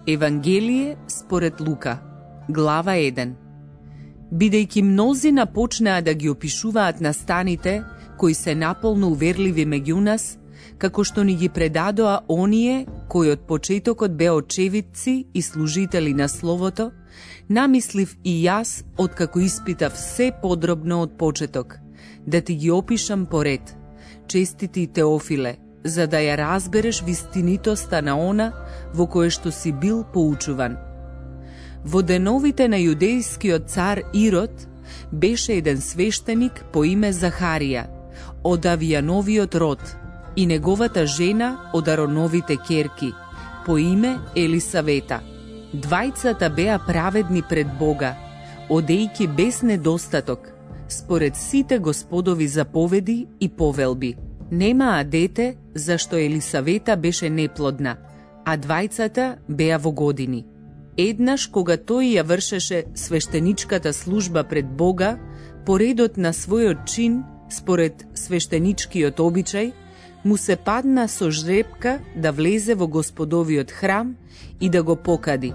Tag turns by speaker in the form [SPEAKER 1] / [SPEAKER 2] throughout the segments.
[SPEAKER 1] Евангелие според Лука, глава 1. Бидејќи мнозина почнаа да ги опишуваат настаните, кои се наполно уверливи меѓу нас, како што ни ги предадоа оние, кои од почетокот беа очевидци и служители на Словото, намислив и јас, откако испитав се подробно од почеток, да ти ги опишам поред, честити Теофиле, за да ја разбереш вистинитоста на она во кое што си бил поучуван. Во деновите на јудејскиот цар Ирод беше еден свештеник по име Захарија, од Авијановиот род, и неговата жена од Ароновите ќерки, по име Елисавета. Двајцата беа праведни пред Бога, одејќи без недостаток, според сите Господови заповеди и повелби. Немаа дете, зашто Елисавета беше неплодна, а двајцата беа во години. Еднаш, кога тој ја вршеше свештеничката служба пред Бога, по редот на својот чин, според свештеничкиот обичај, му се падна со жребка да влезе во Господовиот храм и да го покади.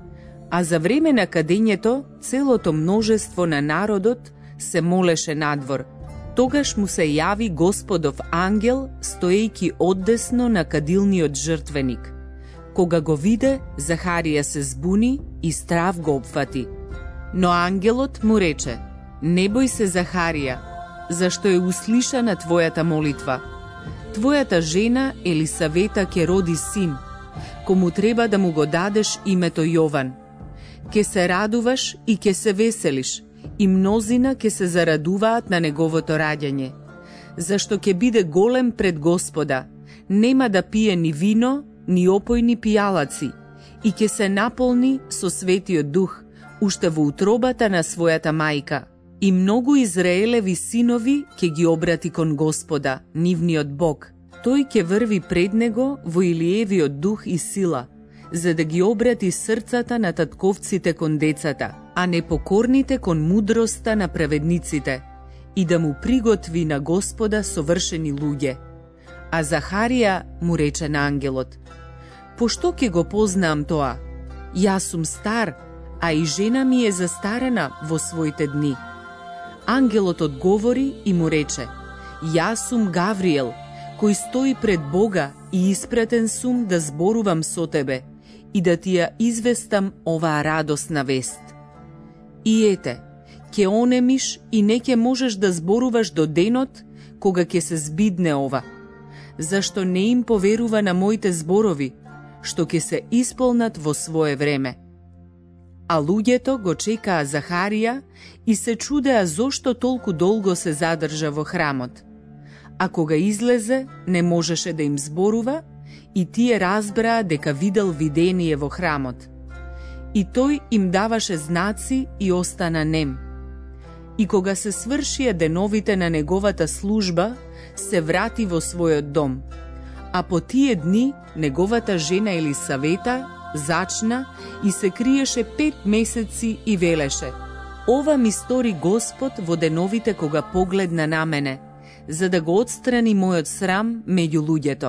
[SPEAKER 1] А за време на кадењето, целото множество на народот се молеше надвор. Тогаш му се јави Господов ангел, стоејќи оддесно на кадилниот жртвеник. Кога го виде, Захарија се збуни и страв го опфати. Но ангелот му рече: не бој се, Захарија, зашто е услишана твојата молитва. Твојата жена Елисавета ќе роди син, кому треба да му го дадеш името Јован. Ке се радуваш и ке се веселиш, и мнозина ке се зарадуваат на неговото раѓање, зашто ќе биде голем пред Господа, нема да пие ни вино, ни опојни пијалаци, и ќе се наполни со Светиот Дух, уште во утробата на својата мајка. И многу Израелеви синови ќе ги обрати кон Господа, нивниот Бог. Тој ќе врви пред него во Илиевиот дух и сила, за да ги обрати срцата на татковците кон децата, а непокорните кон мудроста на праведниците, и да му приготви на Господа совршени луѓе. А Захарија му рече на ангелот: пошто ќе го познаам тоа? Јас сум стар, а и жена ми е застарена во своите дни. Ангелот одговори и му рече: јас сум Гавриел, кој стои пред Бога и испратен сум да зборувам со тебе и да ти ја известам оваа радосна вест. И ете, ќе онемиш и не ќе можеш да зборуваш до денот кога ќе се збидне ова, зашто не им поверува на моите зборови, што ќе се исполнат во свое време. А луѓето го чекаа Захарија и се чудеа зошто толку долго се задржа во храмот. А кога излезе, не можеше да им зборува и тие разбраа дека видел видение во храмот. И тој им даваше знаци и остана нем. И кога се свршија деновите на неговата служба, се врати во својот дом. А по тие дни неговата жена Елисавета зачна и се криеше 5 месеци и велеше: ова ми стори Господ во деновите кога погледна на мене, за да го отстрани мојот срам меѓу луѓето.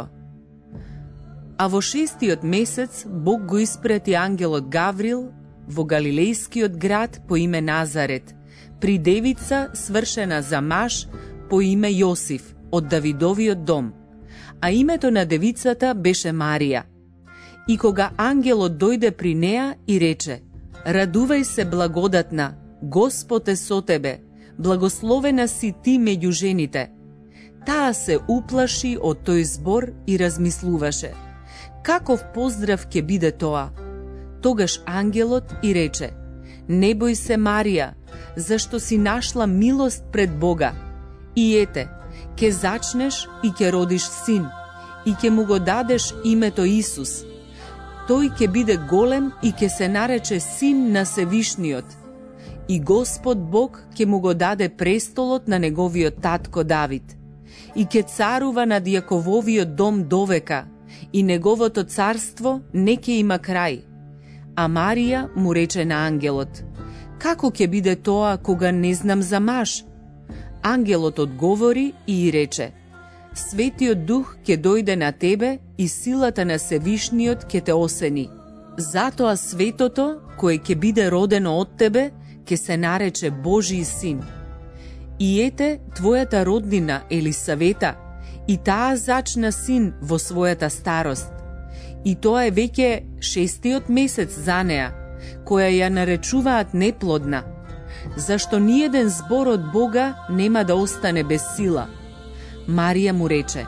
[SPEAKER 1] А во 6-тиот месец Бог го испрати ангелот Гаврил во галилејскиот град по име Назарет, при девица свршена за маж по име Јосиф од Давидовиот дом, а името на девицата беше Марија. И кога ангелот дојде при неа и рече: радувај се, благодатна, Господ е со тебе, благословена си ти меѓу жените. Таа се уплаши од тој збор и размислуваше: каков поздрав ќе биде тоа? Тогаш ангелот и рече: не бој се, Марија, зашто си нашла милост пред Бога. И ете, ќе зачнеш и ќе родиш син, и ќе му го дадеш името Исус. Тој ќе биде голем и ќе се нарече син на Севишниот. И Господ Бог ќе му го даде престолот на неговиот татко Давид. И ќе царува над Јакововиот дом довека, и неговото царство не ќе има крај. А Марија му рече на ангелот: како ќе биде тоа кога не знам за маж? Ангелот одговори и рече: Светиот Дух ќе дојде на тебе и силата на Севишниот ќе те осени. Затоа светото, кое ќе биде родено од тебе, ќе се нарече Божии син. И ете, твојата роднина Елисавета, и таа зачна син во својата старост. И тоа е веќе 6-тиот месец за неа, која ја наречуваат неплодна, зашто ниеден збор од Бога нема да остане без сила. Марија му рече: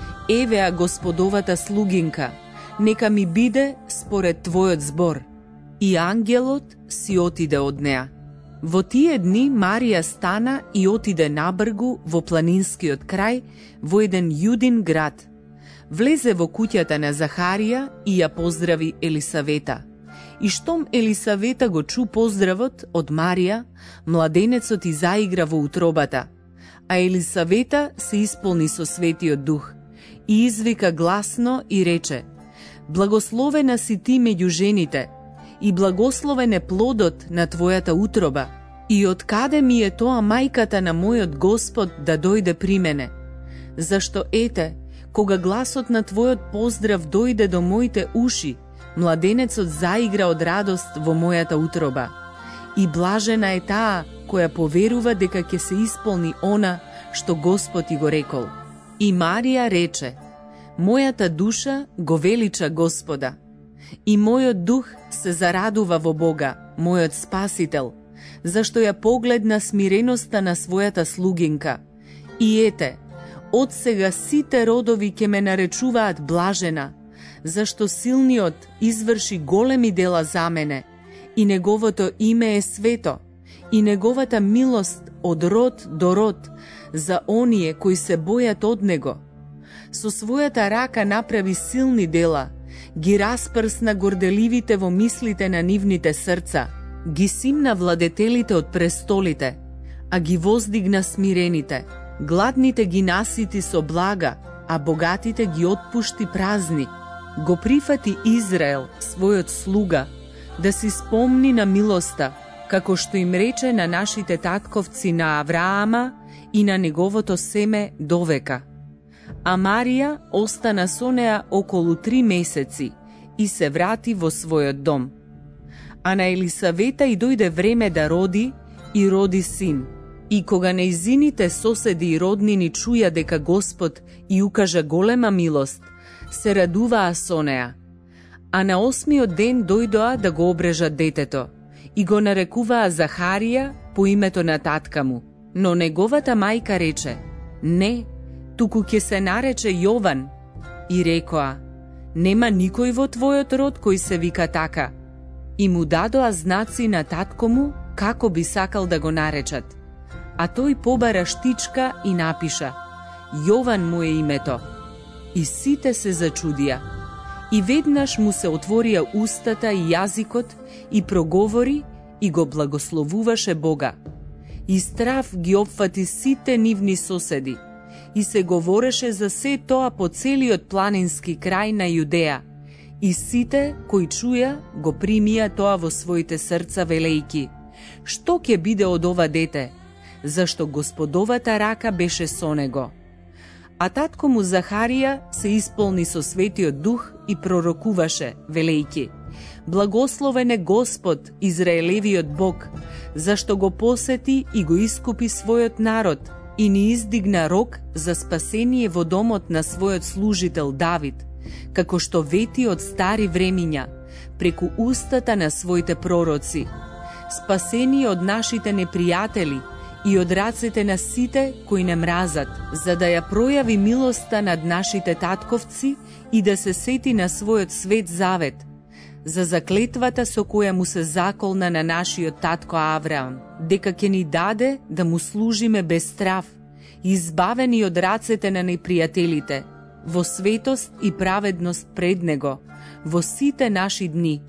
[SPEAKER 1] евеа Господовата слугинка, нека ми биде според твојот збор. И ангелот си отиде од неа. Во тие дни Марија стана и отиде набргу во планинскиот крај, во еден јудин град. Влезе во куќата на Захарија и ја поздрави Елисавета. И штом Елисавета го чу поздравот од Марија, младенецот и заигра во утробата, а Елисавета се исполни со Светиот Дух и извика гласно и рече: благословена си ти меѓу жените и благословен е плодот на твојата утроба. И од каде ми е тоа мајката на мојот Господ да дојде при мене? Зашто ете, кога гласот на твојот поздрав дојде до моите уши, младенецот заигра од радост во мојата утроба. И блажена е таа која поверува дека ќе се исполни она што Господ и го рекол. И Марија рече: мојата душа го велича Господа, и мојот дух се зарадува во Бога, мојот Спасител, зашто ја погледна смиреноста на својата слугинка. И ете, од сега сите родови ќе ме наречуваат блажена, зашто силниот изврши големи дела за мене, и неговото име е свето, и неговата милост од род до род за оние кои се бојат од него. Со својата рака направи силни дела, ги распрсна горделивите во мислите на нивните срца, ги симна владетелите од престолите, а ги воздигна смирените. Гладните ги насити со блага, а богатите ги отпушти празни. Го прифати Израел, својот слуга, да си спомни на милоста, како што им рече на нашите татковци, на Авраама и на неговото семе довека. А Марија остана со неа околу 3 месеци и се врати во својот дом. А на Елисавета и дојде време да роди, и роди син. И кога нејзините соседи и роднини чуја дека Господ и укажа голема милост, се радуваа со неа. А на 8-миот ден дојдоа да го обрежат детето и го нарекуваа Захарија по името на татка му. Но неговата мајка рече: не, туку ќе се нарече Јован. И рекоа: нема никој во твојот род кој се вика така. И му дадоа знаци на татко му како би сакал да го наречат. А тој побара штичка и напиша: Јован му е името. И сите се зачудија. И веднаш му се отворија устата и јазикот и проговори и го благословуваше Бога. И страв ги опфати сите нивни соседи и се говореше за се тоа по целиот планински крај на Јудеја. И сите кои чуја го примија тоа во своите срца велејки: што ќе биде од ова дете? Зашто Господовата рака беше со него. А татко му Захарија се исполни со Светиот Дух и пророкуваше, велејки: благословен е Господ, Израелевиот Бог, зашто го посети и го искупи својот народ и ни издигна рог за спасение во домот на својот служител Давид, како што вети од стари времиња, преку устата на своите пророци. Спасение од нашите непријатели и од рацете на сите кои не мразат, за да ја пројави милоста над нашите татковци и да се сети на својот свет завет, за заклетвата со која му се заколна на нашиот татко Авраам, дека ќе ни даде да му служиме без страв, избавени од рацете на непријателите, во светост и праведност пред него, во сите наши дни.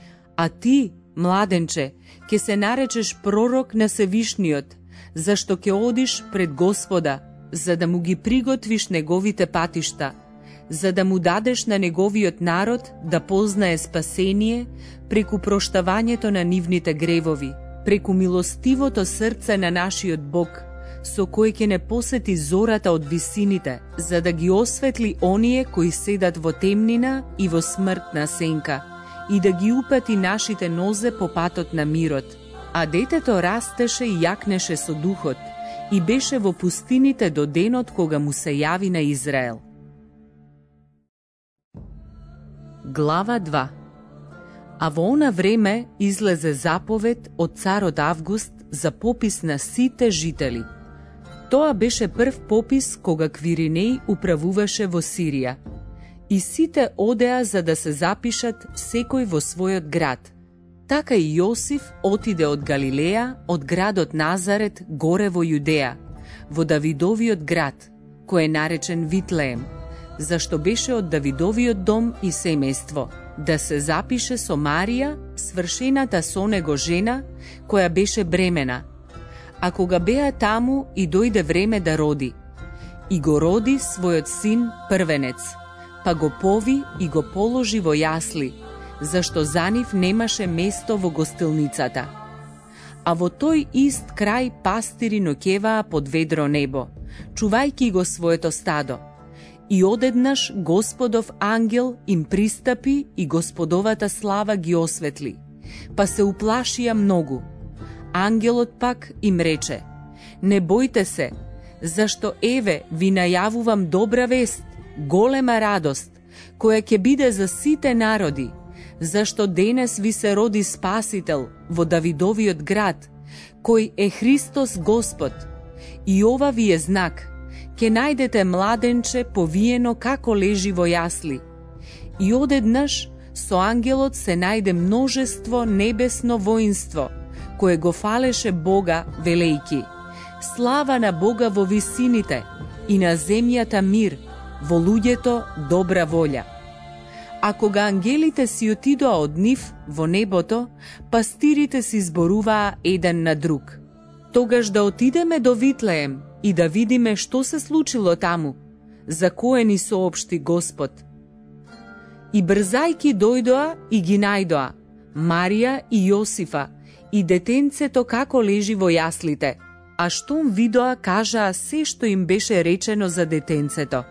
[SPEAKER 1] А ти, младенче, ќе се наречеш пророк на Севишниот, зашто ќе одиш пред Господа, за да му ги приготвиш неговите патишта, за да му дадеш на неговиот народ да познае спасение преку проштавањето на нивните гревови, преку милостивото срце на нашиот Бог, со кој ќе не посети зората од висините, за да ги осветли оние кои седат во темнина и во смртна сенка, и да ги упати нашите нозе по патот на мирот. А детето растеше и јакнеше со духот и беше во пустините до денот кога му се јави на Израел. Глава 2. А во она време излезе заповед од царот Август за попис на сите жители. Тоа беше прв попис кога Квиринеј управуваше во Сирија. И сите одеа за да се запишат секој во својот град. Така и Јосиф отиде од Галилеја, од градот Назарет, горе во Јудеја, во Давидовиот град, кој е наречен Витлеем, зашто беше од Давидовиот дом и семејство, да се запише со Марија, свршената со него жена, која беше бремена. А кога беа таму и дојде време да роди, и го роди својот син првенец, па го пови и го положи во јасли, зашто за нив немаше место во гостилницата. А во тој ист крај пастири ноќеваа под ведро небо, чувајќи го своето стадо. И одеднаш Господов ангел им пристапи и Господовата слава ги осветли, па се уплашија многу. Ангелот пак им рече: не бојте се, зашто еве ви најавувам добра вест, голема радост, која ќе биде за сите народи, зашто денес ви се роди Спасител во Давидовиот град, кој е Христос Господ. И ова ви е знак: ќе најдете младенче повиено како лежи во јасли. И одеднаш со ангелот се најде множество небесно воинство, кое го фалеше Бога, велејки: слава на Бога во висините и на земјата мир, во луѓето добра волја. А кога ангелите си отидоа од нив во небото, пастирите си зборуваа еден на друг: тогаш да отидеме до Витлеем и да видиме што се случило таму, за кое ни соопшти Господ. И брзајки дојдоа и ги најдоа Марија и Јосифа и детенцето како лежи во јаслите, а штом видоа кажаа се што им беше речено за детенцето.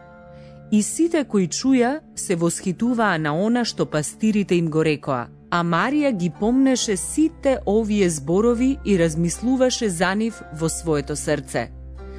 [SPEAKER 1] И сите кои чуја се восхитуваа на она што пастирите им го рекоа, а Марија ги помнеше сите овие зборови и размислуваше за нив во своето срце.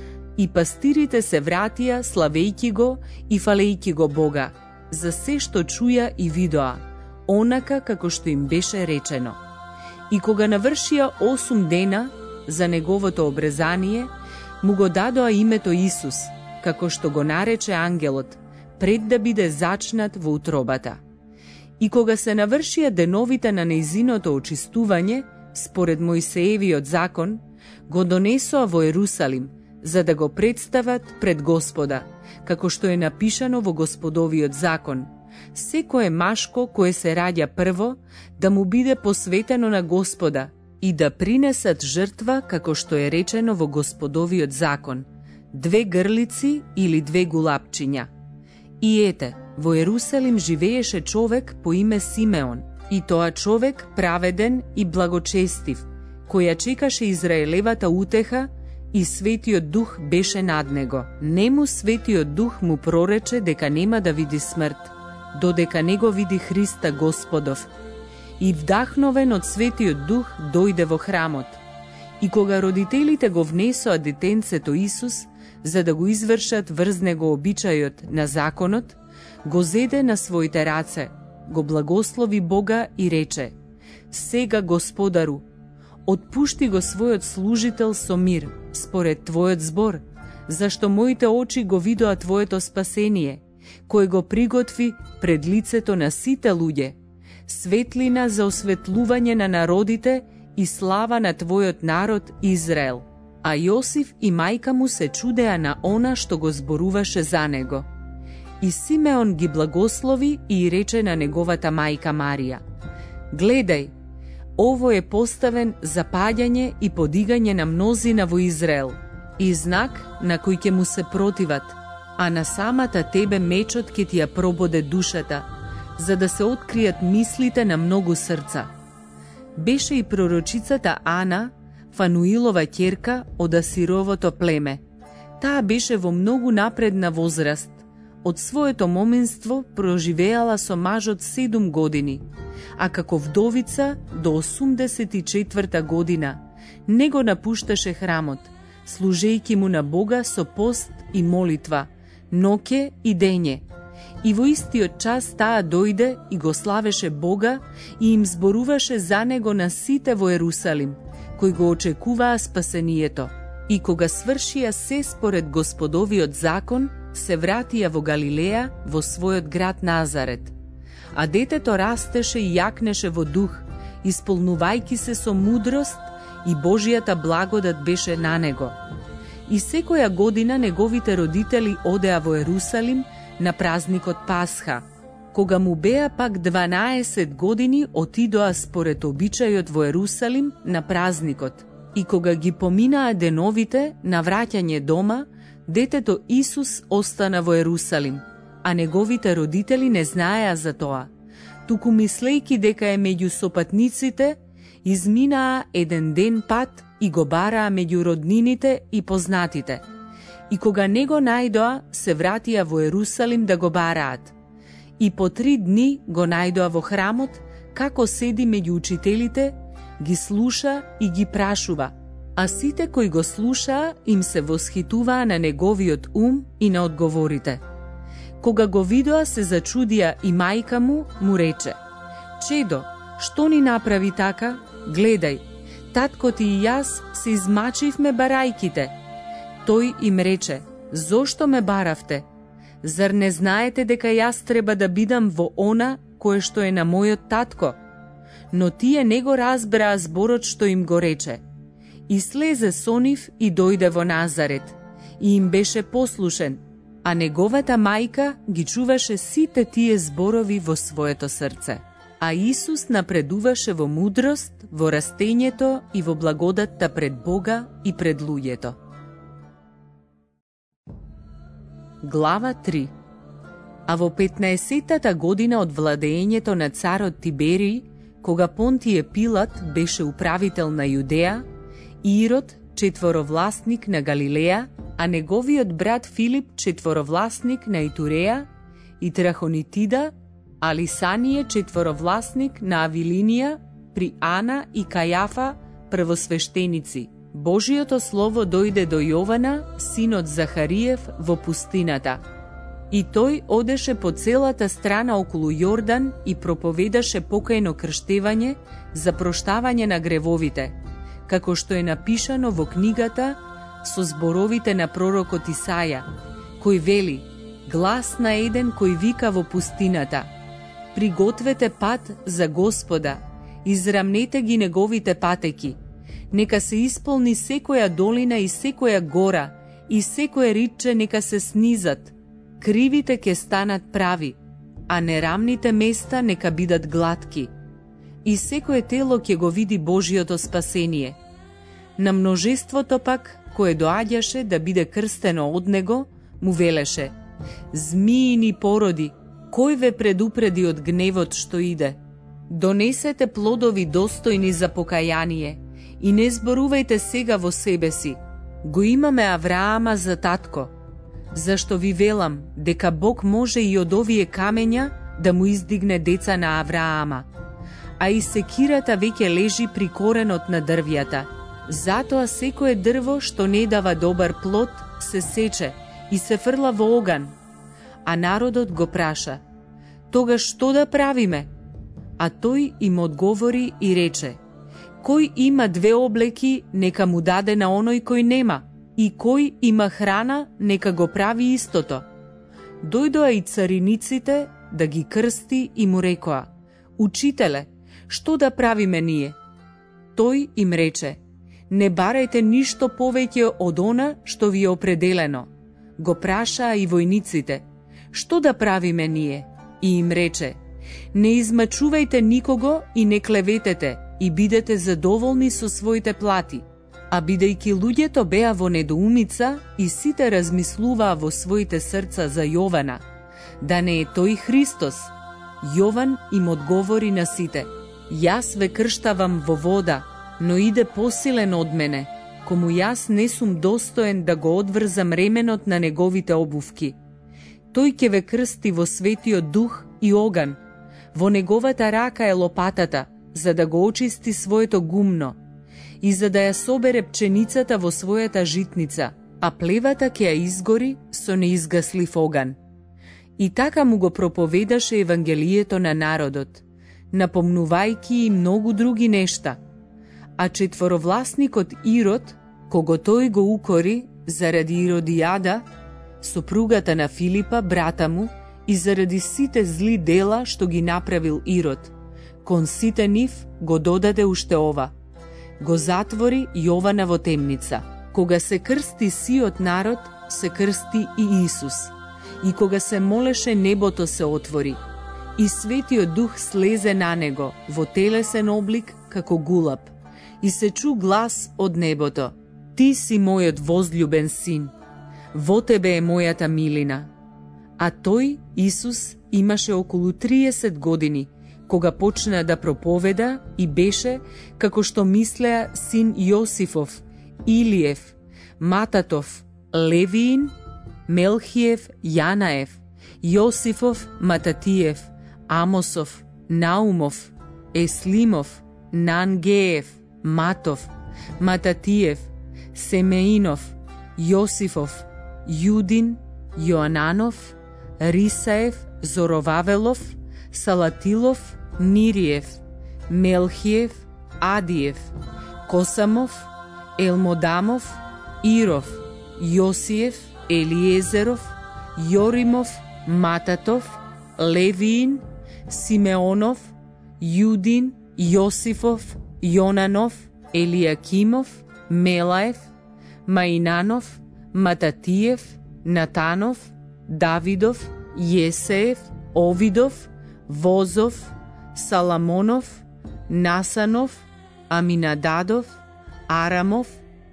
[SPEAKER 1] И пастирите се вратија славејќи го и фалејќи го Бога за се што чуја и видоа, онака како што им беше речено. И кога навршија 8 дена за неговото обрезание, му го дадоа името Исус, како што го нарече ангелот, пред да биде зачнат во утробата. И кога се навршија деновите на нејзиното очистување, според Мојсеевиот закон, го донесоа во Ерусалим, за да го представат пред Господа, како што е напишано во Господовиот закон: секое машко кое се раѓа прво, да му биде посветено на Господа и да принесат жртва, како што е речено во Господовиот закон, 2 грлици или 2 гулапчиња. И ете, во Ерусалим живееше човек по име Симеон, и тоа човек праведен и благочестив, која чекаше Израелевата утеха, и Светиот Дух беше над него. Нему Светиот Дух му прорече дека нема да види смрт, додека не го види Христа Господов. И вдахновен од Светиот Дух дојде во храмот. И кога родителите го внесоа детенцето Исус, за да го извршат врз него обичајот на законот, го зеде на своите раце, го благослови Бога и рече: сега, Господару, отпушти го својот служител со мир, според Твојот збор, зашто моите очи го видоа Твоето спасение, кој го приготви пред лицето на сите луѓе, светлина за осветлување на народите и слава на Твојот народ Израел. А Јосиф и мајка му се чудеа на она што го зборуваше за него. И Симеон ги благослови и рече на неговата мајка Марија: гледај, ово е поставен за паѓање и подигање на мнозина во Израел, и знак на кој ќе му се противат, а на самата тебе мечот ќе ти ја прободе душата, за да се откријат мислите на многу срца. Беше и пророчицата Ана, Фануилова ќерка од Асировото племе. Таа беше во многу напредна возраст, од своето моминство проживеала со мажот 7 години, а како вдовица до 84 година не го напушташе храмот, служејќи му на Бога со пост и молитва, ноќе и дење. И во истиот час таа дојде и го славеше Бога и им зборуваше за него на сите во Ерусалим, кои го очекуваа спасението. И кога свршија се според Господовиот закон, се вратија во Галилеја, во својот град Назарет. А детето растеше и јакнеше во дух, исполнувајќи се со мудрост, и Божијата благодат беше на него. И секоја година неговите родители одеа во Ерусалим на празникот Пасха. Кога му беа пак 12 години, отидоа според обичајот во Ерусалим на празникот. И кога ги поминаа деновите на враќање дома, детето Исус остана во Ерусалим, а неговите родители не знаеа за тоа. Туку мислејќи дека е меѓу сопатниците, изминаа еден ден пат и го бараа меѓу роднините и познатите. И кога не го најдоа, се вратија во Ерусалим да го бараат. И по 3 дни го најдоа во храмот, како седи меѓу учителите, ги слуша и ги прашува, а сите кои го слушаа им се восхитуваа на неговиот ум и на одговорите. Кога го видоа, се зачудија и мајка му рече: "Чедо, што ни направи така? Гледај, татко ти и јас се измачивме барајките." Тој им рече: "Зошто ме баравте? Зар не знаете дека јас треба да бидам во она кое што е на мојот татко?" Но тие не го разбраа зборот што им го рече. И слезе со нив и дојде во Назарет, и им беше послушен, а неговата мајка ги чуваше сите тие зборови во своето срце. А Исус напредуваше во мудрост, во растењето и во благодатта пред Бога и пред луѓето. Глава 3. А во 15-тата година од владеењето на царот Тиберий, кога Понтије Пилат беше управител на Јудеја, Ирод, четворовласник на Галилеја, а неговиот брат Филип, четворовласник на Итуреја, и Трахонитида, а Лисание, четворовласник на Авилинија, при Ана и Кајафа, првосвештеници. Божиото слово дојде до Јована, синот Захариев, во пустината. И тој одеше по целата страна околу Јордан и проповедаше покајно крштевање за проштавање на гревовите, како што е напишано во книгата со зборовите на пророкот Исаја, кој вели: "Глас на еден кој вика во пустината: пригответе пат за Господа, израмнете ги неговите патеки. Нека се исполни секоја долина и секоја гора, и секое ридче нека се снизат. Кривите ќе станат прави, а нерамните места нека бидат глатки. И секое тело ќе го види Божиото спасение." На множеството пак, кое доаѓаше да биде крстено од него, му велеше: "Змиини породи, кој ве предупреди од гневот што иде? Донесете плодови достојни за покаяние и не зборувајте сега во себе си: го имаме Авраама за татко. Зашто ви велам дека Бог може и од овие камења да му издигне деца на Авраама. А и секирата веќе лежи при коренот на дрвјата. Затоа секое дрво што не дава добар плод се сече и се фрла во оган." А народот го праша: "Тогаш што да правиме?" А тој им одговори и рече: "Кој има 2 облеки, нека му даде на оној кој нема, и кој има храна, нека го прави истото." Дојдоа и цариниците да ги крсти и му рекоа: "Учителе, што да правиме ние?" Тој им рече: "Не барајте ништо повеќе од она што ви е определено." Го прашаа и војниците: "Што да правиме ние?" И им рече: "Не измачувајте никого и не клеветете, и бидете задоволни со своите плати." А бидејќи луѓето беа во недоумица и сите размислуваа во своите срца за Јована, да не е тој Христос, Јован им одговори на сите: "Јас ве крштавам во вода, но иде посилен од мене, кому јас не сум достоен да го одврзам ременот на неговите обувки. Тој ќе ве крсти во светиот дух и оган. Во неговата рака е лопатата, за да го очисти своето гумно и за да ја собере пченицата во својата житница, а плевата ќе ја изгори со неизгаслив оган. И така му го проповедаше Евангелието на народот, напомнувајќи и многу други нешта. А четворовласникот Ирод, кого тој го укори заради Иродијада, сопругата на Филипа, брата му, и заради сите зли дела што ги направил Ирод, кон сите нив го додаде уште ова: го затвори Јована во темница. Кога се крсти сиот народ, се крсти и Исус. И кога се молеше, небото се отвори, и Светиот Дух слезе на него во телесен облик како гулаб, и се чу глас од небото: Ти си мојот возљубен син, во тебе е мојата милина. А тој, Исус, имаше околу 30 години, кога почна да проповеда и беше, како што мислеа, син Јосифов, Илиев, Мататов, Левиин, Мелхиев, Јанаев, Јосифов, Мататиев, Амосов, Наумов, Еслимов, Нангеев, Матов, Мататиев, Семеинов, Јосифов, Јудин, Јоананов, Рисаев, Зоровавелов, Салатилов, Нириев, Мелхиев, Адиев, Косамов, Елмодамов, Иров, Јосиев, Елиезеров, Јоримов, Мататов, Левиин, Симеонов, Јудин, Јосифов, Јонанов, Елијакимов, Мелаев, Маинанов, Мататиев, Натанов, Давидов, Јесеев, Овидов, Возов, Саламонов, Насанов, Аминададов, Арамов,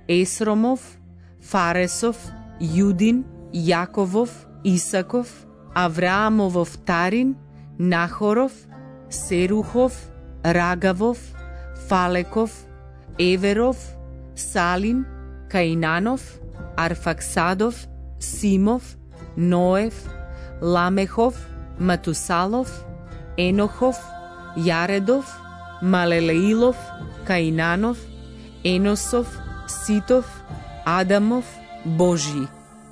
[SPEAKER 1] Есромов, Фаресов, Јудин, Јаковов, Исаков, Авраамовов Тарин, Нахоров, Серухов, Рагавов, Фалеков, Еверов, Салим, Каинанов, Арфаксадов, Симов, Ноев, Ламехов, Матусалов, Енохов, Јаредов, Малелеилов, Каинанов, Еносов, Ситов, Адамов, Божји.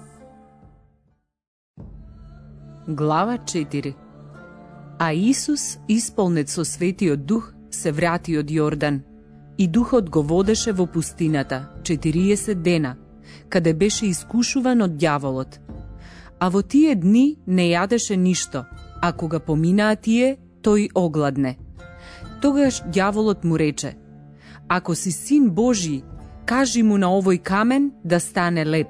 [SPEAKER 1] Глава 4. А Исус, исполнет со Светиот Дух, се врати од Јордан, и Духот го водеше во пустината 40 дена, каде беше искушуван од ѓаволот. А во тие дни не јадеше ништо, а кога поминаа тие, тој огладне. Тогаш ѓаволот му рече: Ако си син Божји, кажи му на овој камен да стане леб.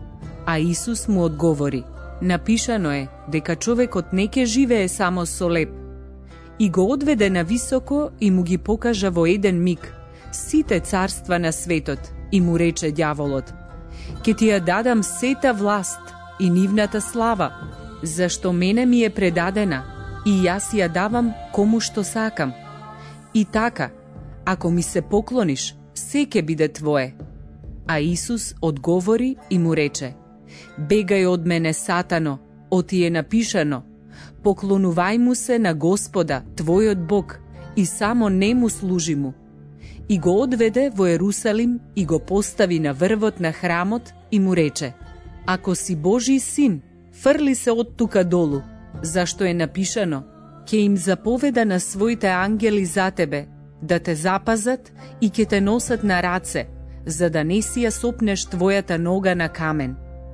[SPEAKER 1] А Исус му одговори: Напишано е дека човекот не ќе живее само со леб. И го одведе на високо и му ги покажа во еден миг сите царства на светот и му рече ѓаволот: Ке ти ја дадам сета власт и нивната слава, зашто мене ми е предадена и јас ја давам кому што сакам. И така, ако ми се поклониш, се ќе биде твое. А Исус одговори и му рече: Бегај од мене, Сатано, оти е напишано: Поклонувај му се на Господа, твојот Бог, и само нему служи му. И го одведе во Ерусалим и го постави на врвот на храмот и му рече: Ако си Божји син, фрли се од тука долу, зашто е напишано: Ќе им заповеда на своите ангели за тебе, да те запазат и ќе те носат на раце, за да не си ја сопнеш твојата нога на камен.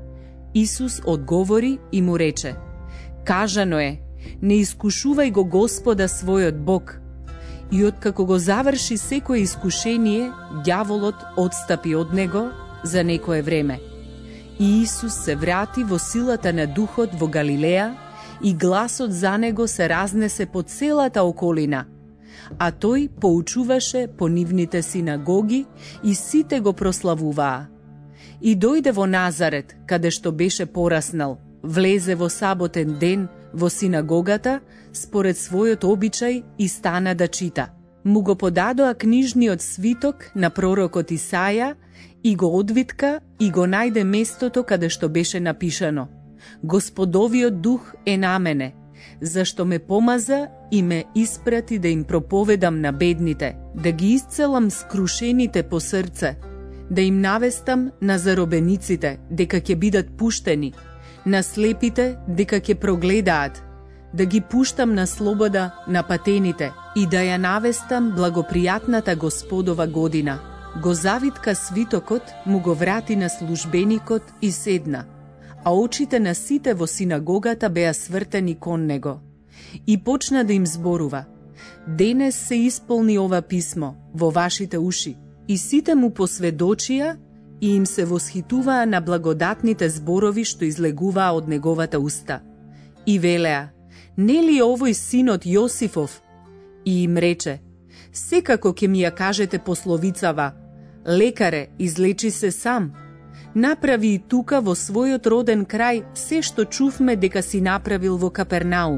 [SPEAKER 1] Исус одговори и му рече: Кажано е, не искушувај го Господа својот Бог. И откако го заврши секое искушение, ѓаволот отстапи од него за некое време. И Исус се врати во силата на Духот во Галилеја и гласот за него се разнесе по целата околина, а тој поучуваше по нивните синагоги и сите го прославуваа. И дојде во Назарет, каде што беше пораснал, влезе во саботен ден во синагогата според својот обичај и стана да чита. Му го подадоа книжниот свиток на пророкот Исаја и го одвитка и го најде местото каде што беше напишано: Господовиот дух е на мене, зашто ме помаза и ме испрати да им проповедам на бедните, да ги исцелам скрушените по срце, да им навестам на заробениците дека ќе бидат пуштени, на слепите дека ќе прогледаат, да ги пуштам на слобода на патените и да ја навестам благопријатната Господова година. Го завитка свитокот, му го врати на службеникот и седна, а очите на сите во синагогата беа свртени кон него. И почна да им зборува: денес се исполни ова писмо во вашите уши. И сите му посведочија и им се восхитуваа на благодатните зборови што излегуваа од неговата уста. И велеа: нели овој синот Јосифов? И им рече: секако ќе ми ја кажете пословицава: лекаре, излечи се сам. Направи и тука во својот роден крај се што чувме дека си направил во Капернаум.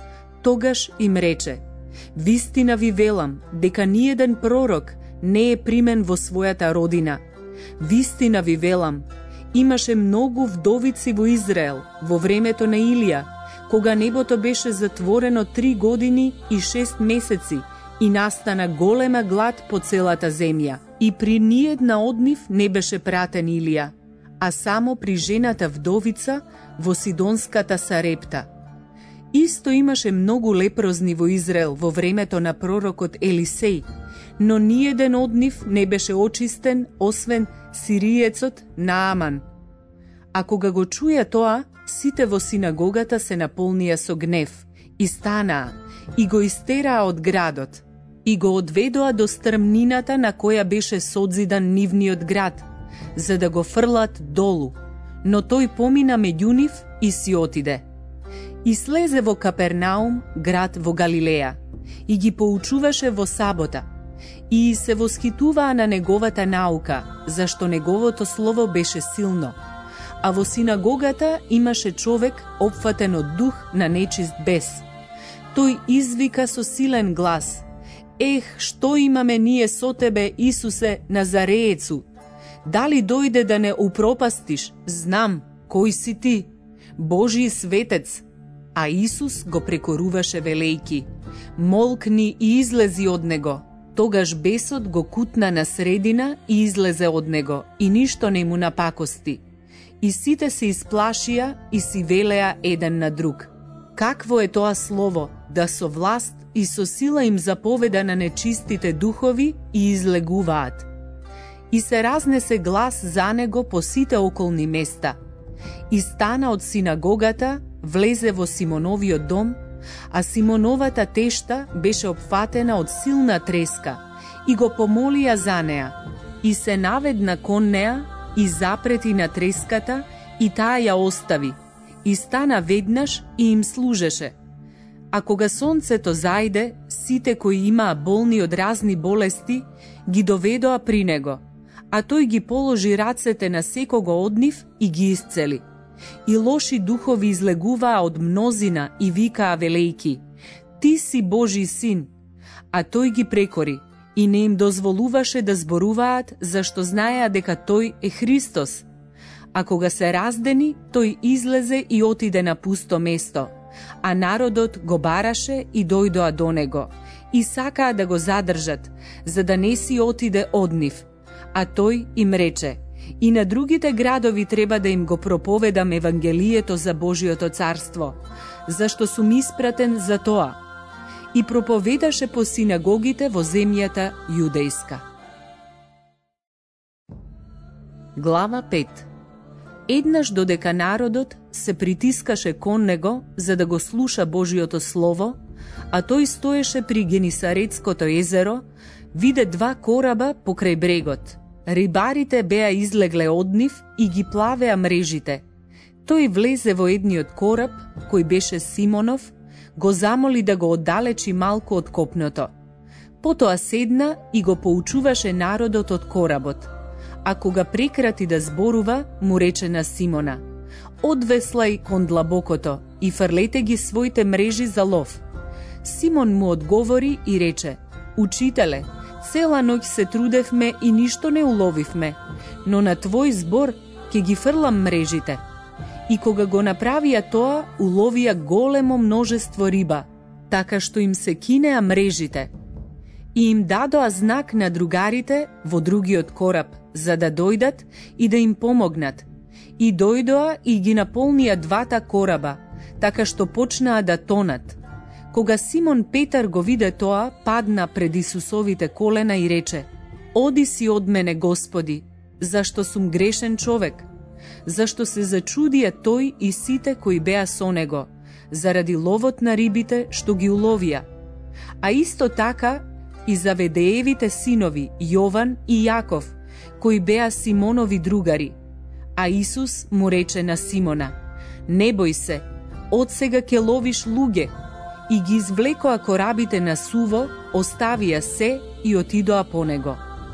[SPEAKER 1] Тогаш им рече: вистина ви велам дека ниеден пророк не е примен во својата родина. Вистина ви велам, имаше многу вдовици во Израел во времето на Илија, кога небото беше затворено 3 години и 6 месеци и настана голема глад по целата земја. И при ниедна од нив не беше пратен Илија, а само при жената вдовица во Сидонската Сарепта. Исто имаше многу лепрозни во Израел во времето на пророкот Елисеј, но ниеден од нив не беше очистен, освен сириецот Нааман. А кога го чуја тоа, сите во синагогата се наполнија со гнев и станаа и го истераа од градот и го одведоа до стрмнината на која беше содзидан нивниот град, за да го фрлат долу, но тој помина меѓу нив и си отиде. И слезе во Капернаум, град во Галилеја, и ги поучуваше во сабота, и се восхитуваа на неговата наука, зашто неговото слово беше силно. А во синагогата имаше човек опфатен од дух на нечист бес. Тој извика со силен глас: ех, што имаме ние со тебе, Исусе Назареецу? Дали дојде да не упропастиш? Знам кој си ти, Божи светец. А Исус го прекоруваше велејки: молкни и излези од него. Тогаш бесот го кутна на средина и излезе од него, и ништо не му напакости. И сите се исплашија и си велеа еден на друг: какво е тоа слово, да со власт и со сила им заповеда на нечистите духови и излегуваат? И се разнесе глас за него по сите околни места. И стана од синагогата, влезе во Симоновиот дом, а Симоновата тешта беше опфатена од силна треска, и го помолија за неа. И се наведна кон неа и запрети на треската, и таа ја остави, и стана веднаш и им служеше. А кога сонцето зајде, сите кои имаа болни од разни болести ги доведоа при него, а тој ги положи рацете на секого од нив и ги исцели. И лоши духови излегуваа од мнозина и викаа велејки: ти си Божи син. А тој ги прекори и не им дозволуваше да зборуваат, зашто знаеа дека тој е Христос. А кога се раздени, тој излезе и отиде на пусто место, а народот го бараше и дојдоа до него, и сакаа да го задржат, за да не си отиде од нив. А тој им рече: и на другите градови треба да им го проповедам Евангелието за Божиото царство, зашто сум испратен за тоа. И проповедаше по синагогите во земјата јудејска. Глава 5. Еднаш додека народот се притискаше кон него за да го слуша Божиото слово, а тој стоеше при Генисаретското езеро, виде 2 кораба покрај брегот. Рибарите беа излегле од нив и ги плавеа мрежите. Тој влезе во едниот кораб, кој беше Симонов, го замоли да го оддалечи малку од копното. Потоа седна и го поучуваше народот од коработ. А кога прекрати да зборува, му рече на Симона: одвеслај кон длабокото и фрлете ги своите мрежи за лов. Симон му одговори и рече: учителе, цела ноќ се трудевме и ништо не уловивме, но на твој збор ќе ги фрлам мрежите. И кога го направија тоа, уловија големо множество риба, така што им се кинеа мрежите. И им дадоа знак на другарите во другиот кораб, за да дојдат и да им помогнат. И дојдоа и ги наполнија двата кораба, така што почнаа да тонат. Кога Симон Петар го виде тоа, падна пред Исусовите колена и рече: „Оди си од мене, Господи, зашто сум грешен човек?“ Зашто се зачудија тој и сите кои беа со него, заради ловот на рибите што ги уловија. А исто така и Заведеевите синови Јован и Јаков, кои беа Симонови другари. А Исус му рече на Симона: „Не бој се, од сега ќе ловиш луѓе“. И ги извлекоа корабите на суво, оставија се и отидоа по него.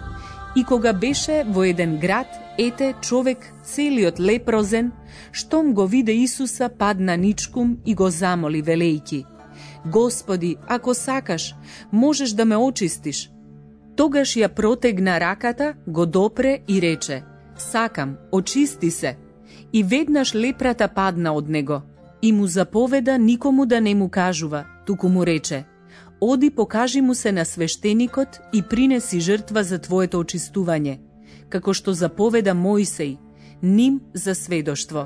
[SPEAKER 1] И кога беше во еден град, ете, човек целиот лепрозен, штом го виде Исуса, падна ничкум и го замоли, велејки: „Господи, ако сакаш, можеш да ме очистиш“. Тогаш ја протегна раката, го допре и рече: „Сакам, очисти се“. И веднаш лепрата падна од него. И му заповеда никому да не му кажува, туку му рече: „Оди, покажи му се на свештеникот и принеси жртва за твоето очистување, како што заповеда Мојсей, ним за сведоштво“.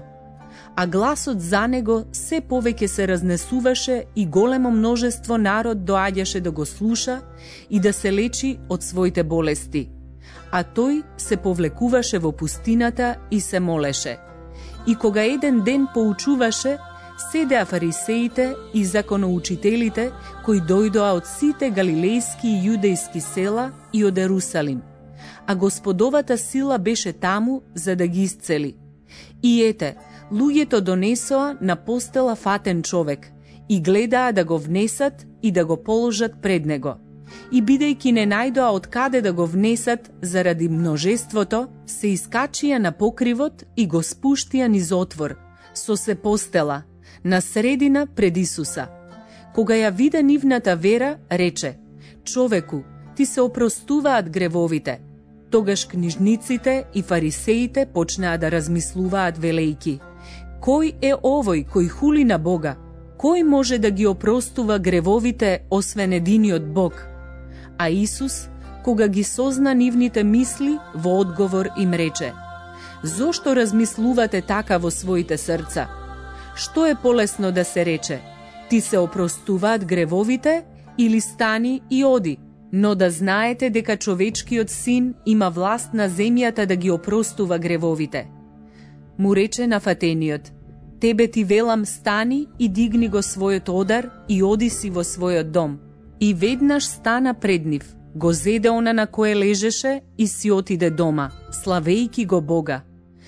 [SPEAKER 1] А гласот за него се повеќе се разнесуваше и големо множество народ доаѓаше да го слуша и да се лечи од своите болести. А тој се повлекуваше во пустината и се молеше. И кога еден ден поучуваше, седеа фарисеите и законоучителите кои дојдоа од сите галилејски и јудејски села и од Ерусалим. А Господовата сила беше таму за да ги исцели. И ете, луѓето донесоа на постела фатен човек и гледаа да го внесат и да го положат пред него. И бидејќи не најдоа од каде да го внесат заради множеството, се искачија на покривот и го спуштија низ отвор, со се постела, на средина пред Исуса. Кога ја виде нивната вера, рече: „Човеку, ти се опростуваат гревовите“. Тогаш книжниците и фарисеите почнаа да размислуваат, велејки: „Кој е овој кој хули на Бога? Кој може да ги опростува гревовите освен единиот Бог?“ А Исус, кога ги созна нивните мисли, во одговор им рече: „Зошто размислувате така во своите срца? Што е полесно да се рече: ти се опростуваат гревовите, или стани и оди? Но да знаете дека човечкиот син има власт на земјата да ги опростува гревовите“. Му рече на фатениот: „Тебе ти велам, стани и дигни го својот одар и оди си во својот дом“. И веднаш стана пред нив, го зеде она на кое лежеше и си отиде дома, славејки го Бога.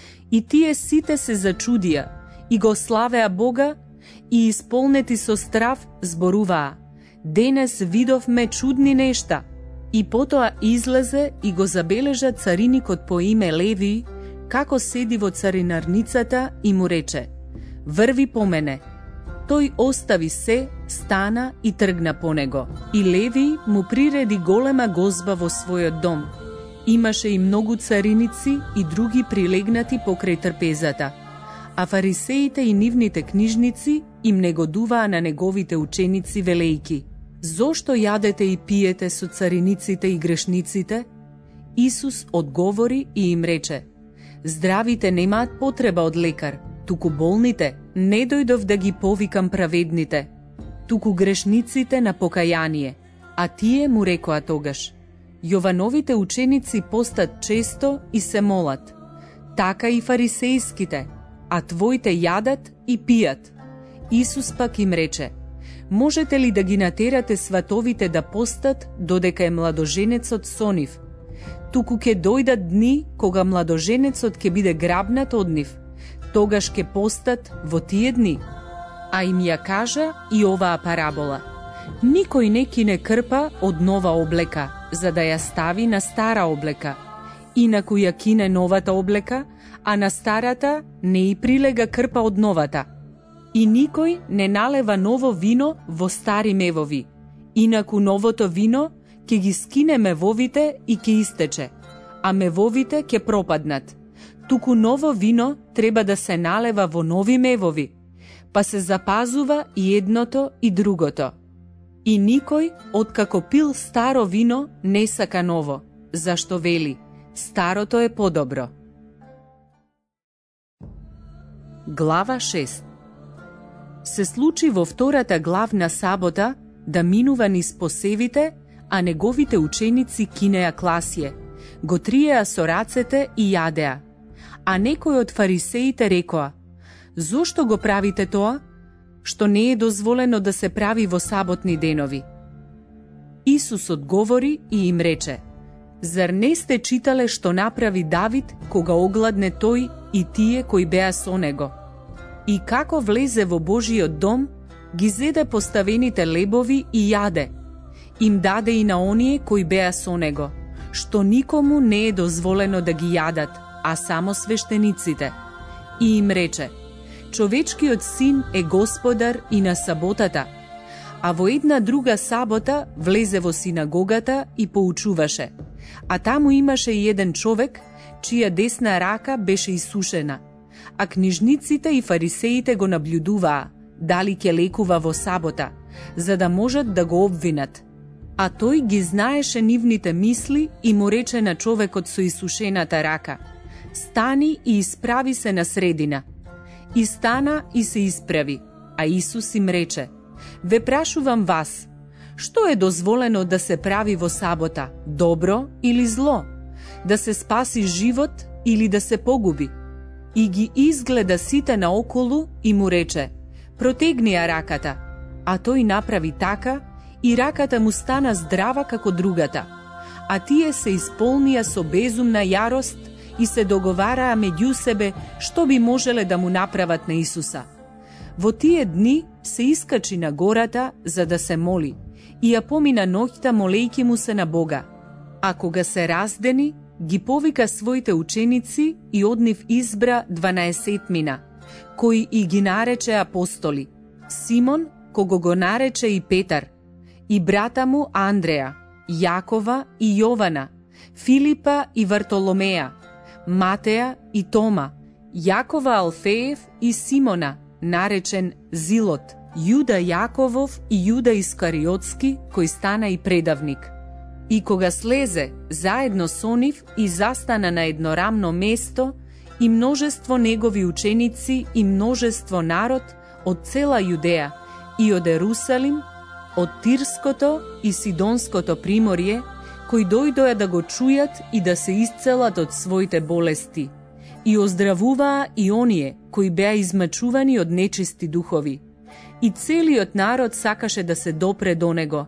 [SPEAKER 1] И тие сите се зачудија и го славеа Бога и исполнети со страв зборуваа: „Денес видовме чудни нешта“. И потоа излезе и го забележа цариникот по име Леви, како седи во царинарницата и му рече: „Врви по мене“. Тој остави се, стана и тргна по него. И Леви му приреди голема гозба во својот дом. Имаше и многу цариници и други прилегнати покрај трпезата. А фарисеите и нивните книжници им негодуваа на неговите ученици, велејки: „Зошто јадете и пиете со цариниците и грешниците?“ Исус одговори и им рече: „Здравите немаат потреба од лекар, туку болните. Не дојдов да ги повикам праведните, туку грешниците на покаяние“. А тие му рекоа тогаш: „Јовановите ученици постат често и се молат, така и фарисејските, а твоите јадат и пијат“. Исус пак им рече: „Можете ли да ги натерате сватовите да постат додека е младоженецот со нив? Туку ќе дојдат дни кога младоженецот ќе биде грабнат од нив, тогаш ќе постат во тие дни“. А им ја кажа и оваа парабола: „Никој не кине крпа од нова облека, за да ја стави на стара облека. Инаку ја кине новата облека, а на старата не и прилега крпа од новата. И никој не налева ново вино во стари мевови, инаку новото вино ќе ги скине мевовите и ќе истече, а мевовите ќе пропаднат. туку ново вино треба да се налева во нови мевови, па се запазува и едното и другото. И никој, откако пил старо вино, не сака ново, зашто вели, старото е подобро. Глава 6. Се случи во втората главна сабота да минува низ посевите, а неговите ученици кинеа класје, го триеа со рацете и јадеа. А некој од фарисеите рекоа: зошто го правите тоа, што не е дозволено да се прави во саботни денови? Исус одговори и им рече: зар не сте читале што направи Давид кога огладне тој и тие кои беа со него? И како влезе во Божиот дом, ги зеде поставените лебови и јаде. Им даде и на оние кои беа со него, што никому не е дозволено да ги јадат, а само свештениците. И им рече: човечкиот син е господар и на саботата. А во една друга сабота влезе во синагогата и поучуваше. А таму имаше и еден човек, чија десна рака беше исушена. А книжниците и фарисеите го наблюдуваа, дали ќе лекува во сабота, за да можат да го обвинат. А тој ги знаеше нивните мисли и му рече на човекот со исушената рака: стани и исправи се на средина. И стана и се исправи, а Исус им рече: ве прашувам вас, што е дозволено да се прави во сабота, добро или зло? Да се спаси живот или да се погуби? И ги изгледа сите наоколу и му рече: протегни ја раката. А тој направи така и раката му стана здрава како другата. А тие се исполнија со безумна јарост и се договараа меѓу себе што би можеле да му направат на Исуса. Во тие дни се искачи на гората за да се моли и ја помина ноќта молејќи му се на Бога. А кога се раздени, ги повика своите ученици и од нив избра 12-мина, кои и ги нарече апостоли: Симон, кого го нарече и Петар, и брата му Андреја, Јакова и Јована, Филипа и Вартоломеја, Матеја и Тома, Јакова Алфеев и Симона, наречен Зилот, Јуда Јаковов и Јуда Искариотски, кој стана и предавник. И кога слезе заедно со нив и застана на еднорамно место, и множество негови ученици и множество народ од цела Јудеја и од Ерусалим, од Тирското и Сидонското приморје, кои дојдоа да го чујат и да се исцелат од своите болести, и оздравуваа и оние кои беа измачувани од нечисти духови. И целиот народ сакаше да се допре до него,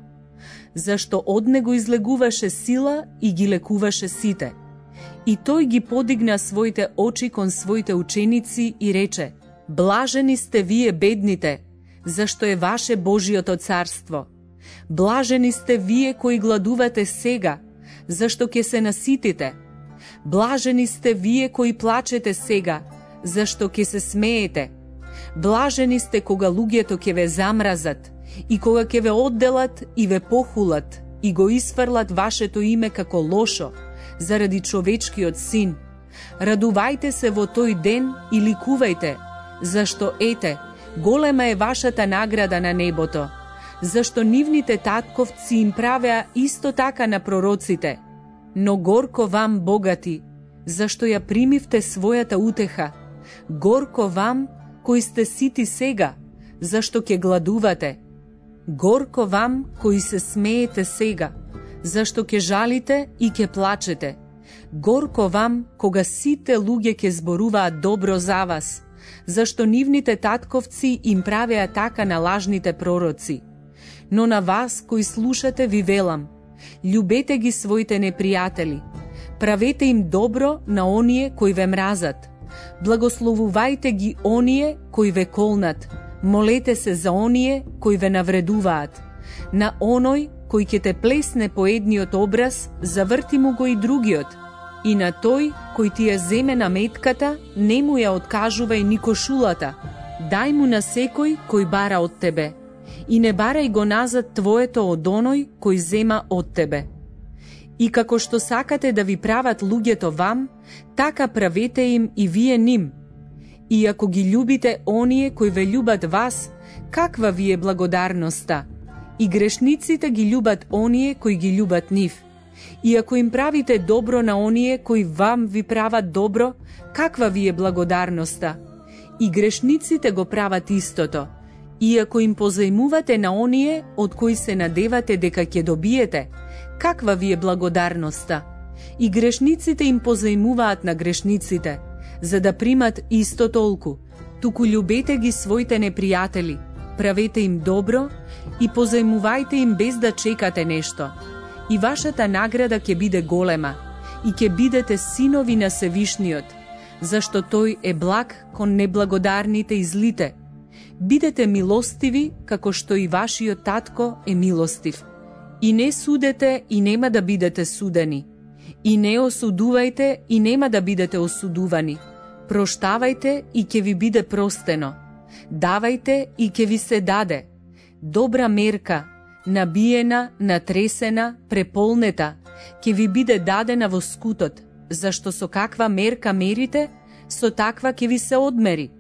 [SPEAKER 1] зашто од него излегуваше сила и ги лекуваше сите. И тој ги подигна своите очи кон своите ученици и рече: блажени сте вие бедните, зашто е ваше Божиото царство. Блажени сте вие кои гладувате сега, зашто ќе се наситите. Блажени сте вие кои плачете сега, зашто ќе се смеете. Блажени сте кога луѓето ќе ве замразат и кога ќе ве одделат и ве похулат и го исфрлат вашето име како лошо заради човечкиот син. Радувајте се во тој ден и ликувајте, зашто ете, голема е вашата награда на небото, зашто нивните татковци им правеа исто така на пророците. Но горко вам, богати, зашто ја примивте својата утеха. Горко вам, кои сте сити сега, зашто ќе гладувате. Горко вам, кои се смеете сега, зашто ќе жалите и ќе плачете. Горко вам, кога сите луѓе ќе зборуваат добро за вас, зашто нивните татковци им правеа така на лажните пророци. Но на вас кои слушате ви велам: љубете ги своите непријатели, правете им добро на оние кои ве мразат, благословувајте ги оние кои ве колнат, молете се за оние кои ве навредуваат. На оној кој ќе те плесне по едниот образ, заврти му го и другиот. И на тој кој ти ја земе на метката, не му ја откажувај ни кошулата. Дај му на секој кој бара од тебе. И не барај го назад твоето од оној кој зема од тебе. И како што сакате да ви прават луѓето вам, така правете им и вие ним. И ако ги љубите оние кои ве љубат вас, каква ви е благодарноста? И грешниците ги љубат оние кои ги љубат нив. И ако им правите добро на оние кои вам ви прават добро, каква ви е благодарноста? И грешниците го прават истото. И ако им позајмувате на оние од кои се надевате дека ќе добиете, каква ви е благодарноста? И грешниците им позајмуваат на грешниците, за да примат исто толку. Туку љубете ги своите непријатели, правете им добро и позајмувајте им без да чекате нешто. И вашата награда ќе биде голема, и ќе бидете синови на Севишниот, зашто тој е благ кон неблагодарните и злите. Бидете милостиви, како што и вашиот татко е милостив. И не судете и нема да бидете судени. И не осудувајте и нема да бидете осудувани. Проштавајте и ќе ви биде простено. Давајте и ќе ви се даде. Добра мерка, набиена, натресена, преполнета, ќе ви биде дадена во скутот, зашто со каква мерка мерите, со таква ќе ви се одмери.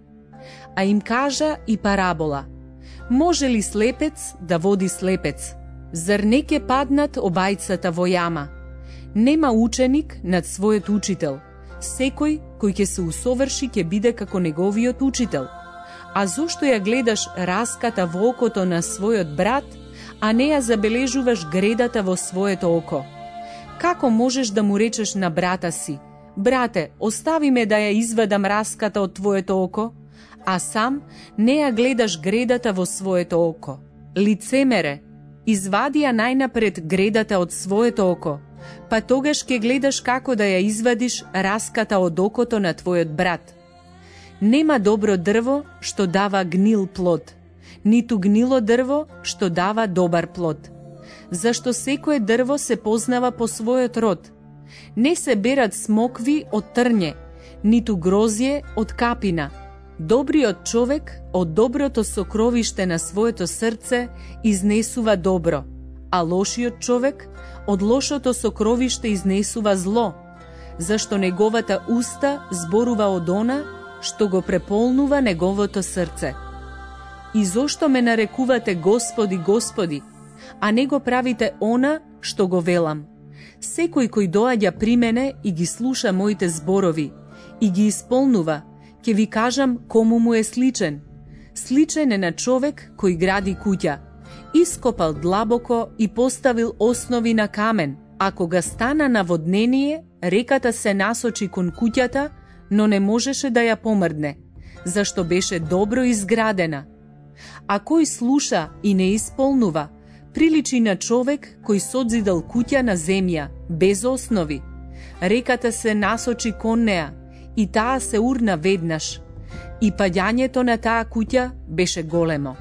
[SPEAKER 1] А им кажа и парабола. Може ли слепец да води слепец? Зар не ќе паднат обајцата во јама? Нема ученик над својот учител. Секој кој ќе се усоврши ќе биде како неговиот учител. А зошто ја гледаш раската во окото на својот брат, а не ја забележуваш гредата во своето око? Како можеш да му речеш на брата си: брате, остави ме да ја извадам раската од твоето око, а сам не ја гледаш гредата во своето око? Лицемере, извади ја најнапред гредата од своето око, па тогаш ќе гледаш како да ја извадиш раската од окото на твојот брат. Нема добро дрво што дава гнил плод, ниту гнило дрво што дава добар плод. Зашто секое дрво се познава по својот род. Не се берат смокви од трње, ниту грозје од капина. Добриот човек од доброто сокровиште на своето срце изнесува добро, а лошиот човек од лошото сокровиште изнесува зло, зашто неговата уста зборува од она што го преполнува неговото срце. И зошто ме нарекувате Господи, Господи, а не го правите она што го велам? Секој кој доаѓа при мене и ги слуша моите зборови и ги исполнува, ќе ви кажам кому му е сличен. Сличен е на човек кој гради куќа. Ископал длабоко и поставил основи на камен, а кога стана наводнение, реката се насочи кон куќата, но не можеше да ја помрдне, зашто беше добро изградена. А кој слуша и не исполнува, приличи на човек кој созидал куќа на земја, без основи. Реката се насочи кон неа, и таа се урна веднаш, и паѓањето на таа куќа беше големо.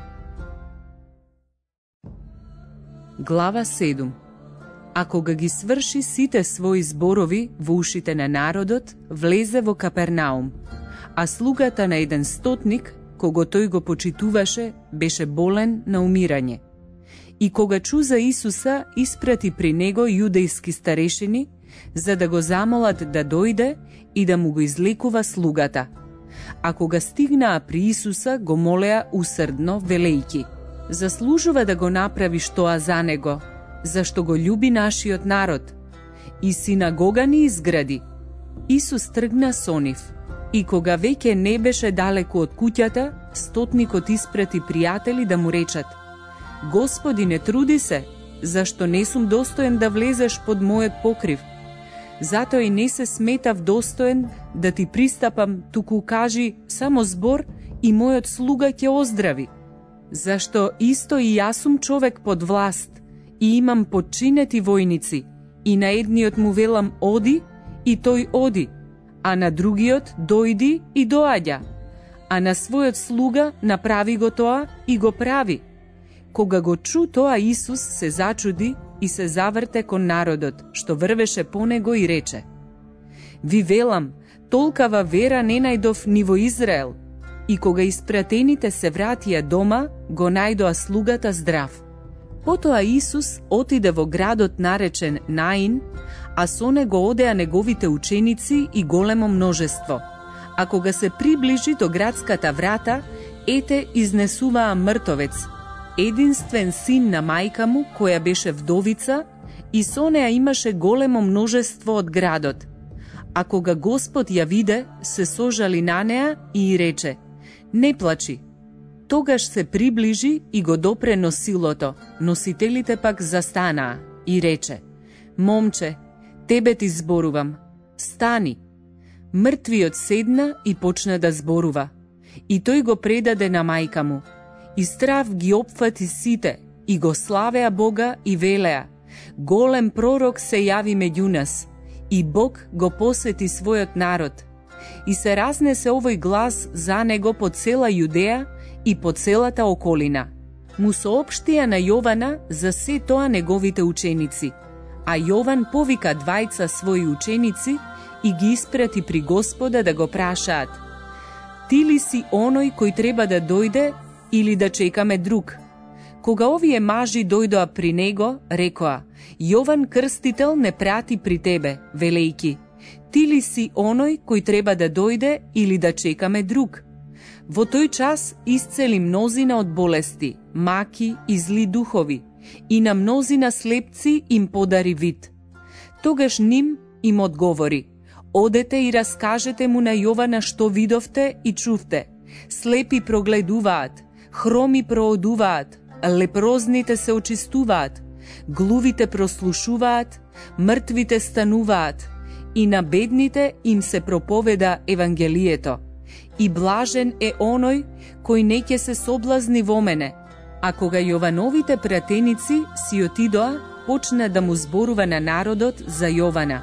[SPEAKER 1] Глава 7. А кога ги сврши сите своји зборови во ушите на народот, влезе во Капернаум, а слугата на еден стотник, кого тој го почитуваше, беше болен на умирање. И кога чу за Исуса, испрати при него јудејски старешини, за да го замолат да дојде и да му го излекува слугата. А кога стигнаа при Исуса, го молеа усрдно, велејки: заслужува да го направиш тоа за него, зашто го љуби нашиот народ. И синагога ни изгради. Исус тргна со нив. И кога веќе не беше далеку од куќата, стотникот испрати пријатели да му речат: Господи, не труди се, зашто не сум достоен да влезеш под мојот покрив. Затоа и не се сметав достоен да ти пристапам, туку кажи само збор и мојот слуга ќе оздрави. Зашто исто и јас сум човек под власт и имам подчинети војници, и на едниот му велам оди, и тој оди, а на другиот дојди и доаѓа, а на својот слуга направи го тоа и го прави. Кога го чу тоа, Исус се зачуди и се заврте кон народот, што врвеше по него, и рече: Ви велам, толкава вера не најдов ни во Израел. И кога испратените се вратија дома, го најдоа слугата здрав. Потоа Исус отиде во градот наречен Наин, а со него одеа неговите ученици и големо множество. А кога се приближи до градската врата, ете изнесуваа мртовец, единствен син на мајка му, која беше вдовица, и со неа имаше големо множество од градот. А кога Господ ја виде, се сожали на неа и рече: не плачи. Тогаш се приближи и го допре носилото, носителите пак застанаа и рече: момче, тебе ти зборувам, стани. Мртвиот седна и почна да зборува, и тој го предаде на мајка му. И страв ги опфати сите, и го славеа Бога и велеа: голем пророк се јави меѓу нас, и Бог го посети својот народ. И се разнесе овој глас за него по цела Јудеја и по целата околина. Му соопштија на Јована за се тоа неговите ученици, а Јован повика двајца своји ученици и ги испрати при Господа да го прашаат: ти ли си оној кој треба да дојде или да чекаме друг? Кога овие мажи дојдоа при него, рекоа: Јован Крстител не прати при тебе, велејки: ти ли си оној кој треба да дојде или да чекаме друг? Во тој час исцели мнозина од болести, маки и зли духови, и на мнозина слепци им подари вид. Тогаш ним им одговори: одете и раскажете му на Јована што видовте и чувте. Слепи прогледуваат, хроми проодуваат, лепрозните се очистуваат, глувите прослушуваат, мртвите стануваат, и на бедните им се проповеда Евангелието. И блажен е оној кој не ќе се соблазни во мене. А кога Јовановите пратеници си отидоа, почна да му зборува на народот за Јована.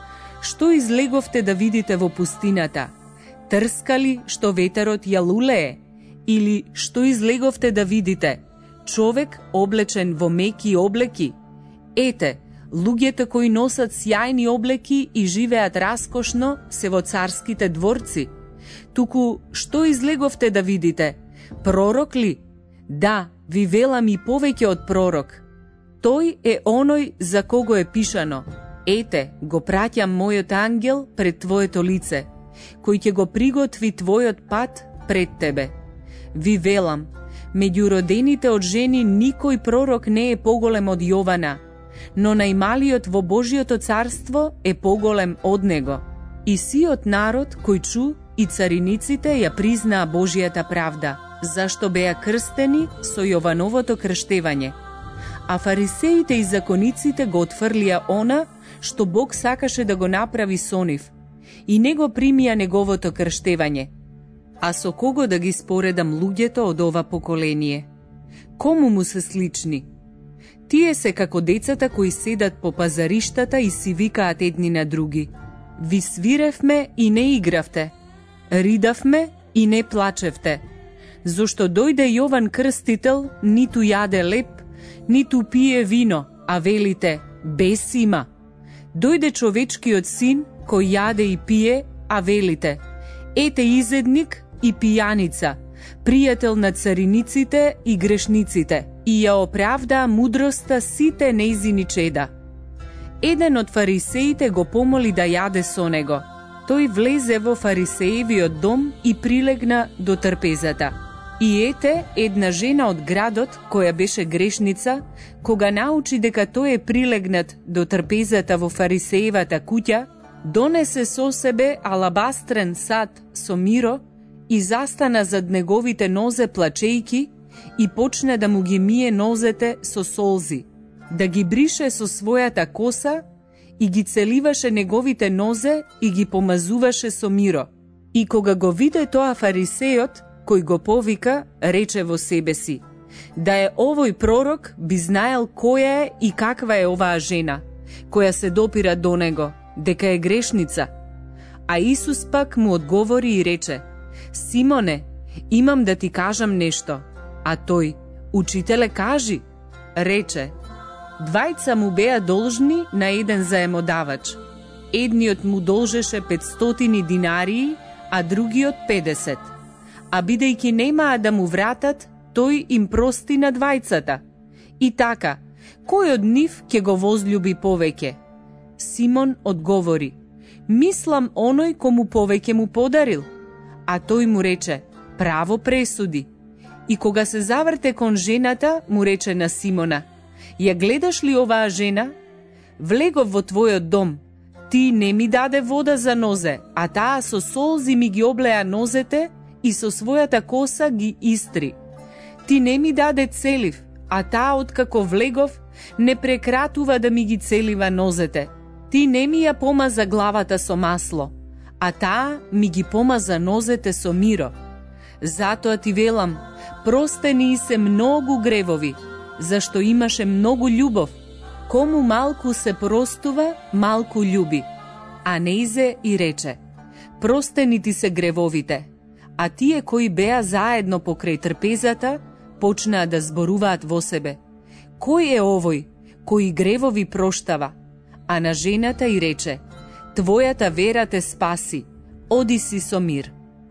[SPEAKER 1] Што излеговте да видите во пустината? Трскали што ветерот ја лулее? Или што излеговте да видите? Човек облечен во меки облеки? Ете, луѓето кои носат сјајни облеки и живеат раскошно се во царските дворци. Туку што излеговте да видите? Пророк ли? Да, ви велам и повеќе од пророк. Тој е оној за кого е пишано: ете, го праќам мојот ангел пред твоето лице, кој ќе го приготви твојот пат пред тебе. Ви велам, меѓу родените од жени никој пророк не е поголем од Јована, но најмалиот во Божиото царство е поголем од него. И сиот народ кој чу и цариниците ја признаа Божијата правда, зашто беа крстени со Јовановото крштевање. А фарисеите и закониците го отфрлија она што Бог сакаше да го направи со нив, и не го примија неговото крштевање. А со кого да ги споредам луѓето од ова поколение? Кому му се слични? Тие се како децата кои седат по пазариштата и си викаат едни на други: ви свиревме и не игравте, ридавме и не плачевте. Зошто дојде Јован Крстител, ниту јаде леп, ниту пие вино, а велите: бес има. Дојде човечкиот син, кој јаде и пие, а велите: ете изедник и пијаница, пријател на цариниците и грешниците, и ја оправдаа мудроста сите нејзини чеда. Еден од фарисеите го помоли да јаде со него. Тој влезе во фарисеевиот дом и прилегна до трпезата. И ете, една жена од градот, која беше грешница, кога научи дека тој е прилегнат до трпезата во фарисеевата куќа, донесе со себе алабастрен сад со миро и застана зад неговите нозе плачејки и почна да му ги мие нозете со солзи, да ги брише со својата коса и ги целиваше неговите нозе и ги помазуваше со миро. И кога го виде тоа фарисејот, кој го повика, рече во себе си: да е овој пророк, би знаел која е и каква е оваа жена, која се допира до него, дека е грешница. А Исус пак му одговори и рече: Симоне, имам да ти кажам нешто. А тој: учителе, кажи. Рече: двајца му беа должни на еден заемодавач. Едниот му должеше 500 динарии, а другиот 50. А бидејќи немаа да му вратат, тој им прости на двајцата. И така, кој од нив ќе го возлюби повеќе? Симон одговори: мислам оној кому повеќе му подарил. А тој му рече: право пресуди. И кога се заврте кон жената, му рече на Симона: ја гледаш ли оваа жена? Влегов во твојот дом, ти не ми даде вода за нозе, а таа со солзи ми ги облеа нозете и со својата коса ги истри. Ти не ми даде целив, а таа откако влегов не прекратува да ми ги целива нозете. Ти не ми ја помаза главата со масло, а таа ми ги помаза нозете со миро. Затоа ти велам, простени се многу гревови, зашто имаше многу љубов. Кому малку се простува, малку љуби. А неизе и рече: простени ти се гревовите. А тие кои беа заедно покрај трпезата, почнаа да зборуваат во себе: кој е овој, кој гревови проштава? А на жената и рече: твојата вера те спаси, оди си со мир.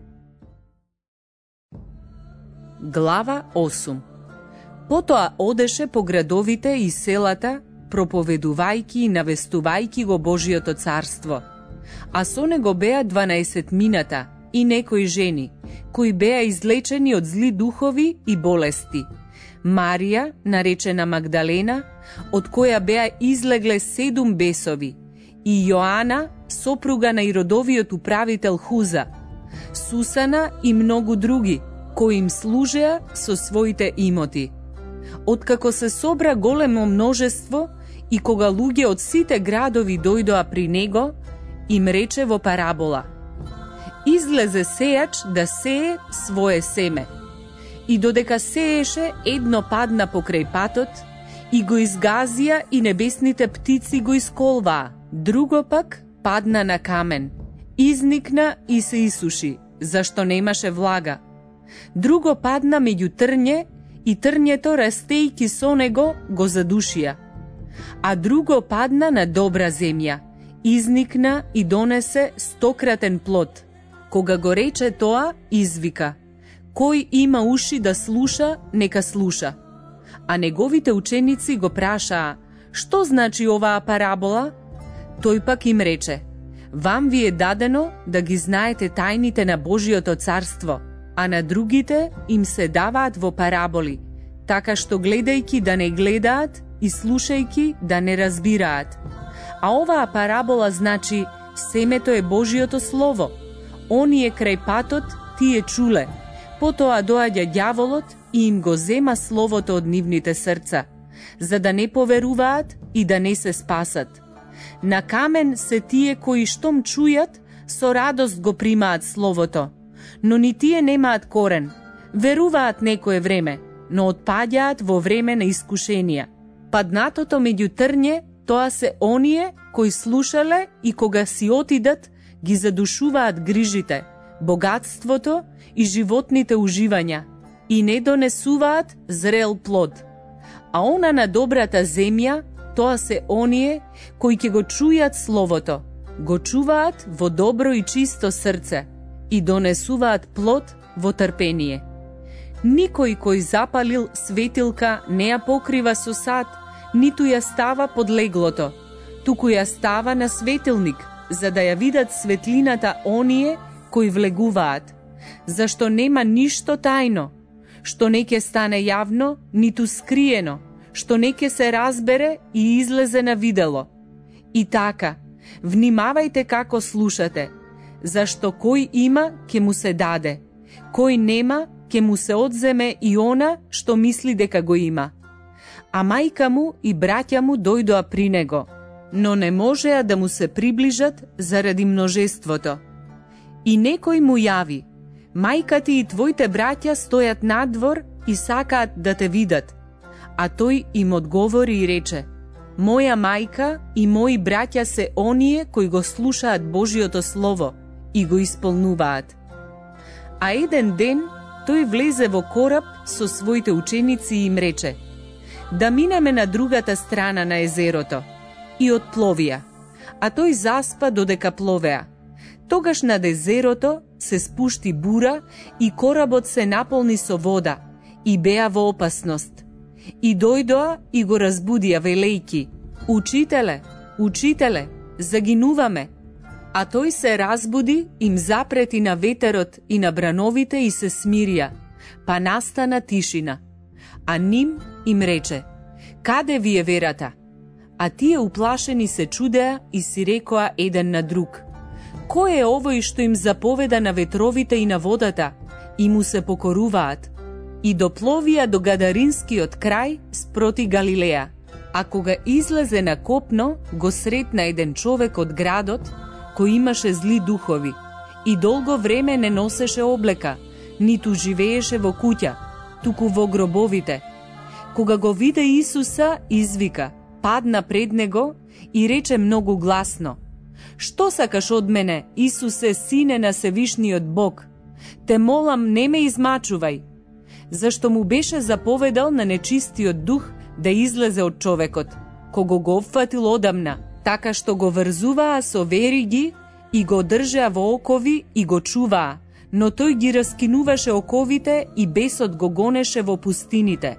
[SPEAKER 1] Глава 8. Потоа одеше по градовите и селата, проповедувајки и навестувајки го Божиото царство. А со него беа 12 мината и некои жени, кои беа излечени од зли духови и болести. Марија, наречена Магдалена, од која беа излегле 7 бесови, и Јоана, сопруга на Иродовиот управител Хуза, Сусана и многу други, кои им служеа со своите имоти. Откако се собра големо множество и кога луѓе од сите градови дојдоа при него, им рече во парабола: излезе сејач да сее свое семе. И додека сееше, едно падна покрај патот и го изгазија и небесните птици го исколваа. Друго пак падна на камен, изникна и се исуши, зашто немаше влага. Друго падна меѓу трње и трњето, растејки со него, го задушија. А друго падна на добра земја, изникна и донесе 100-кратен плод. Кога го рече тоа, извика: кој има уши да слуша, нека слуша. А неговите ученици го прашаа: што значи оваа парабола? Тој пак им рече: вам ви е дадено да ги знаете тајните на Божиото царство, а на другите им се даваат во параболи, така што гледајки да не гледаат и слушајки да не разбираат. А оваа парабола значи: семето е Божиото слово. Оние крај патот тие чуле, потоа доаѓа ѓаволот и им го зема словото од нивните срца, за да не поверуваат и да не се спасат. На камен се тие кои штом чујат, со радост го примаат словото, но ни тие немаат корен, веруваат некое време, но отпаѓаат во време на искушенија. Паднатото меѓу трње, тоа се оние кои слушале и кога си отидат, ги задушуваат грижите, богатството и животните уживања и не донесуваат зрел плод. А она на добрата земја, тоа се оние кои ќе го чујат словото, го чуваат во добро и чисто срце и донесуваат плод во трпение. Никој кој запалил светилка не ја покрива со сат, ниту ја става под леглото, туку ја става на светилник, за да ја видат светлината оние кои влегуваат, зашто нема ништо тајно, што не ќе стане јавно, ниту скриено, што не ќе се разбере и излезе на видело. И така, внимавајте како слушате, зашто кој има, ќе му се даде, кој нема, ќе му се одземе и она што мисли дека го има. А мајка му и браќа му дојдоа при него, но не можеа да му се приближат заради множеството. И некој му јави: мајка ти и твоите браќа стојат надвор и сакаат да те видат. А тој им одговори и рече: моја мајка и мои браќа се оние кои го слушаат Божиото слово и го исполнуваат. А еден ден тој влезе во кораб со своите ученици и им рече: да минеме на другата страна на езерото. И отпловија, а тој заспа додека пловеа. Тогаш над езерото се спушти бура и коработ се наполни со вода и беа во опасност. И дојдоа и го разбудија велејки: Учителе, учителе, загинуваме. А тој се разбуди, им запрети на ветерот и на брановите и се смирија, па настана тишина. А ним им рече: Каде ви е верата? А тие уплашени се чудеа и си рекоа еден на друг: Кој е овој што им заповеда на ветровите и на водата, и му се покоруваат? И допловија до Гадаринскиот крај спроти Галилеја. А кога излезе на копно, го сретна еден човек од градот, кој имаше зли духови, и долго време не носеше облека, ниту живееше во куќа, туку во гробовите. Кога го виде Исуса, извика, падна пред него и рече многу гласно: Што сакаш од мене, Исусе, сине на Севишниот Бог? Те молам, не ме измачувај. Зашто му беше заповедал на нечистиот дух да излезе од човекот, кого го опфатил одамна, така што го врзуваа со вериги и го држеа во окови и го чуваа, но тој ги раскинуваше оковите и бесот го гонеше во пустините.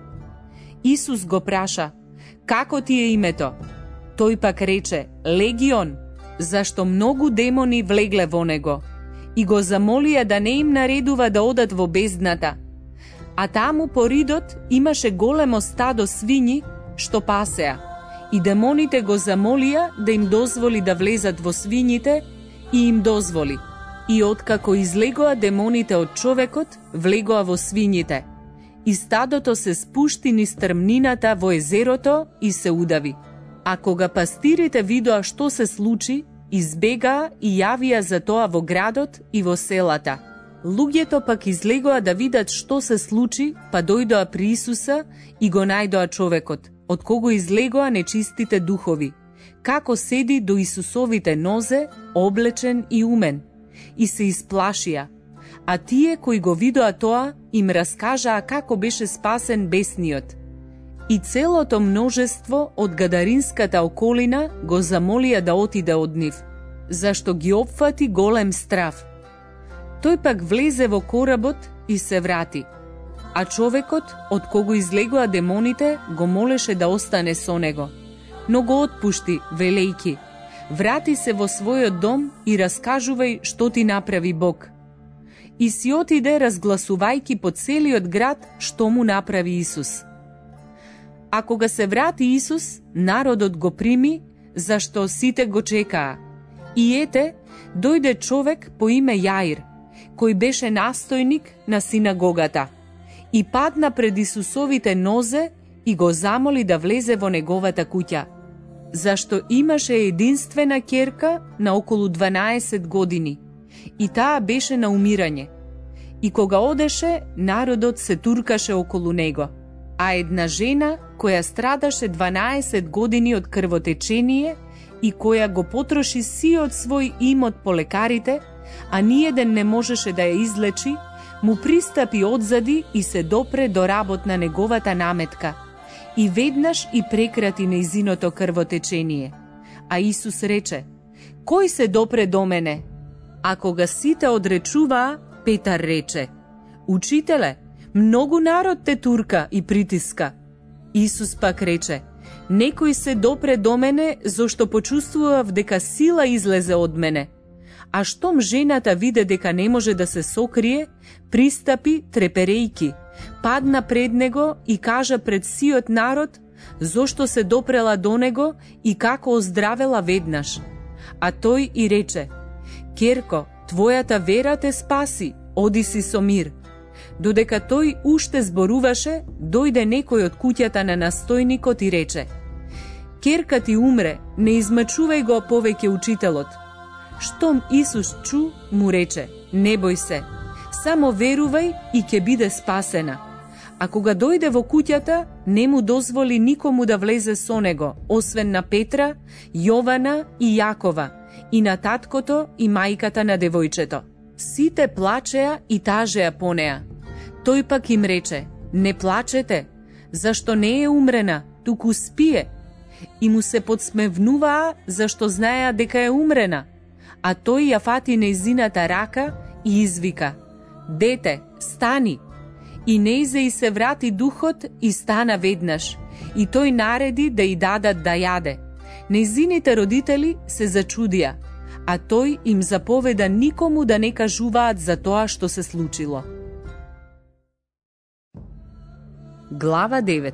[SPEAKER 1] Исус го праша: Како ти е името? Тој пак рече: Легион, зашто многу демони влегле во него, и го замолија да не им наредува да одат во бездната. А таму по ридот имаше големо стадо свињи што пасеа, и демоните го замолија да им дозволи да влезат во свињите, и им дозволи. И откако излегоа демоните од човекот, влегоа во свињите. И стадото се спушти низ стрмнината во езерото и се удави. А кога пастирите видоа што се случи, избегаа и јавија за тоа во градот и во селата. Луѓето пак излегоа да видат што се случи, па дојдоа при Исуса и го најдоа човекот, од кого излегоа нечистите духови, како седи до Исусовите нозе, облечен и умен, и се исплашија. А тие кои го видоа тоа, им раскажаа како беше спасен бесниот. И целото множество од Гадаринската околина го замолија да отиде од нив, зашто ги опфати голем страв. Тој пак влезе во коработ и се врати, а човекот, од кого излегоа демоните, го молеше да остане со него, но го отпушти, велејки: Врати се во својот дом и раскажувај што ти направи Бог. И си отиде разгласувајки по целиот град што му направи Исус. А кога се врати Исус, народот го прими, зашто сите го чекаа. И ете, дојде човек по име Јаир, кој беше настојник на синагогата, и падна пред Исусовите нозе и го замоли да влезе во неговата куќа, зашто имаше единствена ќерка на околу 12 години, и таа беше на умирање. И кога одеше, народот се туркаше околу него. А една жена, која страдаше 12 години од крвотечение и која го потроши сиот свој имот по лекарите, а ниеден не можеше да ја излечи, му пристапи одзади и се допре до работ на неговата наметка, и веднаш и прекрати нејзиното крвотечение. А Исус рече: Кој се допре до мене? А кога сите одречуваа, Петар рече: Учителе, многу народ те турка и притиска. Исус пак рече: Некој се допре до мене, зашто почувствував дека сила излезе од мене. А штом жената виде дека не може да се сокрие, пристапи треперејки, падна пред него и кажа пред сиот народ зошто се допрела до него и како оздравела веднаш. А тој и рече: Ќерко, твојата вера те спаси, оди си со мир. Додека тој уште зборуваше, дојде некој од куќата на настојникот и рече: Ќерка ти умре, не измачувај го повеќе учителот. Штом Исус чу, му рече: Не бој се, само верувај и ќе биде спасена. А кога дојде во куќата, не му дозволи никому да влезе со него, освен на Петра, Јована и Јакова, и на таткото и мајката на девојчето. Сите плачеа и тажеа по неа. Тој пак им рече: Не плачете, зашто не е умрена, туку спие. И му се подсмевнуваа, зашто знаеа дека е умрена. А тој ја фати нејзината рака и извика: Дете, стани! И нејзе и се врати духот и стана веднаш, и тој нареди да и дадат да јаде. Нејзините родители се зачудија, а тој им заповеда никому да не кажуваат за тоа што се случило. Глава 9.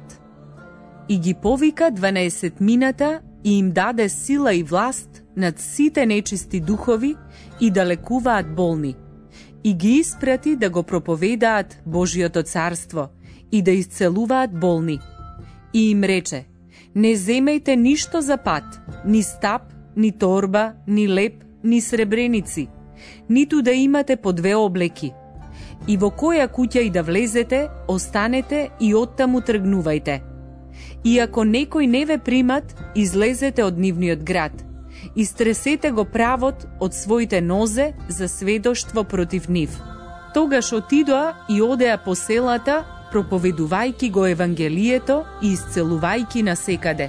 [SPEAKER 1] И ги повика 12-мината и им даде сила и власт над сите нечисти духови и да лекуваат болни. И ги испрати да го проповедаат Божиото царство и да исцелуваат болни. И им рече: не земејте ништо за пат, ни стап, ни торба, ни леп, ни сребреници, ниту да имате по 2 облеки. И во која куќа и да влезете, останете и оттаму тргнувајте. И ако некој не ве примат, излезете од нивниот град. Истресете го правот од своите нозе за сведоштво против нив. Тогаш отидоа и одеа по селата, проповедувајќи го Евангелието и исцелувајќи насекаде.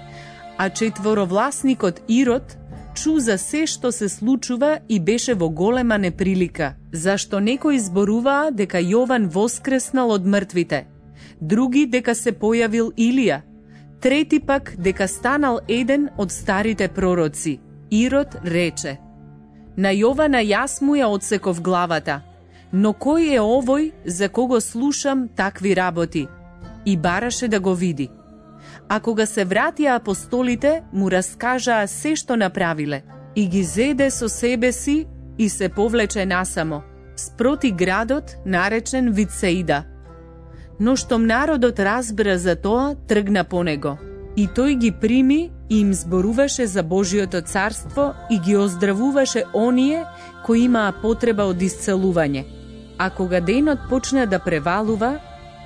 [SPEAKER 1] А четворовласникот Ирод чу за се што се случува и беше во голема неприлика, зашто некои зборуваа дека Јован воскреснал од мртвите, други дека се појавил Илија, трети пак дека станал еден од старите пророци. Ирод рече: на Јована јас му ја одсеков главата, но кој е овој за кого слушам такви работи? И бараше да го види. А кога се вратија апостолите, му раскажаа се што направиле, и ги зеде со себе си и се повлече насамо, спроти градот наречен Вицеида. Но штом народот разбра за тоа, тргна по него. И тој ги прими и им зборуваше за Божиото царство и ги оздравуваше оние кои имаа потреба од исцелување. А кога денот почна да превалува,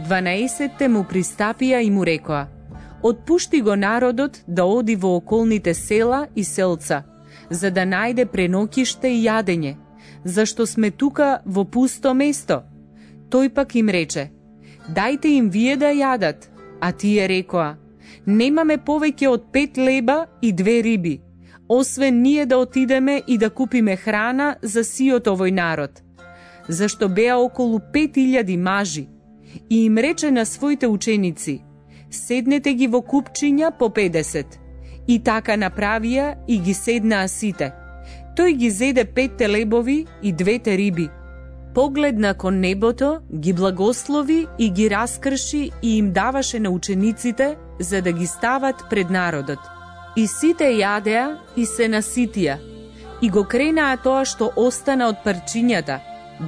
[SPEAKER 1] 12 му пристапија и му рекоа: отпушти го народот да оди во околните села и селца, за да најде преноќиште и јадење, зашто сме тука во пусто место. Тој пак им рече: дајте им вие да јадат. А тие рекоа: немаме повеќе од 5 леба и 2 риби, освен ние да отидеме и да купиме храна за сиот овој народ. Зашто беа околу 5000 мажи. И им рече на своите ученици: седнете ги во купчиња по 50. И така направија и ги седнаа сите. Тој ги зеде 5 лебови и 2 риби. Погледна кон небото, ги благослови и ги раскрши и им даваше на учениците за да ги стават пред народот. И сите јадеа и се наситија. И го кренаа тоа што остана од парчињата,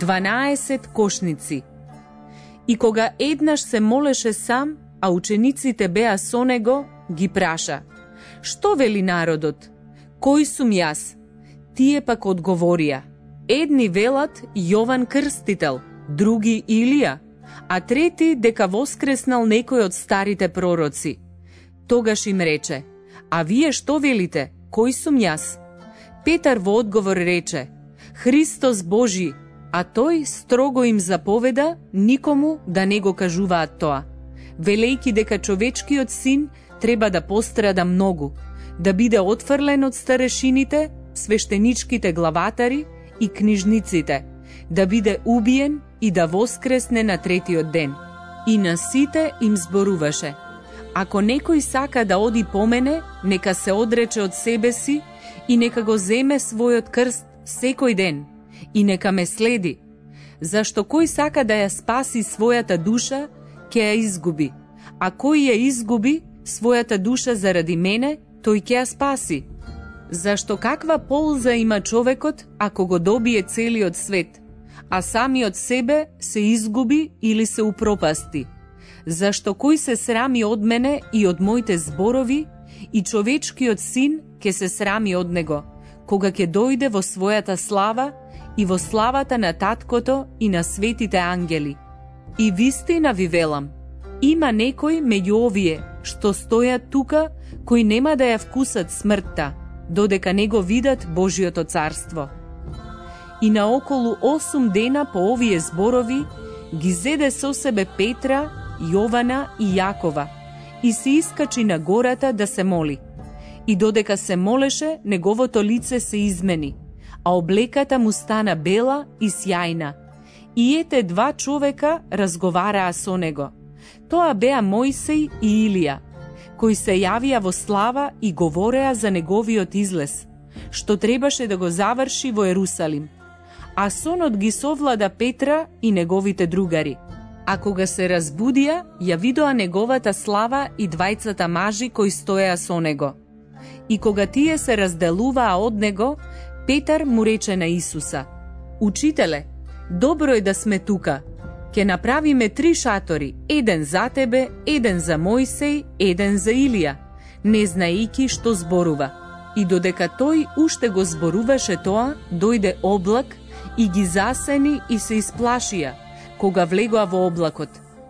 [SPEAKER 1] 12 кошници. И кога еднаш се молеше сам, а учениците беа со него, ги праша: што вели народот? Кој сум јас? Тие пак одговорија: едни велат Јован Крстител, други Илија, а трети дека воскреснал некој од старите пророци. Тогаш им рече: а вие што велите? Кој сум јас? Петар во одговор рече: Христос Божи, а тој строго им заповеда никому да не го кажуваат тоа, велејќи дека човечкиот син треба да пострада многу, да биде отфрлен од старешините, свештеничките главатари и книжниците, да биде убиен и да воскресне на третиот ден. И на сите им зборуваше: ако некој сака да оди по мене, нека се одрече од себе си и нека го земе својот крст секој ден и нека ме следи. Зашто кој сака да ја спаси својата душа, ќе ја изгуби, а кој ја изгуби својата душа заради мене, тој ќе ја спаси. Зашто каква полза има човекот ако го добие целиот свет, а самиот себе се изгуби или се упропасти? Зашто кој се срами од мене и од моите зборови, и човечкиот син ќе се срами од него, кога ќе дојде во својата слава и во славата на Таткото и на светите ангели. И вистина ви велам, има некои меѓу овие што стојат тука, кои нема да ја вкусат смртта, додека не го видат Божиото царство. И на околу 8 дена по овие зборови ги зеде со себе Петра, Јована и Јакова и се искачи на гората да се моли. И додека се молеше, неговото лице се измени, а облеката му стана бела и сјајна. И ете два човека разговараа со него. Тоа беа Мојсей и Илија, кои се јавија во слава и говореа за неговиот излез, што требаше да го заврши во Ерусалим. А сонот ги совлада Петра и неговите другари. А кога се разбудија, ја видоа неговата слава и двајцата мажи кои стоеа со него. И кога тие се разделуваа од него, Петар му рече на Исуса: Учителе, добро е да сме тука. Ке направиме 3 шатори, еден за тебе, еден за Мојсей, еден за Илија, не знаејќи што зборува. И додека тој уште го зборуваше тоа, дојде облак и ги засени и се исплашија, кога влегоа во облакот.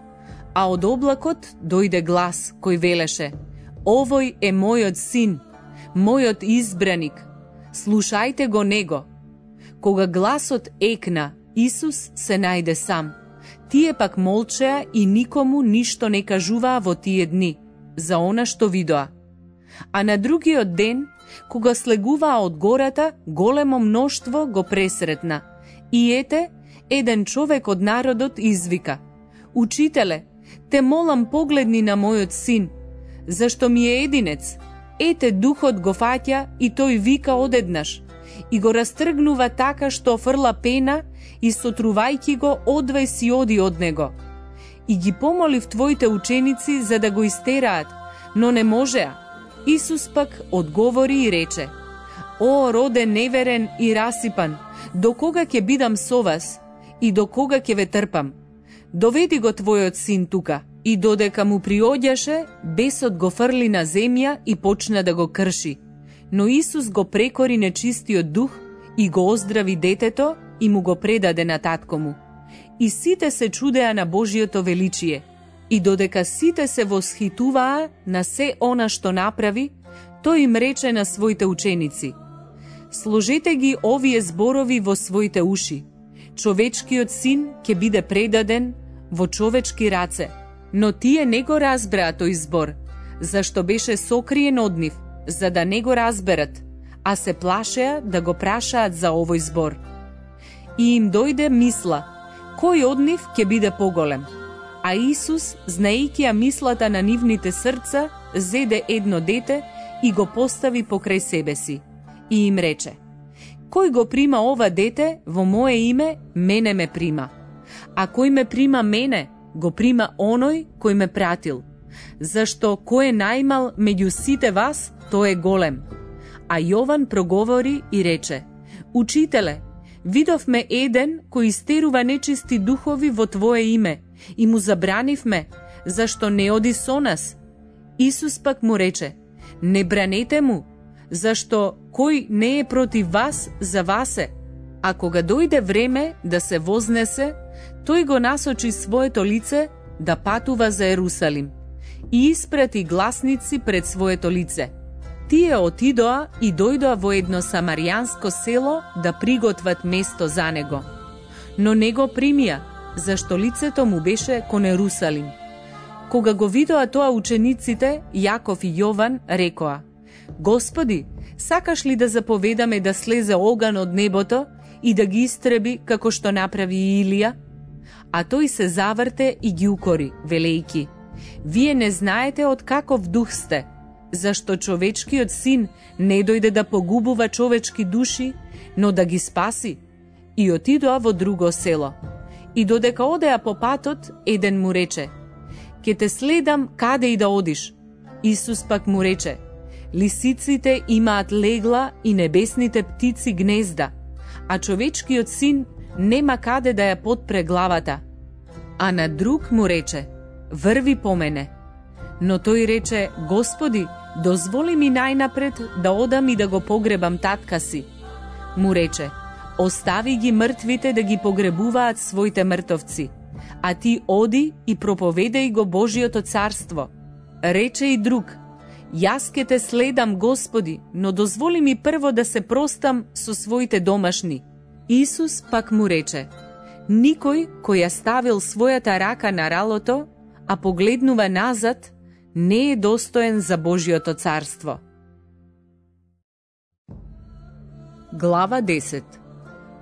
[SPEAKER 1] А од облакот дојде глас кој велеше: Овој е мојот син, мојот избраник, слушајте го него. Кога гласот екна, Исус се најде сам. Тие пак молчеа и никому ништо не кажуваа во тие дни, за она што видоа. А на другиот ден, кога слегуваа од гората, големо мноштво го пресретна. И ете, еден човек од народот извика: Учителе, те молам погледни на мојот син, зашто ми е единец. Ете, духот го фаќа и тој вика одеднаш, и го растргнува така што фрла пена и сотрувајќи го одвај си оди од него. И ги помолив твоите ученици за да го истераат, но не можеа. Исус пак одговори и рече: О, роде неверен и расипан, до кога ќе бидам со вас и до кога ќе ве трпам? Доведи го твојот син тука. И додека му приоѓаше, бесот го фрли на земја и почна да го крши. Но Исус го прекори нечистиот дух и го оздрави детето и му го предаде на татко му. И сите се чудеа на Божиото величие. И додека сите се восхитуваа на се она што направи, тој им рече на своите ученици: Сложете ги овие зборови во своите уши. Човечкиот син ќе биде предаден во човечки раце. Но тие не го разбраа тој збор, зашто беше сокриен од нив, за да не го разберат, а се плашеа да го прашаат за овој збор. И им дојде мисла: кој од нив ќе биде поголем? А Исус, знаејќи ја мислата на нивните срца, зеде едно дете и го постави покрај себе си. И им рече: Кој го прима ова дете во мое име, мене ме прима. А кој ме прима мене, го прима оној кој ме пратил. Зашто кој е најмал меѓу сите вас, тој е голем. А Јован проговори и рече: Учителе, видовме еден кој истерува нечисти духови во Твое име и му забранивме, зашто не оди со нас. Исус пак му рече: Не бранете му, зашто кој не е против вас, за вас е. А кога дојде време да се вознесе, тој го насочи своето лице да патува за Ерусалим и испрати гласници пред своето лице. Тие отидоа и дојдоа во едно самаријанско село да приготват место за него. Но не го примија, зашто лицето му беше кон Ерусалим. Кога го видоа тоа учениците, Јаков и Јован рекоа: Господи, сакаш ли да заповедаме да слезе оган од небото и да ги истреби како што направи Илија? А тој се заврте и ги укори, велејки: Вие не знаете од каков дух сте, зашто човечкиот син не дојде да погубува човечки души, но да ги спаси. И отидоа во друго село. И додека одеа по патот, еден му рече: Ке те следам каде и да одиш. Исус пак му рече: Лисиците имаат легла и небесните птици гнезда, а човечкиот син нема каде да ја потпре главата. А на друг му рече: Врви по мене. Но тој рече: Господи, дозволи ми најнапред да одам и да го погребам татка си. Му рече: Остави ги мртвите да ги погребуваат своите мртовци, а ти оди и проповедај го Божиото царство. Рече и друг: Јас ке те следам, Господи, но дозволи ми прво да се простам со своите домашни. Исус пак му рече: Никој кој ја ставил својата рака на ралото, а погледнува назад, не е достоен за Божиото царство. Глава 10.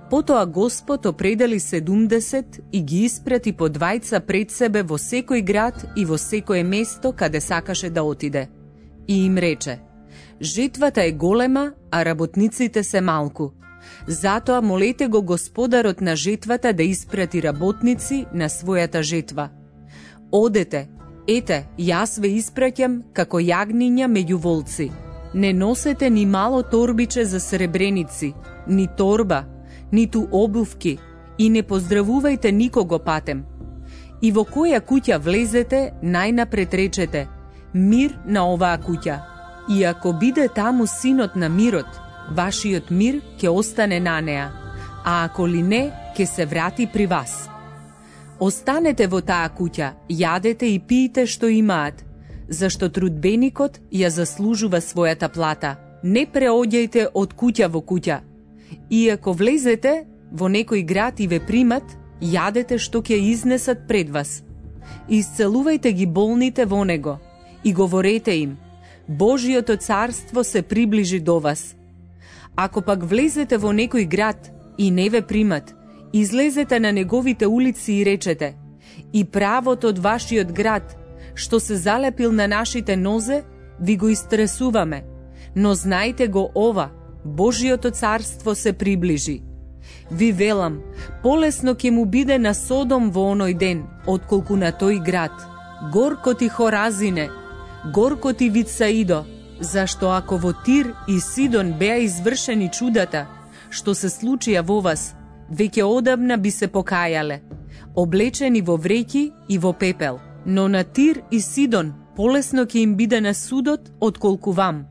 [SPEAKER 1] Потоа Господ определи 70 и ги испрати по двајца пред себе во секој град и во секое место каде сакаше да отиде. И им рече: жетвата е голема, а работниците се малку. Затоа молете го Господарот на жетвата да испрати работници на својата жетва. Одете, ете, јас ве испраќам како јагниња меѓу волци. Не носете ни мало торбиче за сребреници, ни торба, ниту обувки, и не поздравувајте никого патем. И во која куќа влезете, најнапред речете: мир на оваа куќа. И ако биде таму синот на мирот, вашиот мир ќе остане на неа, а ако ли не, ќе се врати при вас. Останете во таа куќа, јадете и пиете што имаат, зашто трудбеникот ја заслужува својата плата. Не преоѓајте од куќа во куќа. И ако влезете во некој град и ве примат, јадете што ќе изнесат пред вас. Исцелувајте ги болните во него и говорете им: Божиото царство се приближи до вас. Ако пак влезете во некој град и не ве примат, излезете на неговите улици и речете: и правото од вашиот град, што се залепил на нашите нозе, ви го истресуваме, но знајте го ова: Божиото царство се приближи. Ви велам, полесно ќе му биде на Содом во оној ден, отколку на тој град. Горко ти Хоразине, горко ти Вицаидо, зашто ако во Тир и Сидон беа извршени чудата, што се случија во вас, веќе одамна би се покајале, облечени во вреќи и во пепел. Но на Тир и Сидон полесно ќе им биде на судот отколку вам.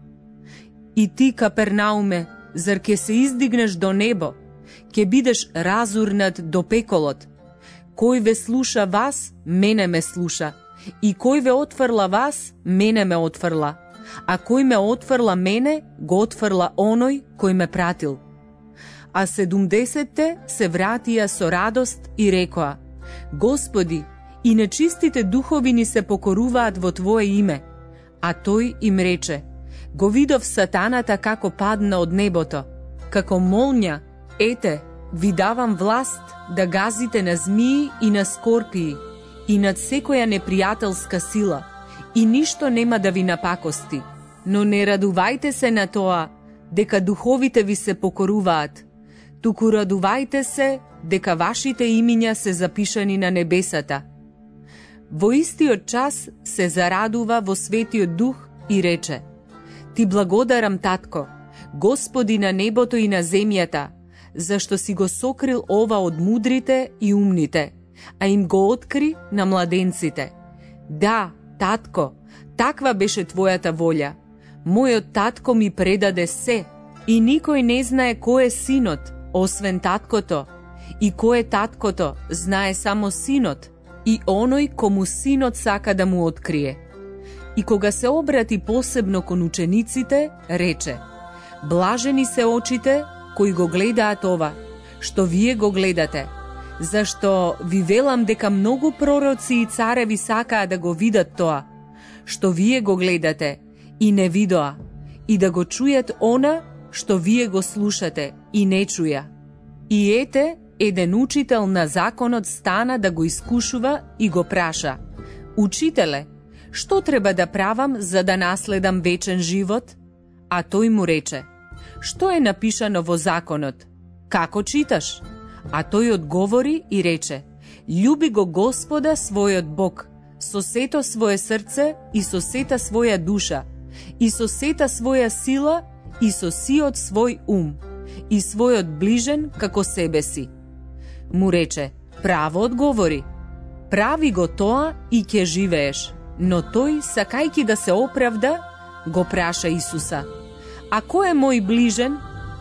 [SPEAKER 1] И ти, Капернауме, зар ќе се издигнеш до небо, ќе бидеш разурнат до пеколот. Кој ве слуша вас, мене ме слуша, и кој ве отфрла вас, мене ме отфрла, а кој ме отфрла мене, го отфрла оној кој ме пратил. А 70 се вратија со радост и рекоа: Господи, и нечистите духови ни се покоруваат во Твое име. А тој им рече: го видов сатаната како падна од небото, како молња. Ете, ви давам власт да газите на змии и на скорпии и над секоја непријателска сила, и ништо нема да ви напакости. Но не радувајте се на тоа дека духовите ви се покоруваат, туку радувајте се дека вашите имиња се запишани на небесата. Во истиот час се зарадува во Светиот Дух и рече: Ти благодарам, Татко, Господи на небото и на земјата, зашто си го сокрил ова од мудрите и умните, а им го откри на младенците. Да, Татко, таква беше Твојата волја. Мојот татко ми предаде се, и никој не знае кој е синот, освен таткото, и кој е таткото, знае само синот, и оној кому синот сака да му открие. И кога се обрати посебно кон учениците, рече: Блажени се очите кои го гледаат ова, што вие го гледате, зашто ви велам дека многу пророци и цареви сакаа да го видат тоа, што вие го гледате и не видоа, и да го чујат она што вие го слушате и не чуја. И ете, еден учител на законот стана да го искушува и го праша: Учителе, што треба да правам за да наследам вечен живот? А тој му рече: Што е напишано во законот? Како читаш? А тој одговори и рече: Љуби го Господа својот Бог со сето свое срце и со сета своја душа и со сета своја сила и со сиот свој ум и својот ближен како себе си. Му рече: Право одговори. Прави го тоа и ќе живееш. Но тој, сакајќи да се оправда, го праша Исуса: А кој е мој ближен?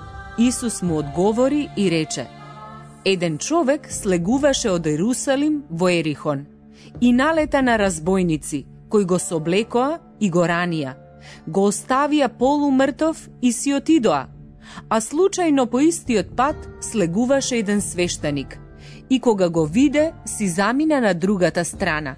[SPEAKER 1] Исус му одговори и рече: Еден човек слегуваше од Ерусалим во Ерихон и налета на разбойници, кои го соблекоа и го ранија, го оставија полумртов и си отидоа. А случајно по истиот пат слегуваше еден свештеник и кога го виде, си замина на другата страна.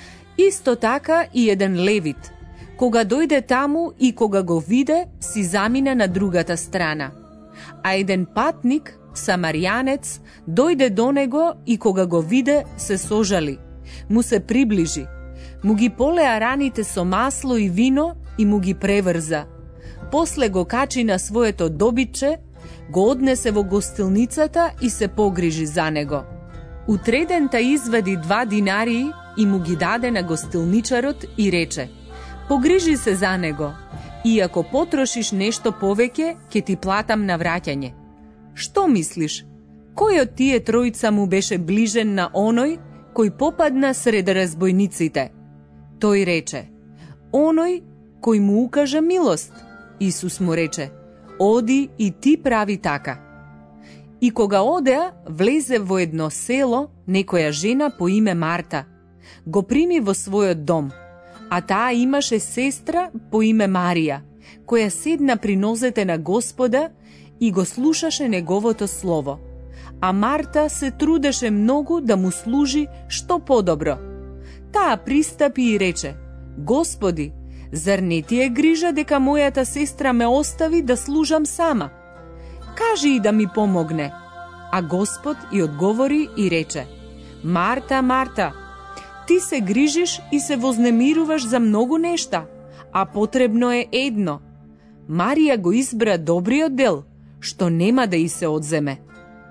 [SPEAKER 1] Исто така и еден левит, кога дојде таму и кога го виде, си замина на другата страна. А еден патник самарјанец, дојде до него и кога го виде, се сожали. Му се приближи. Му ги полеа раните со масло и вино и му ги преврза. После го качи на своето добитче, го однесе во гостилницата и се погрижи за него. Утреден та извади 2 динарии и му ги даде на гостилничарот и рече: погрижи се за него, и ако потрошиш нешто повеќе, ќе ти платам на враќање. Што мислиш? Кој од тие тројца му беше ближен на оној кој попадна сред разбойниците? Тој рече: оној кој му укажа милост. Исус му рече: оди и ти прави така. И кога одеа, влезе во едно село некоја жена по име Марта. Го прими во својот дом, а таа имаше сестра по име Марија, која седна при нозете на Господа и го слушаше неговото слово. А Марта се трудеше многу да му служи што подобро. Таа пристапи и рече: Господи, зар не ти е грижа дека мојата сестра ме остави да служам сама? Кажи и да ми помогне. А Господ и одговори и рече: Марта, Марта, ти се грижиш и се вознемируваш за многу нешта, а потребно е едно. Марија го избра добриот дел, што нема да и се одземе.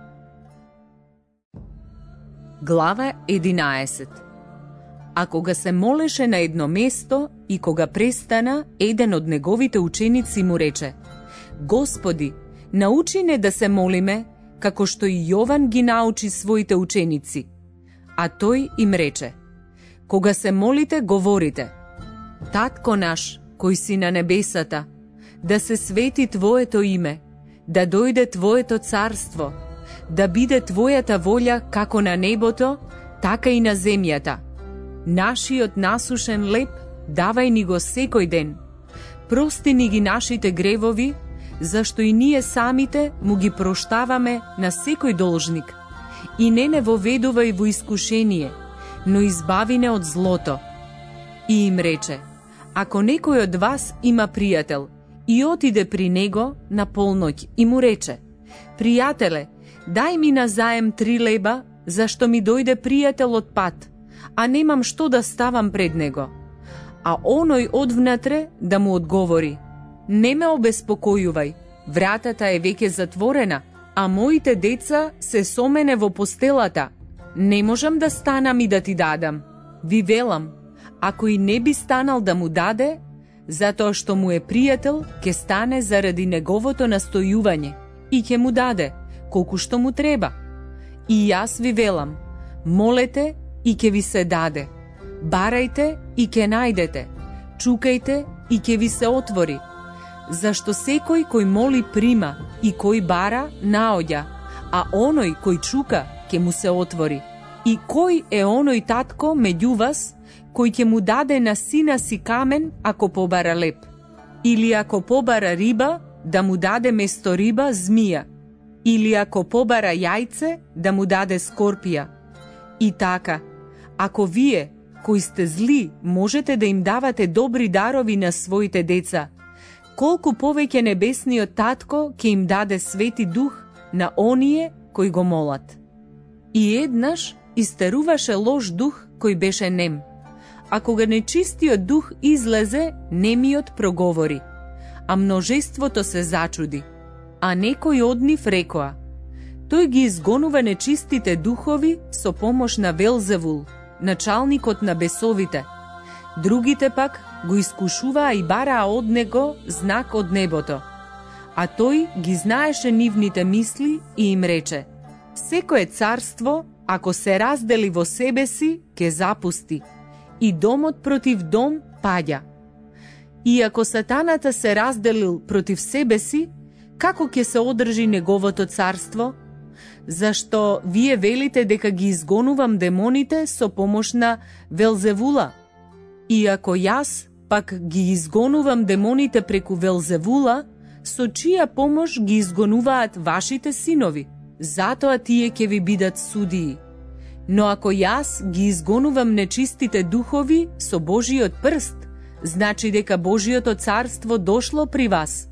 [SPEAKER 1] Глава 11. А кога се молеше на едно место и кога престана, еден од неговите ученици му рече: Господи, научи не да се молиме, како што и Јован ги научи своите ученици. А тој им рече: кога се молите, говорите: Татко наш, кој си на небесата, да се свети Твоето име, да дојде Твоето царство, да биде Твојата волја како на небото, така и на земјата. Нашиот насушен леб давај ни го секој ден. Прости ни ги нашите гревови, зашто и ние самите му ги проштаваме на секој должник. И не воведувај во искушение, но избави не од злото. И им рече: ако некој од вас има пријател и отиде при него на полноќ и му рече: пријателе, дај ми назаем 3 леба, зашто ми дојде пријател од пат, а немам што да ставам пред него. А оној одвнатре да му одговори: не ме обеспокојувај, вратата е веќе затворена, а моите деца се со мене во постелата. Не можам да станам и да ти дадам. Ви велам, ако и не би станал да му даде, затоа што му е пријател, ќе стане заради неговото настојување и ќе му даде колку што му треба. И јас ви велам, молете и ќе ви се даде, барајте и ќе најдете, чукајте и ќе ви се отвори. Зашто секој кој моли прима и кој бара наоѓа, а оној кој чука ќе му се отвори. И кој е оној татко меѓу вас кој ќе му даде на сина си камен ако побара леп? Или ако побара риба, да му даде место риба змија? Или ако побара јајце, да му даде скорпија? И така, ако вие, кои сте зли, можете да им давате добри дарови на своите деца, колку повеќе небесниот татко ќе им даде свети дух на оние кои го молат. И еднаш истеруваше лош дух кој беше нем. А кога нечистиот дух излезе, немиот проговори, а множеството се зачуди. А некој од нив рекоа: тој ги изгонува нечистите духови со помош на Велзевул, началникот на бесовите. Другите пак го искушуваа и бараа од него знак од небото. А тој ги знаеше нивните мисли и им рече: секое царство, ако се раздели во себе си, ќе запусти, и домот против дом паѓа. И ако сатаната се разделил против себе си, како ќе се одржи неговото царство? Зашто вие велите дека ги изгонувам демоните со помош на Велзевула? И ако јас пак ги изгонувам демоните преку Велзевула, со чија помош ги изгонуваат вашите синови? Затоа тие ќе ви бидат судии. Но ако јас ги изгонувам нечистите духови со Божиот прст, значи дека Божиото царство дошло при вас.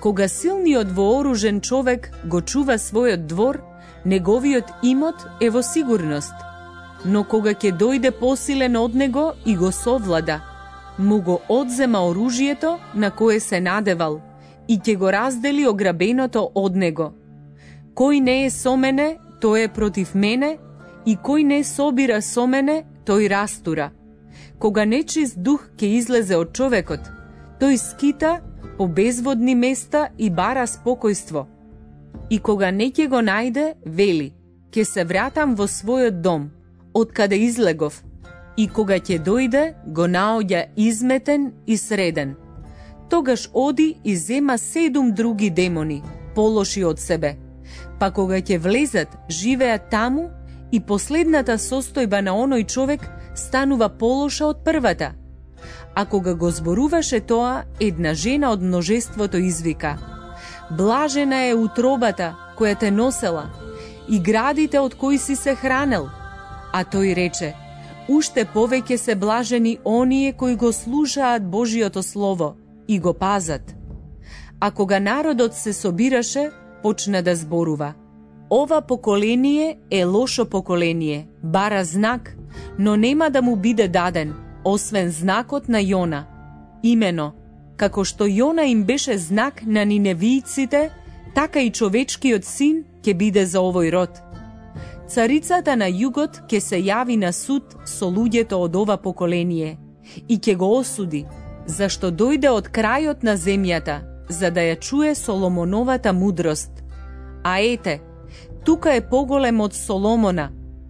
[SPEAKER 1] Кога силниот вооружен човек го чува својот двор, неговиот имот е во сигурност. Но кога ќе дојде посилен од него и го совлада, му го одзема оружјето на кое се надевал и ќе го раздели ограбеното од него. Кој не е со мене, тој е против мене, и кој не собира со мене, тој растура. Кога нечист дух ќе излезе од човекот, тој скита по безводни места и бара спокојство. И кога не ќе го најде, вели: ќе се вратам во својот дом, од каде излегов, и кога ќе дојде, го наоѓа изметен и среден. Тогаш оди и зема 7 други демони, полоши од себе, па кога ќе влезат, живеат таму, и последната состојба на оној човек станува полоша од првата. А кога го зборуваше тоа, една жена од множеството извика: блажена е утробата која те носела и градите од кои си се хранел. А тој рече: уште повеќе се блажени оние кои го слушаат Божиото слово и го пазат. А кога народот се собираше, почна да зборува: ова поколение е лошо поколение, бара знак, но нема да му биде даден, освен знакот на Јона. Имено, како што Јона им беше знак на ниневијците, така и човечкиот син ќе биде за овој род. Царицата на југот ќе се јави на суд со луѓето од ова поколение и ќе го осуди, зашто дојде од крајот на земјата, за да ја чуе Соломоновата мудрост. А ете, тука е поголем од Соломона.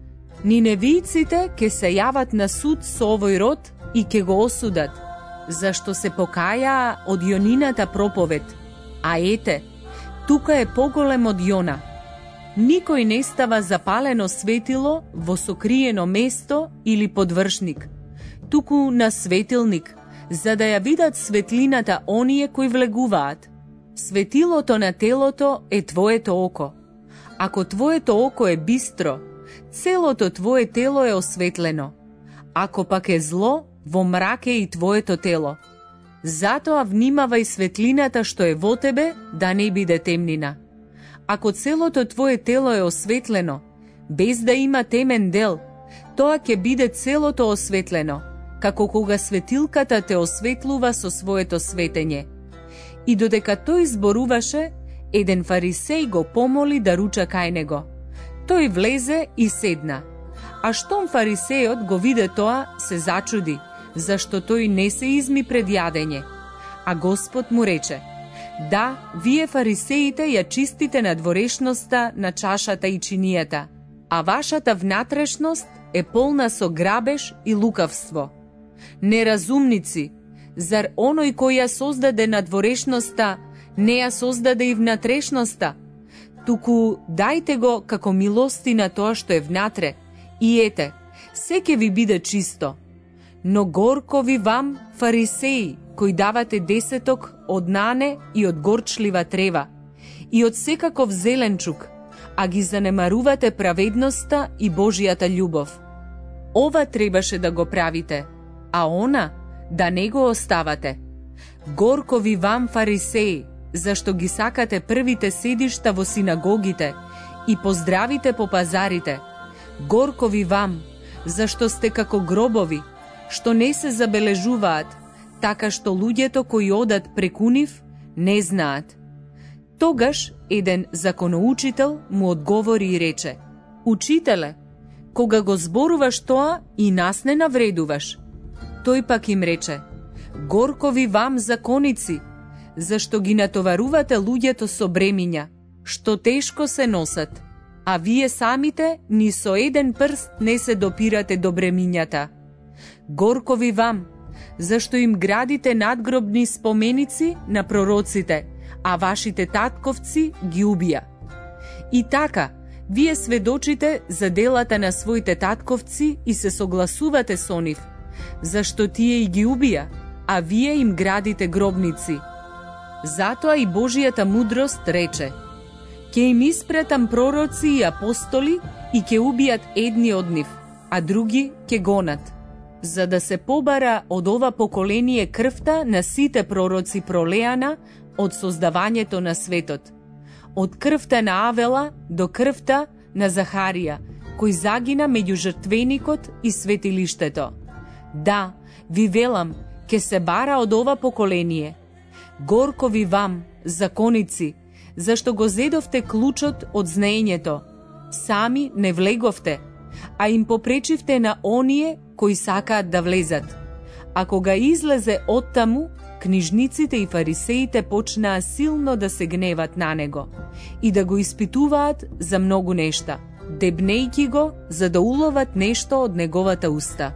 [SPEAKER 1] Ниневијците ќе се јават на суд со овој род и ќе го осудат, зашто се покајаа од Јонината проповед. А ете, тука е поголем од Јона. Никој не става запалено светило во сокриено место или подвршник, туку на светилник, за да ја видат светлината оние кои влегуваат. Светилото на телото е твоето око. Ако твоето око е бистро, целото твое тело е осветлено. Ако пак е зло, во мрак е и твоето тело. Затоа внимавај светлината што е во тебе, да не биде темнина. Ако целото твое тело е осветлено, без да има темен дел, тоа ќе биде целото осветлено, како кога светилката те осветлува со своето светење. И додека тој зборуваше, еден фарисеј го помоли да руча кај него. Тој влезе и седна. А штом фарисејот го виде тоа, се зачуди, зашто тој не се изми пред јадење. А Господ му рече: да, вие фарисеите ја чистите надворешноста на чашата и чинијата, а вашата внатрешност е полна со грабеж и лукавство. Неразумници, зар оној кој ја создаде надворешноста не ја создаде и внатрешноста? Туку дајте го како милостина тоа што е внатре, и ете, се ќе ви биде чисто. Но горко ви вам, фарисеи, кои давате десеток од нане и од горчлива трева, и од секаков зеленчук, а ги занемарувате праведноста и Божијата љубов. Ова требаше да го правите, а она да не го оставате. Горко ви вам, фарисеи, зашто ги сакате првите седишта во синагогите и поздравите по пазарите. Горко ви вам, зашто сте како гробови, што не се забележуваат, така што луѓето кои одат преку нив не знаат. Тогаш еден законоучител му одговори и рече: учителе, кога го зборуваш тоа и нас не навредуваш. Тој пак им рече: горко ви вам, законици, зашто ги натоварувате луѓето со бремиња, што тешко се носат, а вие самите ни со еден прст не се допирате до бремињата. Горко ви вам, зашто им градите надгробни споменици на пророците, а вашите татковци ги убија. И така, вие сведочите за делата на своите татковци и се согласувате со нив, зашто тие и ги убија, а вие им градите гробници. Затоа и Божијата мудрост рече: ќе им испретам пророци и апостоли и ќе убијат едни од нив, а други ќе гонат, за да се побара од ова поколение крвта на сите пророци пролеана, од создавањето на светот, од крвта на Авела до крвта на Захарија, кој загина меѓу жртвеникот и светилиштето. Да, ви велам, ке се бара од ова поколение. Горко ви вам, законици, зашто го зедовте клучот од знаењето. Сами не влеговте, а им попречивте на оние кои сакаат да влезат. А кога излезе оттаму, книжниците и фарисеите почнаа силно да се гневат на него и да го испитуваат за многу нешта, дебнејки го за да уловат нешто од неговата уста.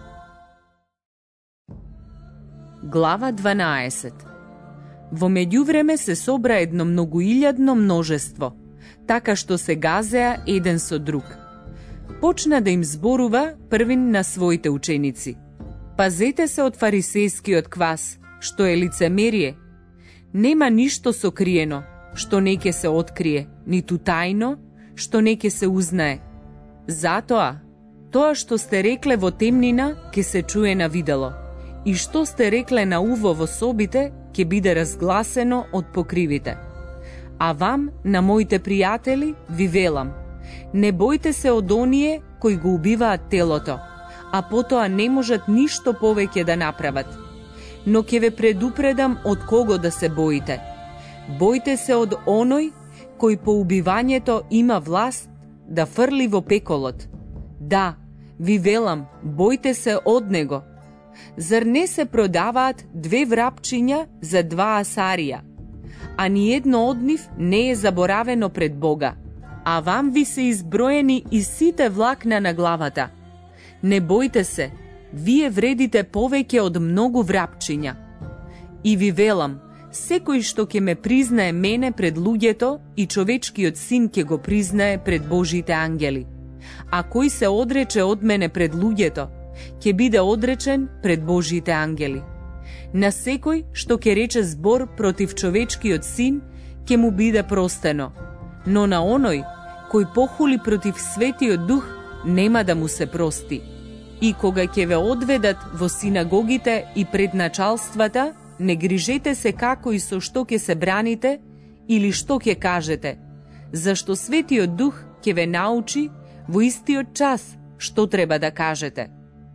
[SPEAKER 1] Глава 12. Во меѓувреме се собра едно многуилјадно множество, така што се газеа еден со друг. Почна да им зборува првин на своите ученици. Пазете се од фарисејскиот квас, што е лицемерие. Нема ништо сокриено, што не ќе се открие, ниту тајно, што не ќе се узнае. Затоа, тоа што сте рекле во темнина, ќе се чуе на видело, и што сте рекле на уво во собите, ќе биде разгласено од покривите. А вам, на моите пријатели, ви велам, не бојте се од оние кои го убиваат телото, а потоа не можат ништо повеќе да направат. Но ќе ве предупредам од кого да се боите. Бојте се од оној кој по убивањето има власт да фрли во пеколот. Да, ви велам, бојте се од него. Зар не се продаваат 2 врапчиња за 2 асарија? А ниедно од нив не е заборавено пред Бога. А вам ви се изброени и сите влакна на главата. Не бојте се, вие вредите повеќе од многу врапчиња. И ви велам, секој што ќе ме признае мене пред луѓето, и човечкиот син ќе го признае пред Божите ангели. А кој се одрече од мене пред луѓето, ќе биде одречен пред Божите ангели. На секој што ќе рече збор против човечкиот син, ќе му биде простено, но на оној кој похули против Светиот Дух, нема да му се прости. И кога ќе ве одведат во синагогите и пред началствата, не грижете се како и со што ќе се браните или што ќе кажете, зашто Светиот Дух ќе ве научи во истиот час што треба да кажете.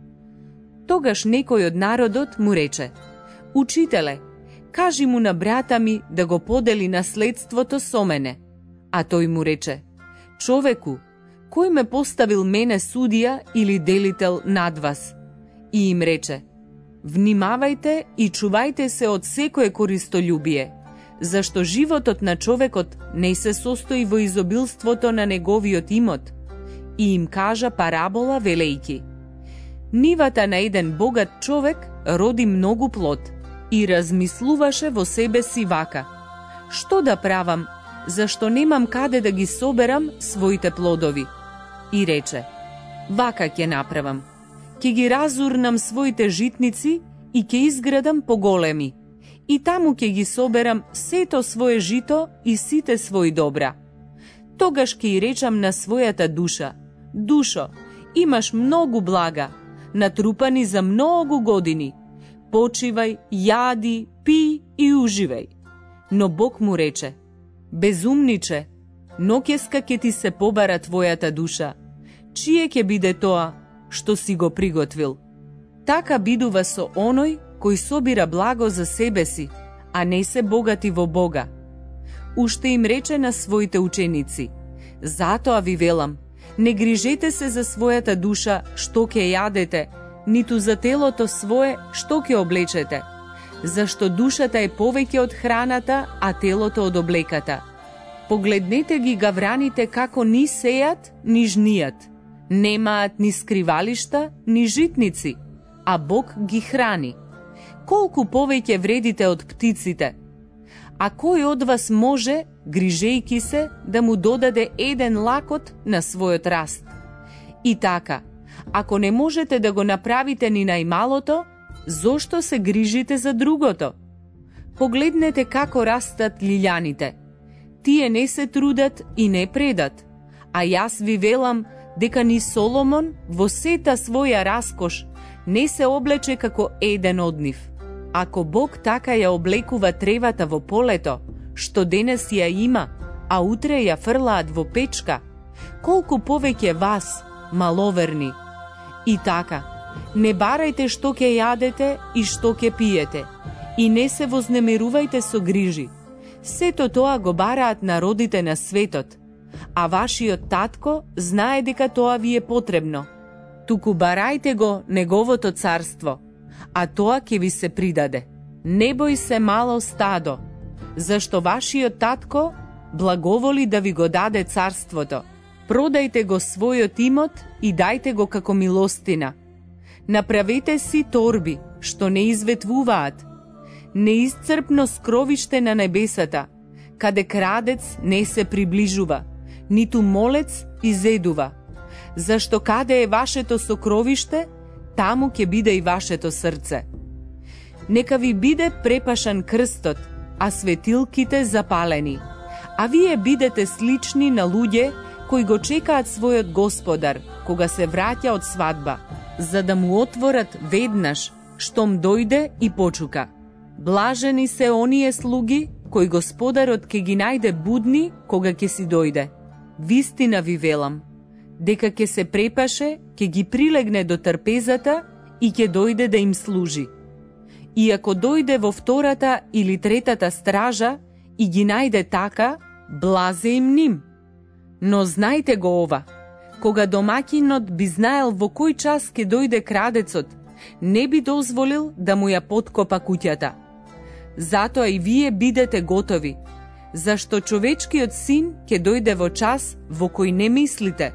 [SPEAKER 1] Тогаш некој од народот му рече: Учителе, кажи му на брата ми да го подели наследството со мене. А тој му рече: Човеку, кој ме поставил мене судија или делител над вас? И им рече: Внимавајте и чувајте се од секое користолюбие, зашто животот на човекот не се состои во изобилството на неговиот имот. И им кажа парабола велејки: Нивата на еден богат човек роди многу плод и размислуваше во себе си вака: Што да правам, зашто немам каде да ги соберам своите плодови? И рече: Вака ќе направам. Ќе ги разурнам своите житници и ќе изградам поголеми. И таму ќе ги соберам сето свое жито и сите свои добра. Тогаш ќе и речам на својата душа: Душо, имаш многу блага, натрупани за многу години. Почивај, јади, пи и уживај. Но Бог му рече: Безумниче, ноќеска ќе ти се побара твојата душа. Чие ќе биде тоа што си го приготвил? Така бидува со оној кој собира благо за себе си, а не се богати во Бога. Уште им рече на своите ученици: Затоа ви велам, не грижете се за својата душа што ќе јадете, ниту за телото свое што ќе облечете, зашто душата е повеќе од храната, а телото од облеката. Погледнете ги гавраните како ни сејат, ни жнијат. Немаат ни скривалишта, ни житници, а Бог ги храни. Колку повеќе вредите од птиците? А кој од вас може, грижејки се, да му додаде еден лакот на својот раст? И така, ако не можете да го направите ни најмалото, зошто се грижите за другото? Погледнете како растат лилјаните. Тие не се трудат и не предат, а јас ви велам дека ни Соломон во сета своја раскош не се облече како еден од нив. Ако Бог така ја облекува тревата во полето, што денес ја има, а утре ја фрлаат во печка, колку повеќе вас, маловерни. И така, не барајте што ќе јадете и што ќе пиете, и не се вознемирувајте со грижи. Сето тоа го бараат народите на светот, а вашиот татко знае дека тоа ви е потребно. Туку барајте го неговото царство, а тоа ќе ви се придаде. Не бој се, мало стадо, зашто вашиот татко благоволи да ви го даде царството. Продајте го својот имот и дајте го како милостина. Направете си торби, што не изветвуваат, неисцрпно скровиште на небесата, каде крадец не се приближува, ниту молец изедува. Зашто каде е вашето сокровиште, таму ќе биде и вашето срце. Нека ви биде препашан крстот, а светилките запалени, а вие бидете слични на луѓе кои го чекаат својот Господар, кога се враќа од свадба, за да му отворат веднаш, штом дојде и почука. Блажени се оние слуги, кои Господарот ќе ги најде будни, кога ќе си дојде. Вистина ви велам, дека ќе се препаше, ќе ги прилегне до трпезата и ќе дојде да им служи. И ако дојде во втората или третата стража и ги најде така, блазе им ним. Но знајте го ова, кога домаќинот би знаел во кој час ќе дојде крадецот, не би дозволил да му ја поткопа куќата. Затоа и вие бидете готови, зашто човечкиот син ќе дојде во час во кој не мислите.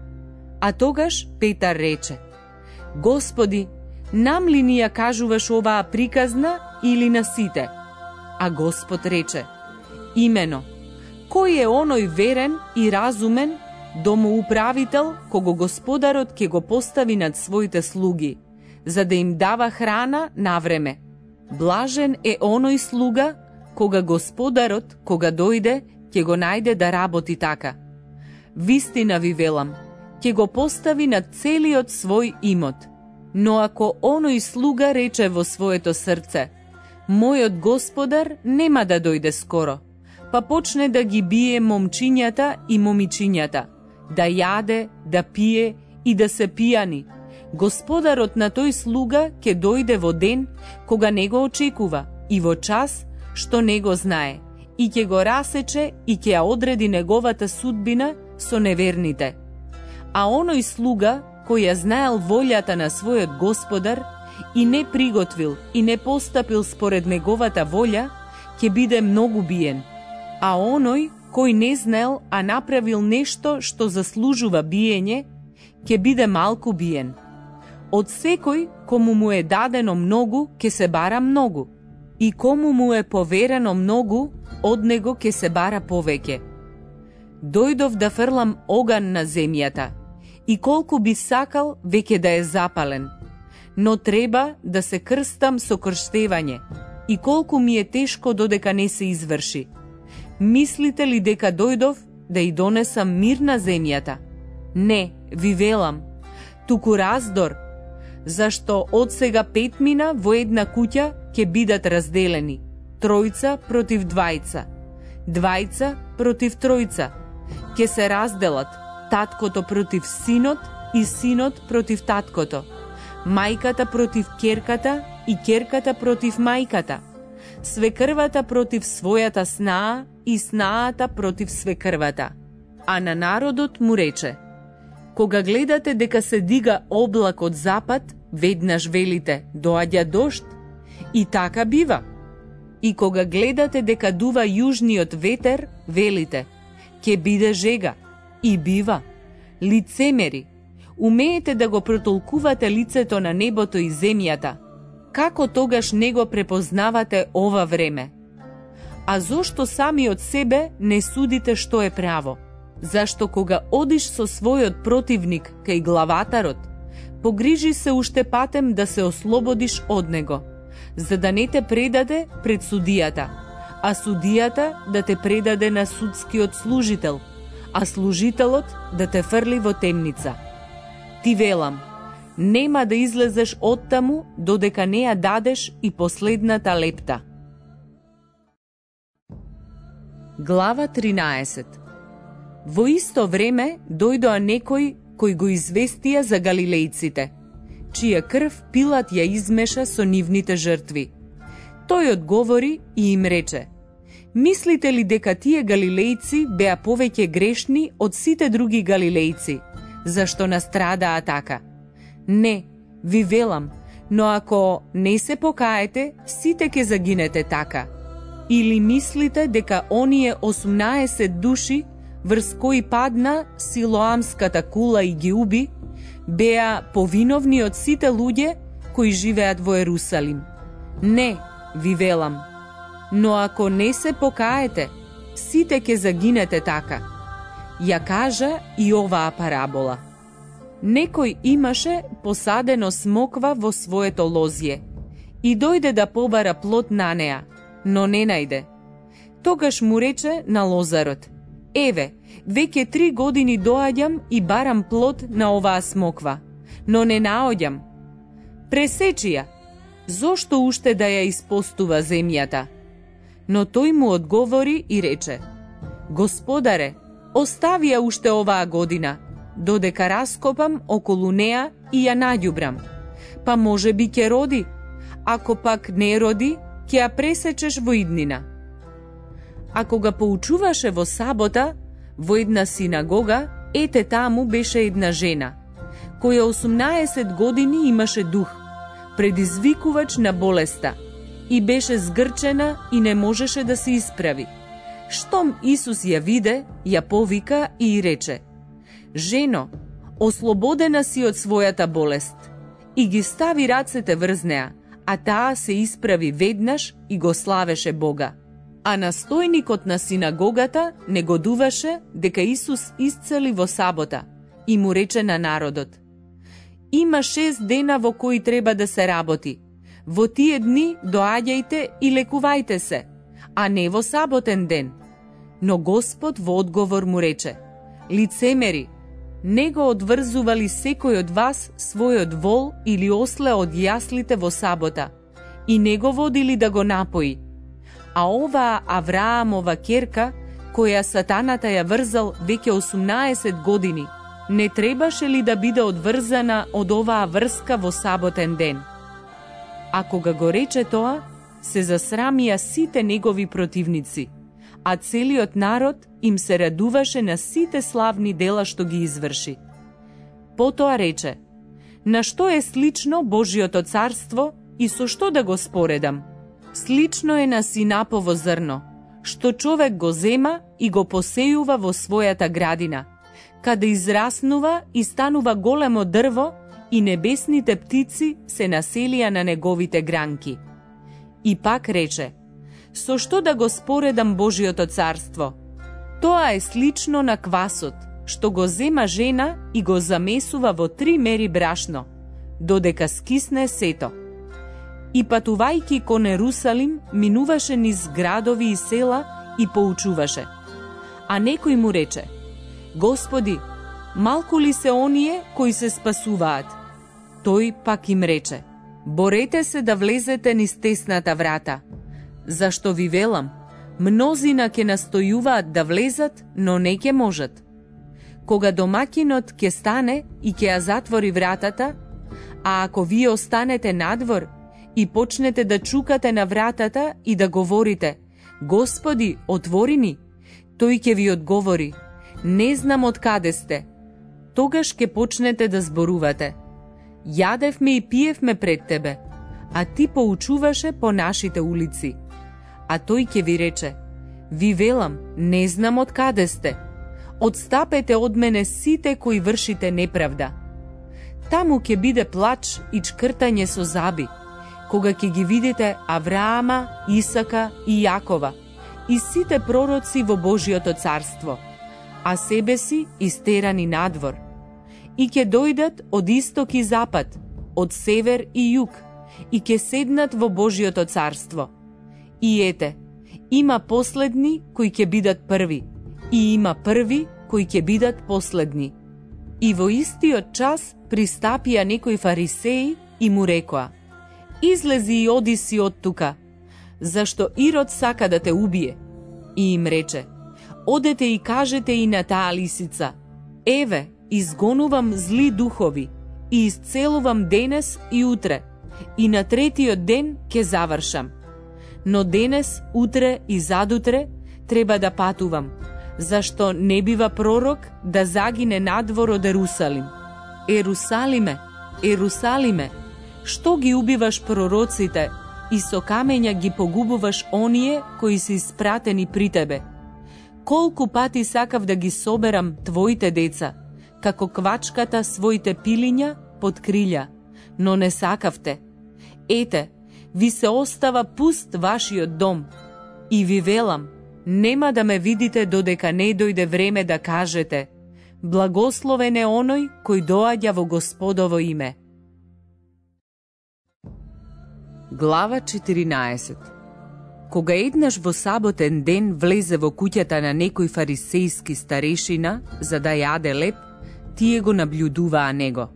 [SPEAKER 1] А тогаш Петар рече: Господи, нам ли ни ја кажуваш оваа приказна или на сите? А Господ рече: имено, кој е оној верен и разумен домоуправител кого Господарот ќе го постави над своите слуги, за да им дава храна на време. Блажен е оној слуга кога Господарот, кога дојде, ќе го најде да работи така. Вистина ви велам, ќе го постави над целиот свој имот. Но ако оној слуга рече во своето срце: мојот Господар нема да дојде скоро, па почне да ги бие момчињата и момичињата, да јаде, да пие и да се пијани, Господарот на тој слуга ќе дојде во ден кога не го очекува и во час што не го знае, и ќе го расече и ќе ја одреди неговата судбина со неверните. А оној слуга кој ја знаел волјата на својот Господар и не приготвил и не постапил според неговата волја, ќе биде многу биен. А оној кој не знаел, а направил нешто што заслужува биење, ќе биде малку биен. Од секој кому му е дадено многу, ќе се бара многу, и кому му е поверено многу, од него ќе се бара повеќе. Дојдов да фрлам оган на земјата, и колку би сакал веќе да е запален, но треба да се крстам со крштевање, и колку ми е тешко додека не се изврши. Мислите ли дека дојдов да и донесам мир на земјата? Не, ви велам, туку раздор, зашто од сега 5 мина во една куќа ќе бидат разделени, 3 против 2, 2 против 3, ќе се разделат, таткото против синот и синот против таткото, мајката против ќерката и ќерката против мајката, свекрвата против својата снаа и снаата против свекрвата. А на народот му рече: кога гледате дека се дига облак од запад, веднаш велите: доаѓа дожд, и така бива. И кога гледате дека дува јужниот ветер, велите: ќе биде жега, и бива. Лицемери, умеете да го протолкувате лицето на небото и земјата. Како тогаш не го препознавате ова време? А зошто сами од себе не судите што е право? Зашто кога одиш со својот противник кај главатарот, погрижи се уште патем да се ослободиш од него, за да не те предаде пред судијата, а судијата да те предаде на судскиот служител, а служителот да те фрли во темница. Ти велам, нема да излезеш оттаму додека не ја дадеш и последната лепта. Глава 13. Во исто време дојдоа некои кои го известија за галилејците, чија крв Пилат ја измеша со нивните жртви. Тој одговори и им рече: мислите ли дека тие галилејци беа повеќе грешни од сите други галилејци, зашто настрадаа така? Не, ви велам, но ако не се покаете, сите ќе загинете така. Или мислите дека оние 18 души, врз кои падна Силоамската кула и ги уби, беа повиновни од сите луѓе кои живеат во Ерусалим? Не, ви велам, но ако не се покаете, сите ќе загинете така. Ја кажа и оваа парабола. Некој имаше посадено смоква во своето лозје и дојде да побара плод на неа, но не најде. Тогаш му рече на лозарот: еве, веќе 3 години доаѓам и барам плод на оваа смоква, но не наоѓам. Пресечи ја, зошто уште да ја испостува земјата? Но тој му одговори и рече: Господаре, остави ја уште оваа година, додека раскопам околу неа и ја наѓубрам. Па може би ќе роди, ако пак не роди, ќе ја пресечеш во иднина. Ако ga поучуваше во сабота, во една синагога, ете таму беше една жена, која 18 години имаше дух, предизвикувач на болеста, и беше згрчена и не можеше да се исправи. Штом Исус ја виде, ја повика и рече: жено, ослободена си од својата болест. И ги стави рацете врз неа, а таа се исправи веднаш и го славеше Бога. А настојникот на синагогата негодуваше дека Исус исцели во сабота и му рече на народот: има 6 дена во кои треба да се работи. Во тие дни доаѓајте и лекувајте се, а не во саботен ден. Но Господ во одговор му рече: лицемери, не го одврзува ли секој од вас својот вол или осле од јаслите во сабота и не го води ли да го напои? А оваа Авраамова ќерка, која сатаната ја врзал веќе 18 години, не требаше ли да биде одврзана од оваа врска во саботен ден? А кога го рече тоа, се засрамија сите негови противници, а целиот народ им се радуваше на сите славни дела што ги изврши. Потоа рече: на што е слично Божиото царство и со што да го споредам? Слично е на синапово зрно, што човек го зема и го посејува во својата градина, каде израснува и станува големо дрво и небесните птици се населија на неговите гранки. И пак рече: со што да го споредам Божиото царство? Тоа е слично на квасот, што го зема жена и го замесува во 3 мери брашно, додека скисне сето. И патувајќи кон Ерусалим, минуваше низ градови и села и поучуваше. А некој му рече: Господи, малку ли се оние кои се спасуваат? Тој пак им рече: борете се да влезете низ тесната врата. Зашто ви велам, мнозина ќе настојуваат да влезат, но не ќе можат. Кога домакинот ќе стане и ќе ја затвори вратата, а ако вие останете надвор и почнете да чукате на вратата и да говорите: Господи, отвори ни, тој ќе ви одговори: не знам од каде сте. Тогаш ќе почнете да зборувате: јадевме и пиевме пред тебе, а ти поучуваше по нашите улици. А тој ќе ви рече: ви велам, не знам од каде сте. Отстапете од мене сите кои вршите неправда. Таму ќе биде плач и чкртање со заби, кога ќе ги видите Авраама, Исака и Јакова и сите пророци во Божиото царство, а себе си истерани надвор. И ќе дојдат од исток и запад, од север и југ, и ќе седнат во Божиото царство. И ете, има последни кои ќе бидат први, и има први кои ќе бидат последни. И во истиот час пристапија некои фарисеи и му рекоа: излези и оди си од тука, зашто Ирод сака да те убие. И им рече: одете и кажете и на таа лисица: еве, изгонувам зли духови и исцелувам денес и утре, и на третиот ден ќе завршам. Но денес, утре и задутре треба да патувам, зашто не бива пророк да загине надвор од Ерусалим. Ерусалиме, Ерусалиме, што ги убиваш пророците и со камења ги погубуваш оние кои се испратени при тебе? Колку пати сакав да ги соберам твоите деца, како квачката своите пилиња под крилја, но не сакавте. Ете, ви се остава пуст вашиот дом. И ви велам, нема да ме видите додека не дојде време да кажете: благословен е оној кој доаѓа во Господово име. Глава 14. Кога еднаш во саботен ден влезе во куќата на некој фарисејски старешина за да јаде леп, тие го наблюдуваа него.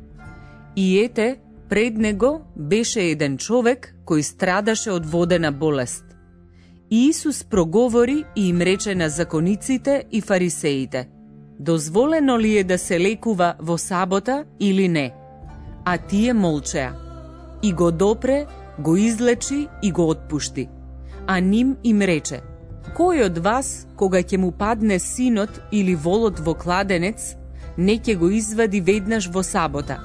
[SPEAKER 1] И ете, пред него беше еден човек кој страдаше од водена болест. И Исус проговори и им рече на закониците и фарисеите: дозволено ли е да се лекува во сабота или не? А тие молчеа. И го допре, го излечи и го отпушти. А ним им рече: кој од вас, кога ќе му падне синот или волот во кладенец, не ќе го извади веднаш во сабота?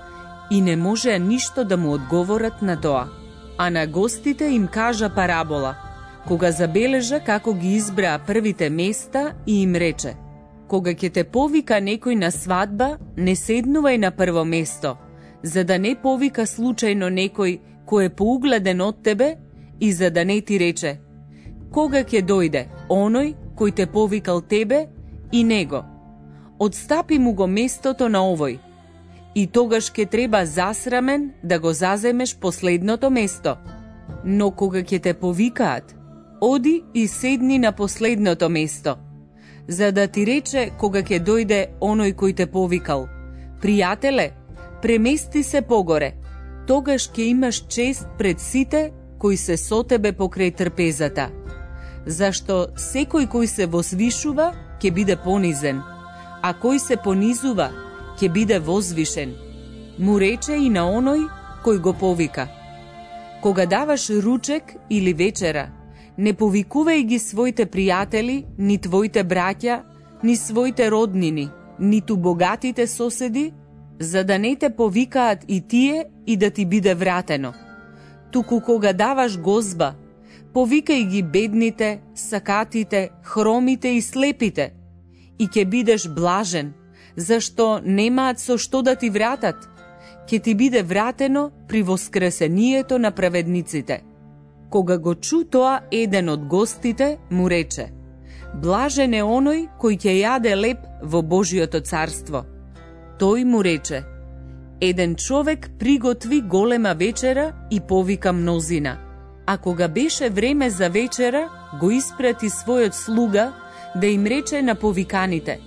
[SPEAKER 1] И не можеа ништо да му одговорат на тоа. А на гостите им кажа парабола, кога забележа како ги избраа првите места и им рече: кога ќе те повика некој на свадба, не седнувај на прво место, за да не повика случајно некој кој е поугледен од тебе и за да не ти рече: кога ќе дојде оној кој те повикал тебе и него, отстапи му го местото на овој. И тогаш ќе треба засрамен да го заземеш последното место. Но кога ќе те повикаат, оди и седни на последното место, за да ти рече кога ќе дојде оној кој те повикал: пријателе, премести се погоре, тогаш ќе имаш чест пред сите кои се со тебе покрај трпезата. Зашто секој кој се возвишува ќе биде понизен, а кој се понизува ќе биде возвишен. Му рече и на оној кој го повика: кога даваш ручек или вечера, не повикувај ги своите пријатели, ни твоите браќа, ни своите роднини, ниту богатите соседи, за да не те повикаат и тие и да ти биде вратено. Туку кога даваш гозба, повикај ги бедните, сакатите, хромите и слепите, и ќе бидеш блажен, зашто немаат со што да ти вратат. Ќе ти биде вратено при воскресението на праведниците. Кога го чу тоа, еден од гостите му рече: блажен е оној кој ќе јаде леп во Божиото царство. Тој му рече: еден човек приготви голема вечера и повика мнозина. А кога беше време за вечера, го испрати својот слуга да им рече на повиканите: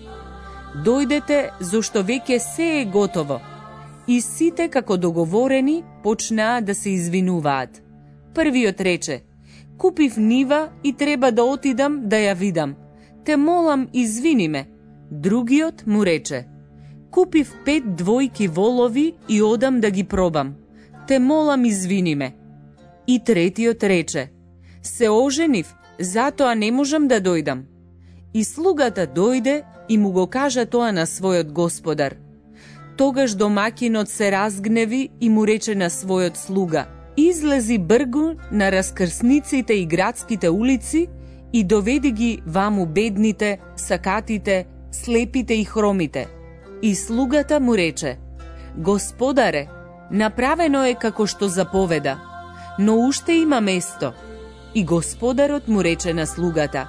[SPEAKER 1] дојдете, зашто веќе се е готово. И сите, како договорени, почнаа да се извинуваат. Првиот рече: купив нива и треба да отидам да ја видам. Те молам, извини ме. Другиот му рече: купив 5 двојки волови и одам да ги пробам. Те молам, извини ме. И третиот рече: се оженив, затоа не можам да дојдам. И слугата дојде и му го кажа тоа на својот господар. Тогаш домакинот се разгневи и му рече на својот слуга: излези бргу на раскрсниците и градските улици и доведи ги ваму бедните, сакатите, слепите и хромите. И слугата му рече: господаре, направено е како што заповеда, но уште има место. И господарот му рече на слугата: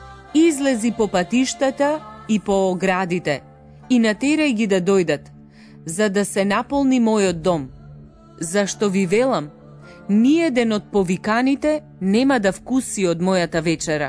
[SPEAKER 1] излези по патиштата и по оградите и натерај ги да дојдат, за да се наполни мојот дом. Зашто ви велам, ниеден од повиканите нема да вкуси од мојата вечера.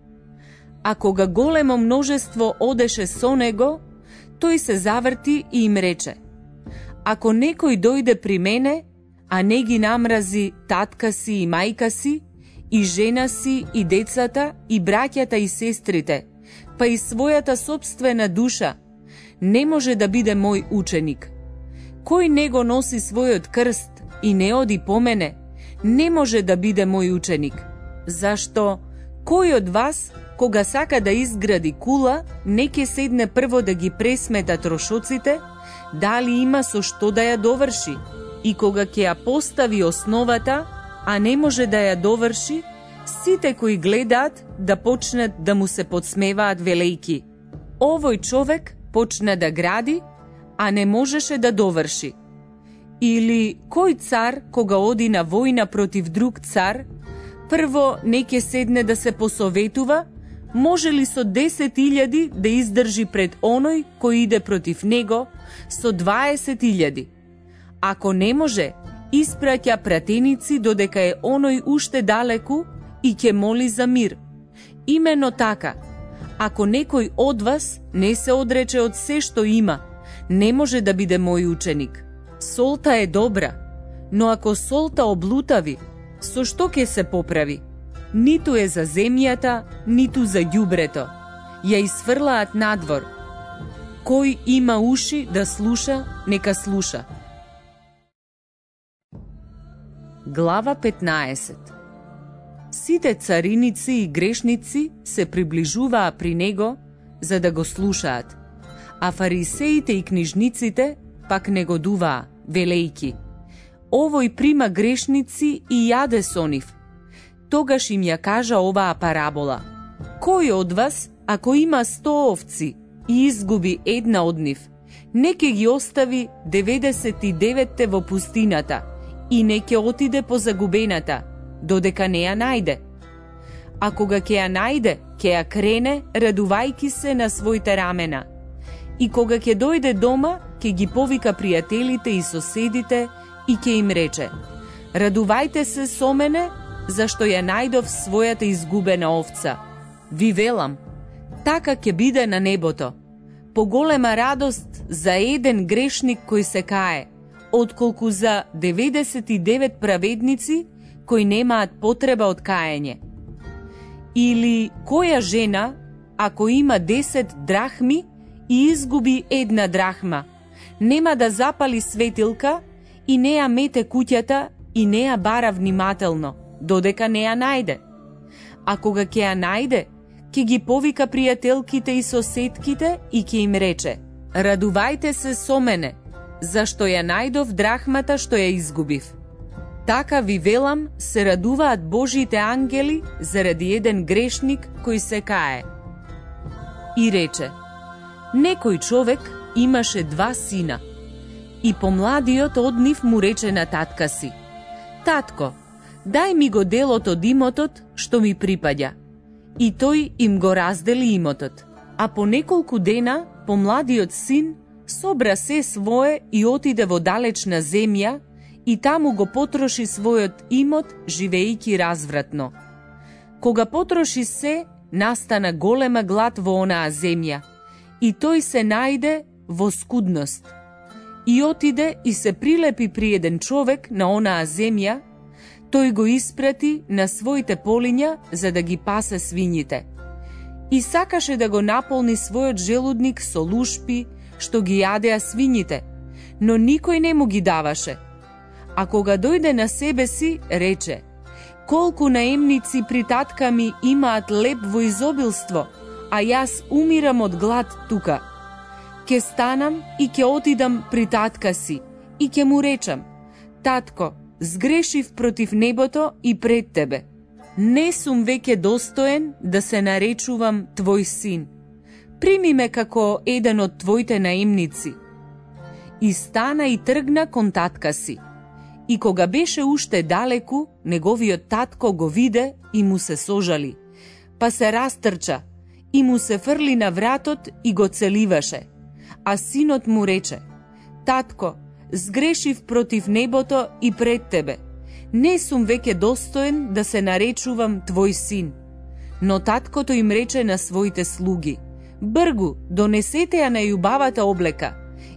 [SPEAKER 1] А кога големо множество одеше со него, тој се заврти и им рече: Ако некој дојде при мене, а не ги намрази татка си и мајка си, и жена си, и децата, и браќата и сестрите, па и својата собствена душа, не може да биде мој ученик. Кој не го носи својот крст и не оди по мене, не може да биде мој ученик. Зашто кој од вас, кога сака да изгради кула, не ке седне прво да ги пресмета трошоците, дали има со што да ја доврши, и кога ќе ја постави основата, а не може да ја доврши, сите кои гледаат да почнат да му се подсмеваат велејки: овој човек почна да гради, а не можеше да доврши. Или кој цар, кога оди на војна против друг цар, прво не ќе седне да се посоветува, може ли со 10.000 да издржи пред оној кој иде против него со 20.000? Ако не може, испраќа пратеници додека е оној уште далеку и ќе моли за мир. Имено така, ако некој од вас не се одрече од се што има, не може да биде мој ученик. Солта е добра, но ако солта облутави, со што ќе се поправи? Ниту е за земјата, ниту за ѓубрето. Ја изфрлаат надвор. Кој има уши да слуша, нека слуша. Глава 15. Сите цариници и грешници се приближуваа при него за да го слушаат, а фарисеите и книжниците пак негодуваа, велејки: овој прима грешници и јаде со нив. Тогаш им ја кажа оваа парабола: кој од вас, ако има 100 овци и изгуби една од нив, не ќе ги остави 99 во пустината и не ќе отиде по загубената, додека не ја најде? А кога ќе ја најде, ќе ја крене, радувајки се на своите рамена. И кога ќе дојде дома, ќе ги повика пријателите и соседите и ќе им рече: радувајте се со мене, зашто ја најдов својата изгубена овца. Ви велам, така ќе биде на небото. Поголема радост за еден грешник кој се кае, отколку за 99 праведници кои немаат потреба од каење. Или која жена, ако има 10 драхми и изгуби една драхма, нема да запали светилка и не ја мете куќата и не ја бара внимателно, додека не ја најде? А кога ќе ја најде, ќе ги повика пријателките и соседките и ќе им рече: радувајте се со мене, зашто ја најдов драхмата што ја изгубив. Така ви велам, се радуваат Божите ангели заради еден грешник кој се кае. И рече: некој човек имаше 2 сина, и помладиот од нив му рече на татка си: татко, дај ми го делот од имотот што ми припаѓа. И тој им го раздели имотот. А по неколку дена помладиот син собра се свое и отиде во далечна земја и таму го потроши својот имот, живејќи развратно. Кога потроши се, настана голема глад во онаа земја и тој се најде во скудност. И отиде и се прилепи при еден човек на онаа земја. Тој го испрати на своите полиња за да ги пасе свињите. И сакаше да го наполни својот желудник со лушпи што ги јадеа свињите, но никој не му ги даваше. А кога дојде на себе си, рече: колку наемници при татка ми имаат леп во изобилство, а јас умирам од глад тука. Ке станам и ке отидам при татка си и ке му речам: татко, сгрешив против небото и пред тебе. Не сум веќе достоен да се наречувам твој син. Прими ме како еден од твоите наемници. И стана и тргна кон татка си. И кога беше уште далеку, неговиот татко го виде и му се сожали, па се растрча и му се фрли на вратот и го целиваше. А синот му рече: татко, сгрешив против небото и пред тебе. Не сум веќе достоен да се наречувам твој син. Но таткото им рече на своите слуги: бргу, донесете ја најубавата облека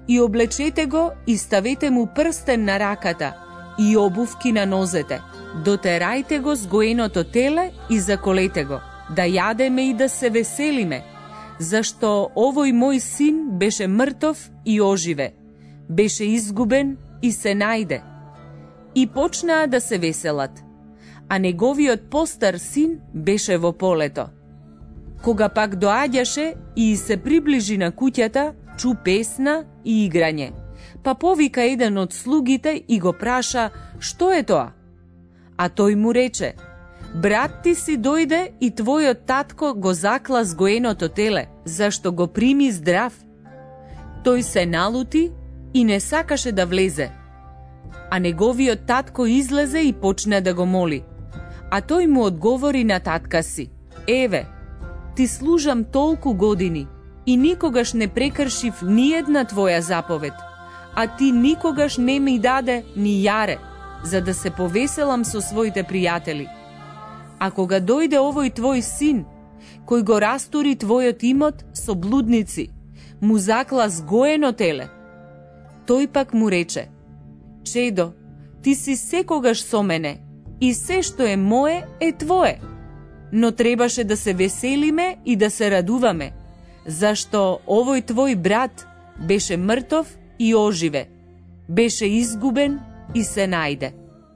[SPEAKER 1] и облечете го и ставете му прстен на раката и обувки на нозете. Дотерајте го с гоеното теле и заколете го, да јадеме и да се веселиме, зашто овој мој син беше мртов и оживе, беше изгубен и се најде. И почнаа да се веселат, а неговиот постар син беше во полето. Кога пак доаѓаше и се приближи на куќата, чу песна и играње, па повика еден од слугите и го праша што е тоа. А тој му рече: брат ти си дојде и твојот татко го закла с гоеното теле, зашто го прими здрав. Тој се налути и не сакаше да влезе. А неговиот татко излезе и почна да го моли. А тој му одговори на татка си: еве, ти служам толку години и никогаш не прекршив ни една твоја заповед, а ти никогаш не ми даде ни јаре, за да се повеселам со своите пријатели. А кога дојде овој твој син, кој го растури твојот имот со блудници, му закла с гоено теле. Тој пак му рече: чедо, ти си секогаш со мене и се што е мое е твое. Но требаше да се веселиме и да се радуваме, зашто овој твој брат беше мртов и оживе, беше изгубен и се најде.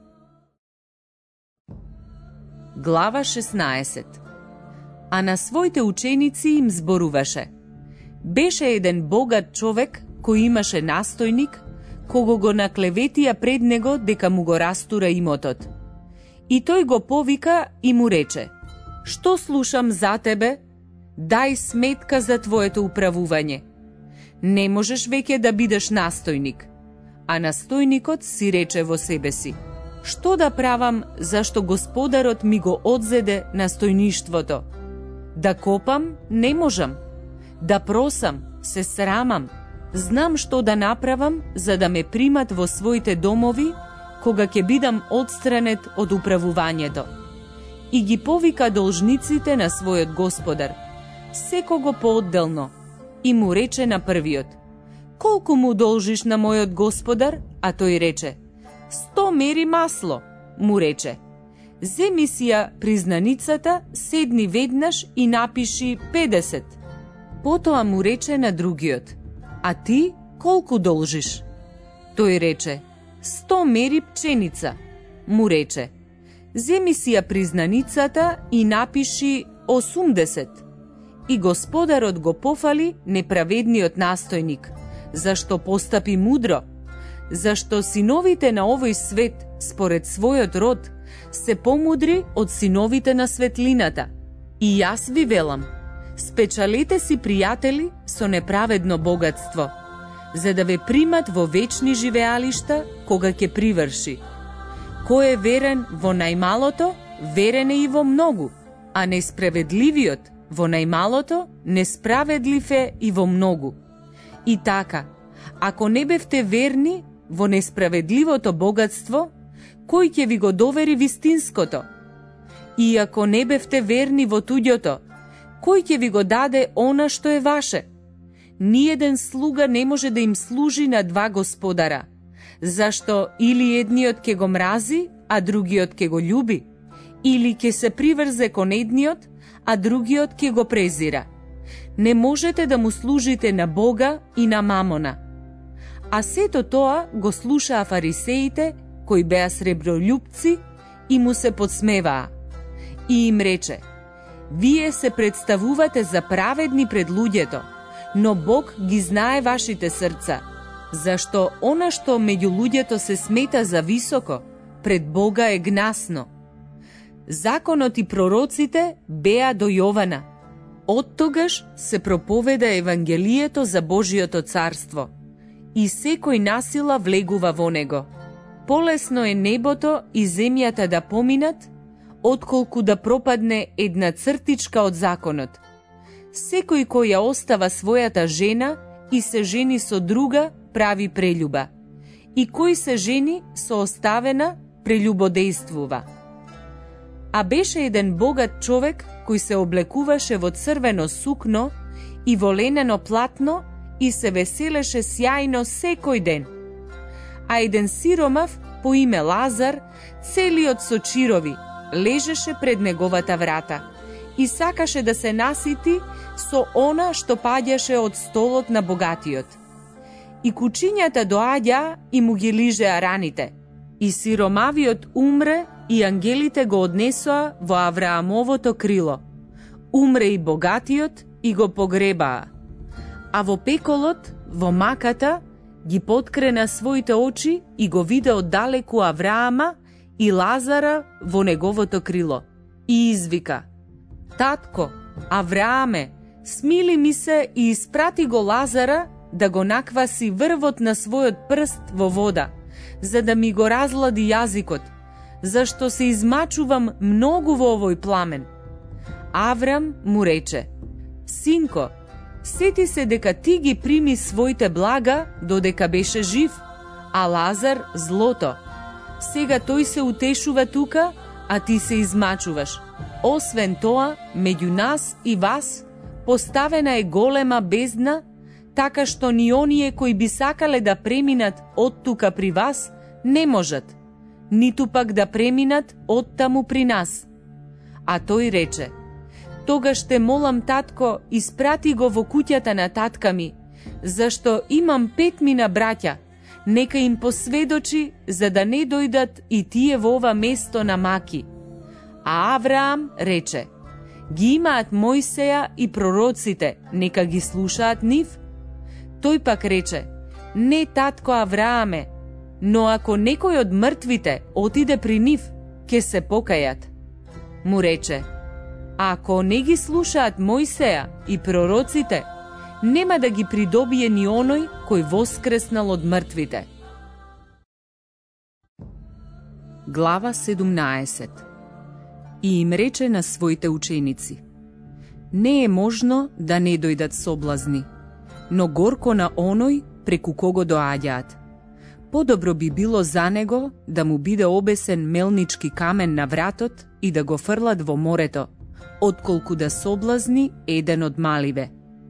[SPEAKER 1] Глава 16. А на своите ученици им зборуваше: беше еден богат човек кој имаше настојник, кого го наклеветија пред него дека му го растура имотот. И тој го повика и му рече: што слушам за тебе? Дај сметка за твоето управување. Не можеш веќе да бидеш настојник. А настојникот си рече во себе си: што да правам, зашто господарот ми го одзеде настојништвото? Да копам не можам, да просам се срамам, знам што да направам за да ме примат во своите домови кога ќе бидам одстранет од управувањето. И ги повика должниците на својот господар, секого поодделно, и му рече на првиот: колку му должиш на мојот господар? А тој рече: 100 мери масло. Му рече: земи си ја признаницата, седни веднаш и напиши 50. Потоа му рече на другиот: а ти колку должиш? Тој рече: 100 мери пченица. Му рече: земи си ја признаницата и напиши 80. И господарот го пофали неправедниот настојник, зашто постапи мудро, зашто синовите на овој свет, според својот род, се помудри од синовите на светлината. И јас ви велам, спечалете си пријатели со неправедно богатство, за да ве примат во вечни живеалишта кога ќе приврши. Кој е верен во најмалото, верен е и во многу, а несправедливиот во најмалото, несправедлив е и во многу. И така, ако не бевте верни во несправедливото богатство, кој ќе ви го довери вистинското? И ако не бевте верни во туѓото, кој ќе ви го даде она што е ваше? Ниеден слуга не може да им служи на два господара, зашто или едниот ќе го мрази, а другиот ќе го љуби, или ќе се приврзе кон едниот, а другиот ќе го презира. Не можете да му служите на Бога и на мамона. А сето тоа го слушаа фарисеите, кои беа сребролюбци, и му се подсмеваа. И им рече: вие се представувате за праведни пред луѓето, но Бог ги знае вашите срца, зашто она што меѓу луѓето се смета за високо, пред Бога е гнасно. Законот и пророците беа до Јована. Оттогаш се проповеда Евангелието за Божиото царство и секој насила влегува во него. Полесно е небото и земјата да поминат, отколку да пропадне една цртичка од законот. Секој кој ја остава својата жена и се жени со друга, прави прелюба. И кој се жени со оставена, прелюбодејствува. А беше еден богат човек кој се облекуваше во црвено сукно и во ленено платно и се веселеше сјајно секој ден. А еден сиромав по име Лазар, целиот со чирови, лежеше пред неговата врата и сакаше да се насити со она што паѓаше од столот на богатиот. И кучињата доаѓа и му ги лижеа раните. И сиромавиот умре и ангелите го однесоа во Авраамовото крило. Умре и богатиот и го погребаа. А во пеколот, во маката, ги подкрена своите очи и го виде оддалеку Авраама и Лазара во неговото крило. И извика: Татко, Аврааме, смили ми се и испрати го Лазара да го накваси врвот на својот прст во вода, за да ми го разлади јазикот, зашто се измачувам многу во овој пламен. Аврам му рече: Синко, сети се дека ти ги прими своите блага додека беше жив, а Лазар злото. Сега тој се утешува тука, а ти се измачуваш. Освен тоа, меѓу нас и вас поставена е голема бездна, така што ни оние кои би сакале да преминат од тука при вас, не можат, ниту пак да преминат од таму при нас. А тој рече: Тогаш те молам, татко, испрати го во куќата на татка ми, зашто имам 5 мина браќа, нека им посведочи, за да не дојдат и тие во ова место на маки. А Авраам рече: Ги имаат Мојсеја и пророците, нека ги слушаат нив. Тој пак рече: Не, татко Аврааме, но ако некој од мртвите отиде при нив, ќе се покајат. Му рече: Ако не ги слушаат Мојсеја и пророците, нема да ги придобие ни оној кој воскреснал од мртвите. Глава 17. И им рече на своите ученици: Не е можно да не дојдат соблазни, но горко на оној преку кого доаѓаат. Подобро би било за него да му биде обесен мелнички камен на вратот и да го фрлат во морето, отколку да соблазни еден од маливе.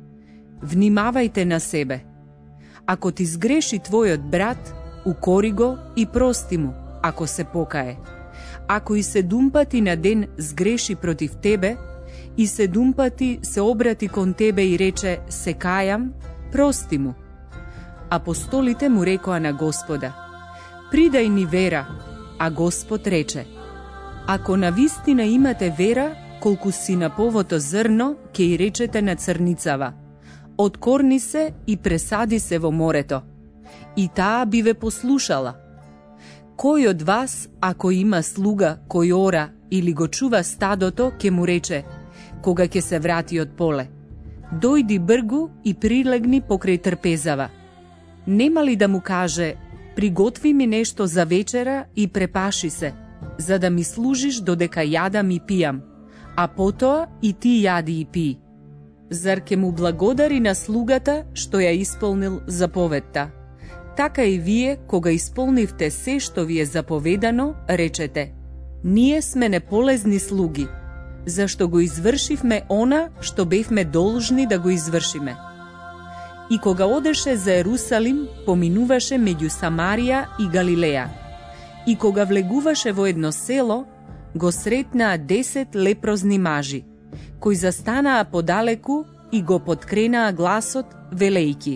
[SPEAKER 1] Внимавајте на себе. Ако ти сгреши твојот брат, укори го и прости му, ако се покае. Ако и 7 пати на ден сгреши против тебе, и 7 пати се обрати кон тебе и рече: се кајам, прости му. Апостолите му рекоа на Господа: Придај ни вера, а Господ рече: Ако навистина имате вера, колку синаповото зрно, ќе и речете на црницава: Откорни се и пресади се во морето, и таа би ве послушала. Кој од вас, ако има слуга кој ора или го чува стадото, ќе му рече, кога ќе се врати од поле: Дојди бргу и прилегни покрај трпезава? Нема ли да му каже: Приготви ми нешто за вечера и препаши се, за да ми служиш додека јадам и пијам, а потоа и ти јади и пи? Зар ке му благодари на слугата што ја исполнил заповедта? Така и вие, кога исполнивте се што ви е заповедано, речете: Ние сме неполезни слуги, зашто го извршивме она што бевме должни да го извршиме. И кога одеше за Ерусалим, поминуваше меѓу Самарија и Галилеја. И кога влегуваше во едно село, го сретнаа 10 лепрозни мажи, кои застанаа подалеку и го подкренаа гласот, велејки: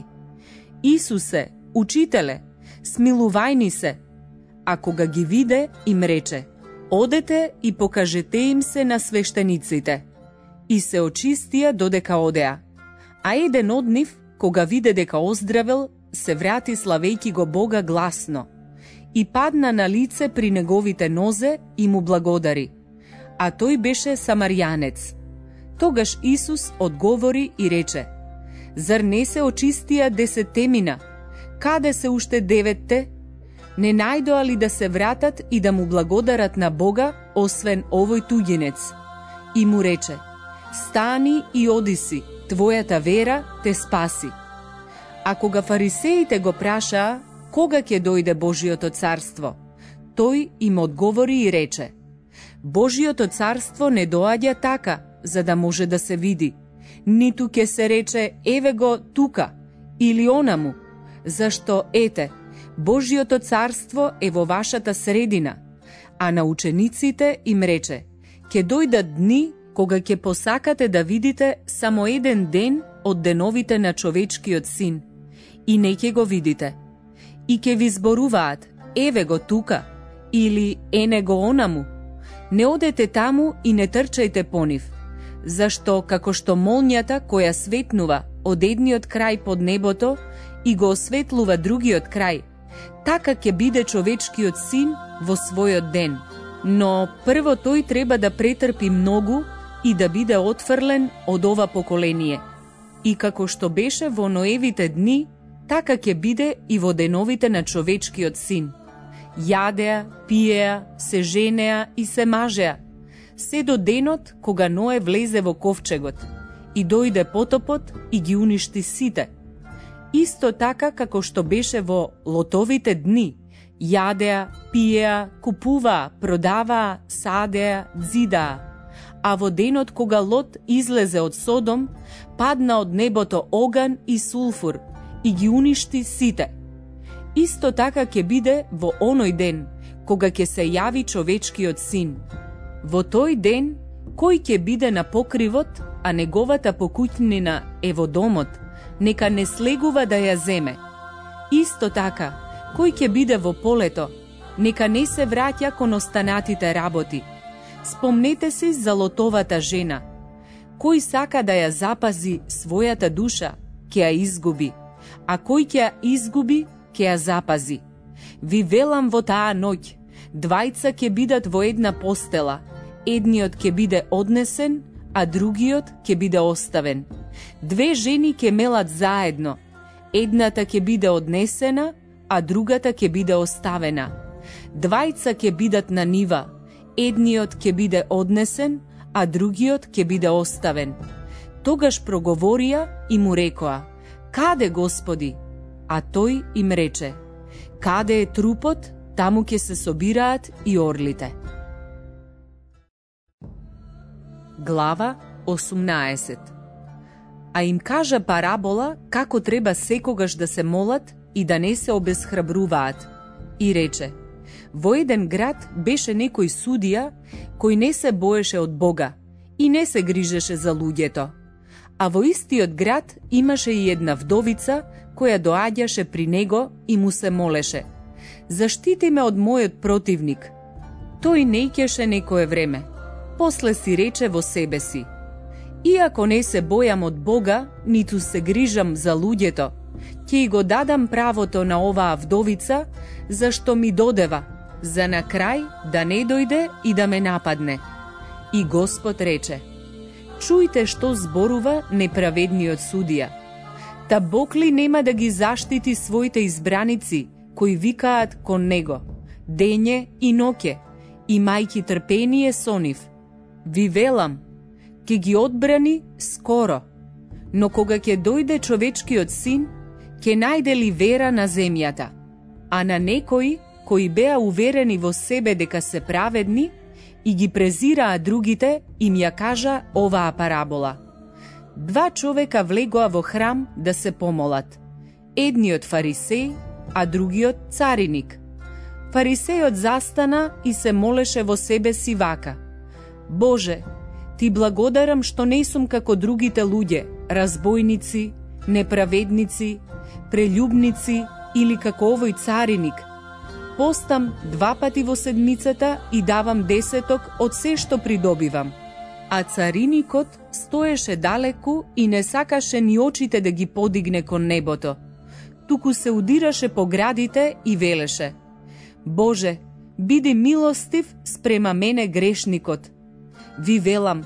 [SPEAKER 1] Исусе, Учителе, смилувај се. А кога ги виде, им рече: Одете и покажете им се на свештениците. И се очистија додека одеа. А еден од нив, кога виде дека оздравел, се врати славејки го Бога гласно и падна на лице при неговите нозе и му благодари. А тој беше самарјанец. Тогаш Исус одговори и рече: Зар не се очистија 10 Каде се уште 9? Не најдоа ли да се вратат и да му благодарат на Бога, освен овој туѓинец? И му рече: Стани и оди си, твојата вера те спаси. А кога фарисеите го прашаа кога ќе дојде Божиото царство, тој им одговори и рече: Божиото царство не доаѓа така, за да може да се види, ниту ќе се рече: еве го тука, или онаму, зашто ете, Божиото царство е во вашата средина. А на учениците им рече, ќе дојдат дни кога ќе посакате да видите само еден ден од деновите на човечкиот син, и не ќе го видите. И ќе ви зборуваат, еве го тука, или ене го онаму. Не одете таму и не трчајте по нив, зашто како што молњата која светнува од едниот крај под небото и го осветлува другиот крај, така ќе биде човечкиот син во својот ден. Но прво тој треба да претрпи многу и да биде отфрлен од ова поколение. И како што беше во Ноевите дни, така ќе биде и во деновите на човечкиот син. Јадеа, пиеа, се женеа и се мажеа, се до денот кога Ное влезе во ковчегот и дојде потопот и ги уништи сите. Исто така како што беше во Лотовите дни, јадеа, пиеа, купуваа, продаваа, садеа, дзидаа. А во денот кога Лот излезе од Содом, падна од небото оган и сулфур и ги уништи сите. Исто така ќе биде во оној ден, кога ќе се јави човечкиот син. Во тој ден, кој ќе биде на покривот, а неговата покуќнина е во домот, нека не слегува да ја земе. Исто така, кој ќе биде во полето, нека не се враќа кон останатите работи. Спомнете си за Лотовата жена. Кој сака да ја запази својата душа, ќе ја изгуби, а кој ќе ја изгуби, ќе ја запази. Ви велам во таа ноќ, двајца ќе бидат во една постела, едниот ќе биде однесен, а другиот ќе биде оставен. Две жени ќе мелат заедно, едната ќе биде однесена, а другата ќе биде оставена. Двајца ќе бидат на нива, едниот ќе биде однесен, а другиот ќе биде оставен. Тогаш проговорија и му рекоа, каде, Господи? А тој им рече, каде е трупот, таму ќе се собираат и орлите. Глава 18. А им кажа парабола како треба секогаш да се молат и да не се обезхрабруваат. И рече, во еден град беше некој судија кој не се боеше од Бога и не се грижеше за луѓето. А во истиот град имаше и една вдовица која доаѓаше при него и му се молеше, заштити ме од мојот противник. Тој не ќеше некое време. После си рече во себе си, иако не се бојам од Бога, ниту се грижам за луѓето, ќе го дадам правото на оваа вдовица, зашто ми додева, за на крај да не дојде и да ме нападне. И Господ рече, чујте што зборува неправедниот судија. Та Бог ли нема да ги заштити своите избраници, кои викаат кон Него, дење и ноќе, имајќи трпение со нив? Ви велам, ќе ги одбрани скоро, но кога ќе дојде човечкиот син, ќе најде ли вера на земјата? А на некои, кои беа уверени во себе дека се праведни и ги презираа другите, им ја кажа оваа парабола. Два човека влегоа во храм да се помолат. Едниот фарисеј, а другиот цариник. Фарисејот застана и се молеше во себе си вака. Боже, ти благодарам што не сум како другите луѓе, разбойници, неправедници, прељубници или како овој цариник. Постам 2 пати во седмицата и давам 10 од се што придобивам. А цариникот стоеше далеку и не сакаше ни очите да ги подигне кон небото. Туку се удираше по градите и велеше, Боже, биди милостив спрема мене грешникот. Ви велам,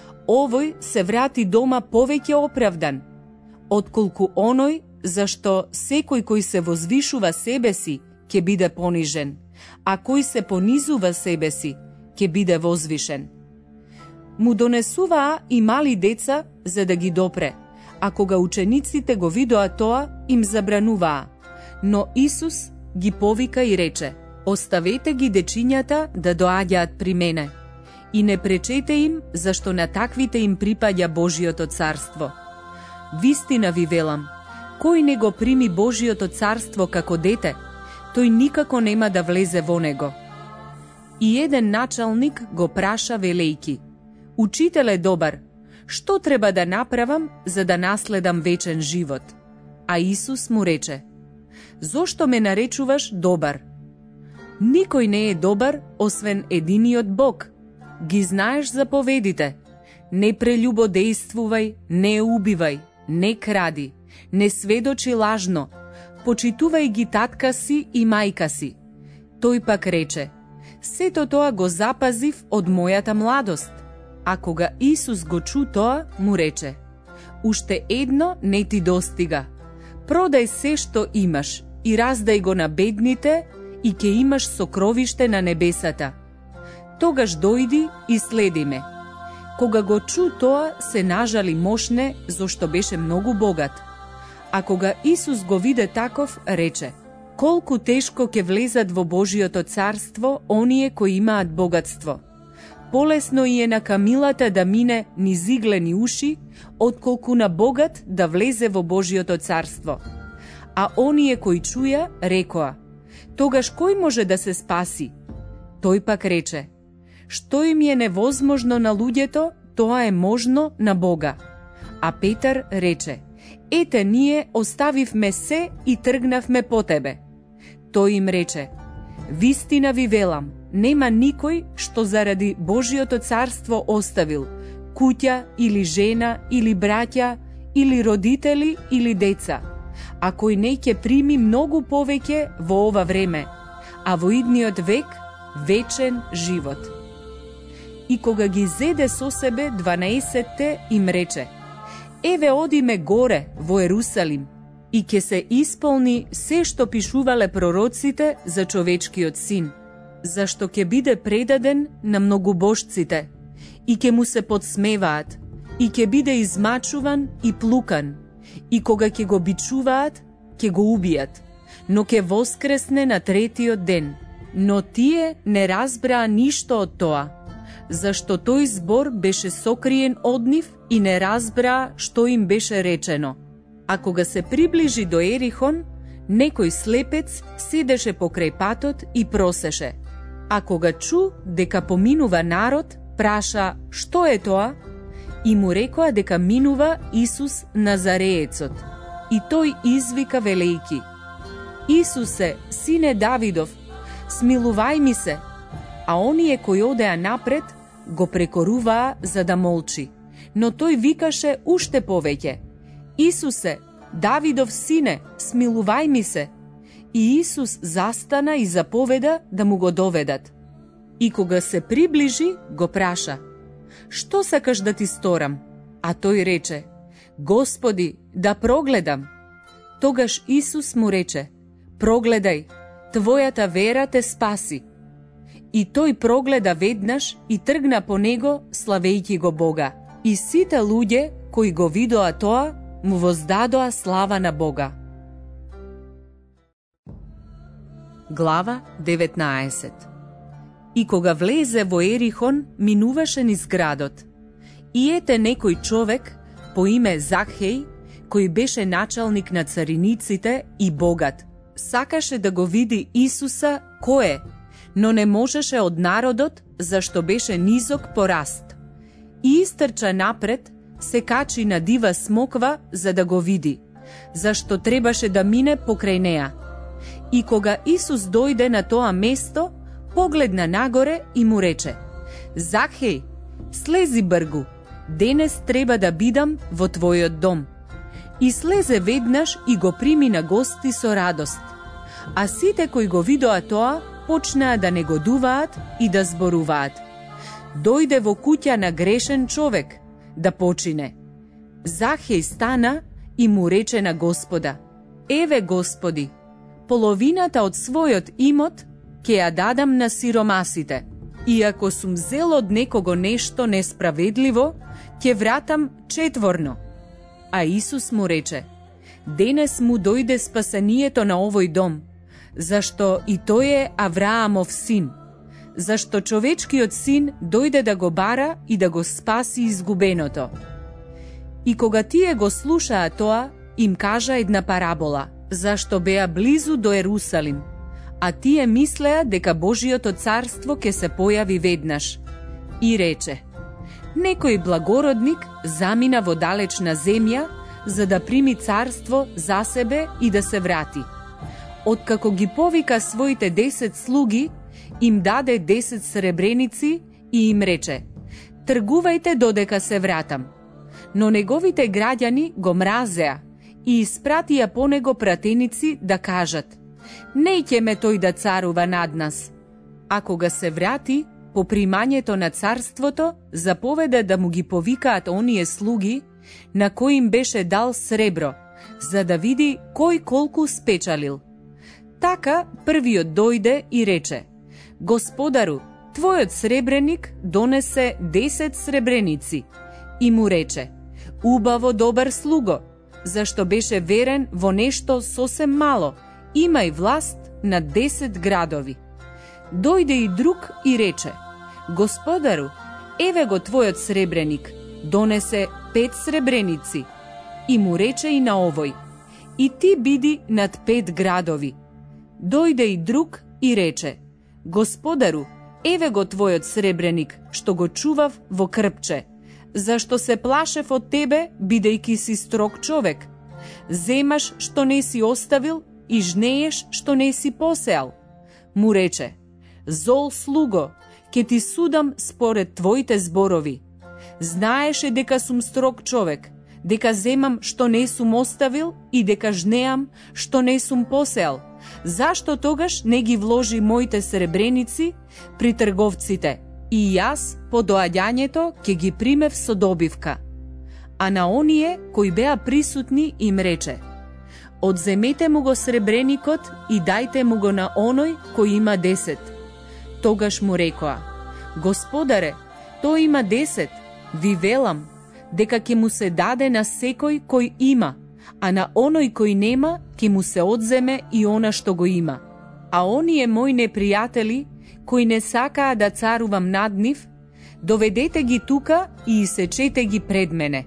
[SPEAKER 1] овој се врати дома повеќе оправдан, отколку оној зашто секој кој се возвишува себе си ќе биде понижен, а кој се понизува себе си ќе биде возвишен. Му донесуваа и мали деца за да ги допре, а кога учениците го видоа тоа, им забрануваа. Но Исус ги повика и рече, оставете ги дечињата да доаѓаат при мене и не пречете им, зашто на таквите им припаѓа Божиото царство. Вистина ви велам, кој не го прими Божиото царство како дете, тој никако нема да влезе во него. И еден началник го праша велејки: Учителе добар, што треба да направам за да наследам вечен живот? А Исус му рече: Зошто ме наречуваш добар? Никој не е добар, освен единиот Бог. Ги знаеш заповедите: не прелюбодејствувај, не убивај, не кради, не сведочи лажно, почитувај ги татка си и мајка си. Тој пак рече: сето тоа го запазив од мојата младост. А кога Исус го чу тоа, му рече: уште едно не ти достига. Продај се што имаш и раздај го на бедните и ќе имаш сокровиште на небесата. Тогаш дојди и следи ме. Кога го чу тоа, се нажали мошне, зашто беше многу богат. А кога Исус го виде таков, рече: колку тешко ќе влезат во Божиото царство оние кои имаат богатство. Полесно и е на камилата да мине низ иглени уши, отколку на богат да влезе во Божиото царство. А оние кои чуја, рекоа: тогаш кој може да се спаси? Тој пак рече: што им е невозможно на луѓето, тоа е можно на Бога. А Петар рече: ете, ние оставивме се и тргнавме по тебе. Тој им рече: вистина ви велам, нема никој што заради Божиото царство оставил куќа или жена или браќа или родители или деца, а кој не ќе прими многу повеќе во ова време, а во идниот век вечен живот. И кога ги зеде со себе 12-те, им рече: еве одиме горе во Ерусалим и ќе се исполни се што пишувале пророците за човечкиот син, зашто ќе биде предаден на многобожците и ќе му се подсмеваат и ќе биде измачуван и плукан, и кога ќе го бичуваат, ќе го убијат, но ќе воскресне на третиот ден. Но тие не разбраа ништо од тоа, зашто тој збор беше сокриен од нив и не разбраа што им беше речено. А кога се приближи до Ерихон, некој слепец седеше покрај патот и просеше. А кога чу дека поминува народ, праша: што е тоа? И му рекоа дека минува Исус Назареецот. И тој извика велејки: Исусе, сине Давидов, смилувај ми се. А оние кои одеа напред го прекоруваа за да молчи, но тој викаше уште повеќе: Исусе, Давидов сине, смилувај ми се. И Исус застана и заповеда да му го доведат. И кога се приближи, го праша: што сакаш да ти сторам? А тој рече: Господи, да прогледам. Тогаш Исус му рече: прогледај, твојата вера те спаси. И тој прогледа веднаш и тргна по него, славејќи го Бога. И сите луѓе кои го видоа тоа, му воздадоа слава на Бога. Глава 19. И кога влезе во Ерихон, минуваше низ градот. И ете некој човек по име Захеј, кој беше началник на цариниците и богат, сакаше да го види Исуса кој е, но не можеше од народот, зашто беше низок по раст. И истрча напред, се качи на дива смоква за да го види, зашто требаше да мине покрај неа. И кога Исус дојде на тоа место, погледна нагоре и му рече: Захеј, слези бргу, денес треба да бидам во твојот дом. И слезе веднаш и го прими на гости со радост. А сите кои го видоа тоа, почнаа да негодуваат и да зборуваат: дојде во куќа на грешен човек да почине. Захеј стана и му рече на Господа: еве, Господи, половината од својот имот ќе ја дадам на сиромасите, и ако сум зел од некого нешто несправедливо, ќе вратам четворно. А Исус му рече: денес му дојде спасението на овој дом, зашто и тој е Авраамов син, зашто човечкиот син дојде да го бара и да го спаси изгубеното. И кога тие го слушаа тоа, им кажа една парабола, зашто беа близу до Ерусалим, а тие мислеа дека Божиото царство ќе се појави веднаш. И рече: некој благородник замина во далечна земја за да прими царство за себе и да се врати. Откако ги повика своите 10 слуги, им даде 10 сребреници и им рече: тргувајте додека се вратам. Но неговите граѓани го мразеа и испратија по него пратеници да кажат: неќеме тој да царува над нас. А кога се врати, по примањето на царството, заповеда да му ги повикаат оние слуги, на кои им беше дал сребро, за да види кој колку спечалил. Така првиот дојде и рече: господару, твојот сребреник донесе 10 сребреници. И му рече: убаво, добар слуго, зашто беше верен во нешто сосем мало, имај власт на 10 градови. Дојде и друг и рече: господару, еве го твојот сребреник, донесе 5 сребреници. И му рече и на овој: и ти биди над 5 градови. Дојде и друг и рече: господару, еве го твојот сребреник, што го чував во крпче, зашто се плашев од тебе, бидејќи си строг човек. Земаш што не си оставил и жнееш што не си посеал. Му рече: зол слуго, ке ти судам според твоите зборови. Знаеше дека сум строг човек, дека земам што не сум оставил и дека жнеам што не сум посеал. Зашто тогаш не ги вложи моите сребреници при трговците и јас по доаѓањето ќе ги примев со добивка? А на оние кои беа присутни им рече: одземете му го сребреникот и дајте му го на оној кој има 10. Тогаш му рекоа: господаре, тој има 10. Ви велам дека ќе му се даде на секој кој има, а на оној кој нема ќе му се одземе и она што го има. А оние мои непријатели, кои не сакаа да царувам над нив, доведете ги тука и исечете ги пред мене.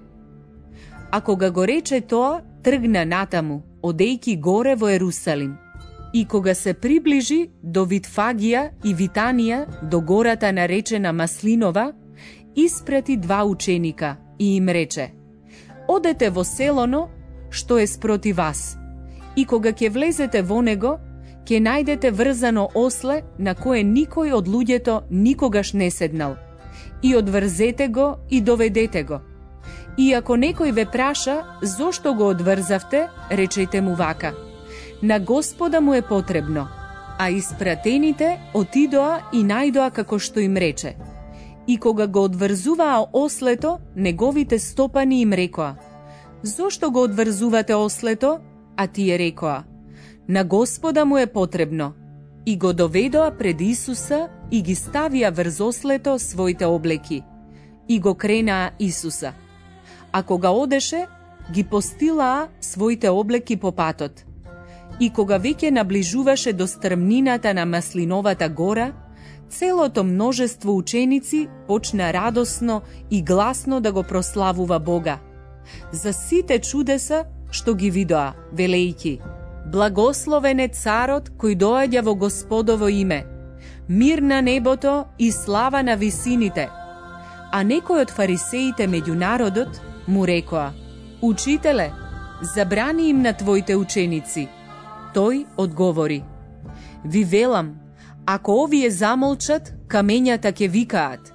[SPEAKER 1] А кога го рече тоа, тргна натаму, одејќи горе во Ерусалим. И кога се приближи до Витфагија и Витанија, до гората наречена Маслинова, испрати 2 ученика и им рече: одете во селоно што е спроти вас, и кога ќе влезете во него, ќе најдете врзано осле на кое никој од луѓето никогаш не седнал. И одврзете го и доведете го. И ако некој ве праша зошто го одврзавте, речете му вака: на Господа му е потребно. А испратените отидоа и најдоа како што им рече. И кога го одврзуваа ослето, неговите стопани им рекоа: зошто го одврзувате ослето? А тие рекоа: на Господа му е потребно. И го доведоа пред Исуса и ги ставија врз ослето своите облеки. И го кренаа Исуса. А кога одеше, ги постилаа своите облеки по патот. И кога веќе наближуваше до стрмнината на Маслиновата гора, целото множество ученици почна радосно и гласно да го прославува Бога за сите чудеса што ги видоа, велејќи: благословен е царот кој доаѓа во Господово име, мир на небото и слава на висините. А некој од фарисеите меѓу народот му рекоа: учителе, забрани им на твоите ученици. Тој одговори: ви велам, ако овие замолчат, камењата ќе викаат.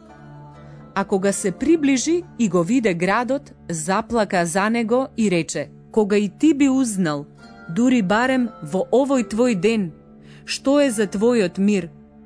[SPEAKER 1] А кога се приближи и го виде градот, заплака за него и рече: кога и ти би узнал, дури барем во овој твој ден, што е за твојот мир,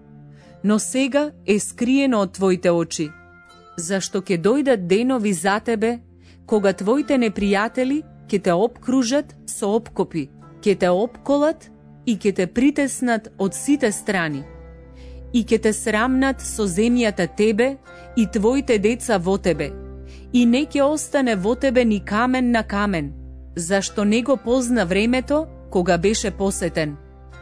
[SPEAKER 1] но сега е скриено од твоите очи, зашто ќе дојдат денови за тебе, кога твоите непријатели ќе те обкружат со опкопи, ќе те опколат и ќе те притеснат од сите страни. И ќе те срамнат со земјата тебе и твоите деца во тебе, и не ќе остане во тебе ни камен на камен, зашто не го позна времето кога беше посетен.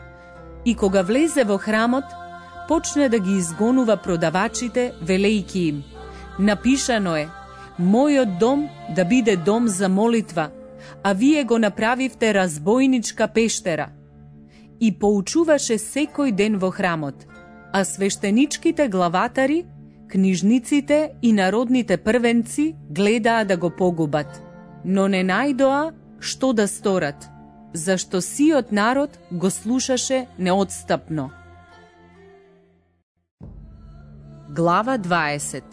[SPEAKER 1] И кога влезе во храмот, почна да ги изгонува продавачите, велејќи им: напишано е: мојот дом да биде дом за молитва, а вие го направивте разбойничка пештера. И поучуваше секој ден во храмот, а свештеничките главатари, книжниците и народните првенци гледаа да го погубат, но не најдоа што да сторат, зашто сиот народ го слушаше неотстапно. Глава 20.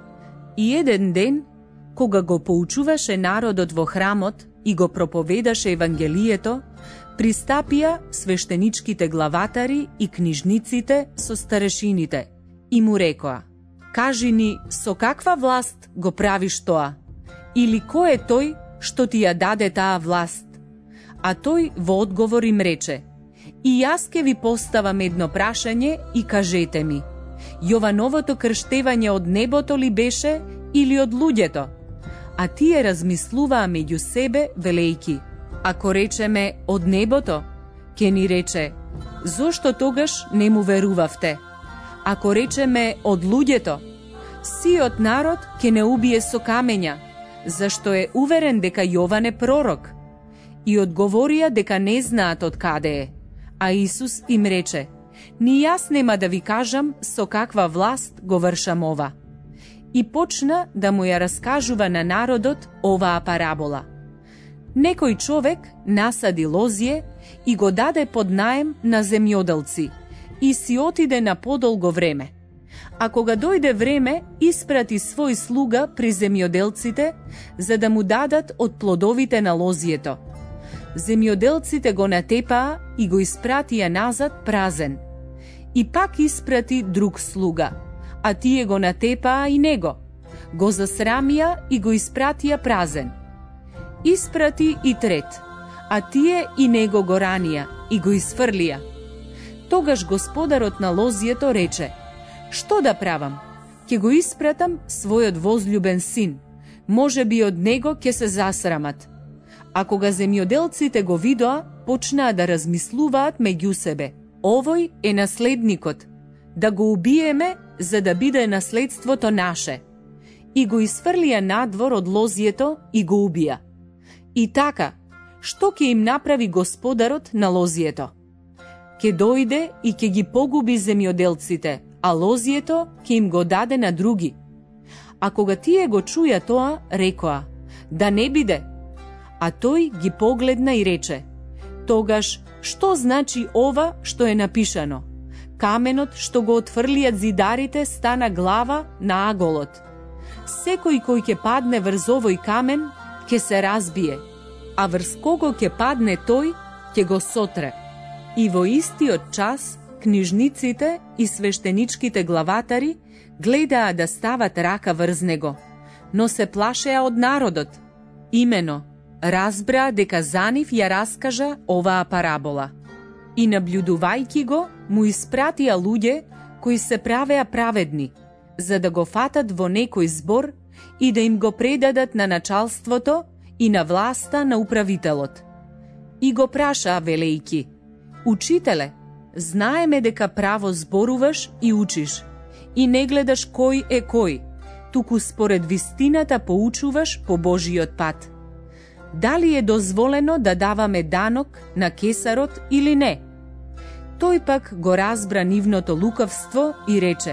[SPEAKER 1] И еден ден, кога го поучуваше народот во храмот и го проповедаше Евангелието, пристапија свештеничките главатари и книжниците со старешините и му рекоа: кажи ни, со каква власт го правиш тоа? Или кој е тој што ти ја даде таа власт? А тој во одговор им рече: и јас ке ви поставам едно прашање и кажете ми, Јовановото крштевање од небото ли беше или од луѓето? А тие размислуваа меѓу себе, велејки: ако речеме од небото, ке ни рече: зошто тогаш не му верувавте? Ако речеме од луѓето, сиот народ ке не убие со камења, зашто е уверен дека Јован е пророк. И одговорија дека не знаат од каде е. А Исус им рече: ни јас нема да ви кажам со каква власт го вршам ова. И почна да му ја раскажува на народот оваа парабола. Некој човек насади лозје и го даде под наем на земјоделци и си отиде на подолго време. А кога дојде време, испрати свој слуга при земјоделците за да му дадат од плодовите на лозјето. Земјоделците го натепаа и го испратија назад празен. И пак испрати друг слуга, а тие го натепаа и него. Го засрамија и го испратија празен. Испрати и трет, а тие и него го ранија и го изфрлија. Тогаш господарот на лозјето рече: што да правам? Ке го испратам својот возљубен син, може би од него ќе се засрамат. А кога земјоделците го видоа, почнаа да размислуваат меѓу себе: овој е наследникот, да го убиеме за да биде наследството наше. И го изфрлија надвор од лозјето и го убија. И така, што ќе им направи господарот на лозјето? Ке дојде и ке ги погуби земјоделците, а лозјето ќе им го даде на други. А кога тие го чуја тоа, рекоа: да не биде. А тој ги погледна и рече: тогаш, што значи ова што е напишано? Каменот што го отфрлијат зидарите стана глава на аголот. Секој кој ќе падне врз овој камен, ќе се разбие, а врз кого ќе падне тој, ќе го сотре. И во истиот час, книжниците и свештеничките главатари гледаа да стават рака врз него, но се плашеа од народот. Имено, разбраа дека за нив ја раскажа оваа парабола. И наблюдувајќи го, му испратија луѓе кои се правеа праведни, за да го фатат во некој збор и да им го предадат на началството и на власта на управителот. И го прашаа велејки: учителе, знаеме дека право зборуваш и учиш, и не гледаш кој е кој, туку според вистината поучуваш по Божиот пат. Дали е дозволено да даваме данок на кесарот или не? Тој пак го разбра нивното лукавство и рече: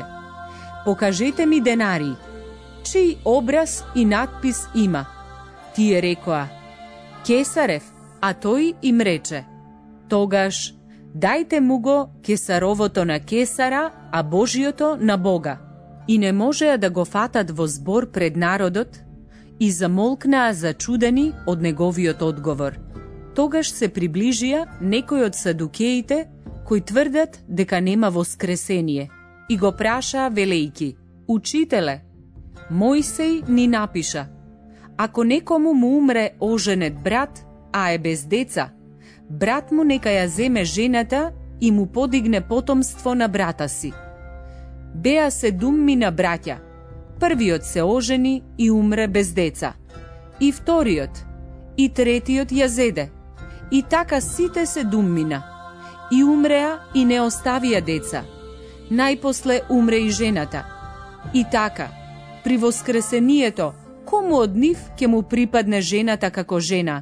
[SPEAKER 1] покажете ми денари, чиј образ и надпис има? Тие рекоа: Кесарев, а тој им рече: тогаш дајте му го кесаровото на кесара, а Божиото на Бога. И не можеа да го фатат во збор пред народот и замолкнаа зачудени од неговиот одговор. Тогаш се приближија некои од садукеите кои тврдат дека нема воскресение и го прашаа велејки: учителе, Мојсей ни напиша: ако некому му умре оженет брат, а е без деца, брат му нека ја земе жената и му подигне потомство на брата си. Беа 7 браќа. Првиот се ожени и умре без деца. И вториот, и третиот ја зеде. И така сите 7 и умреа и не оставија деца. Најпосле умре и жената. И така, при воскресението, кому од нив ќе му припадне жената како жена,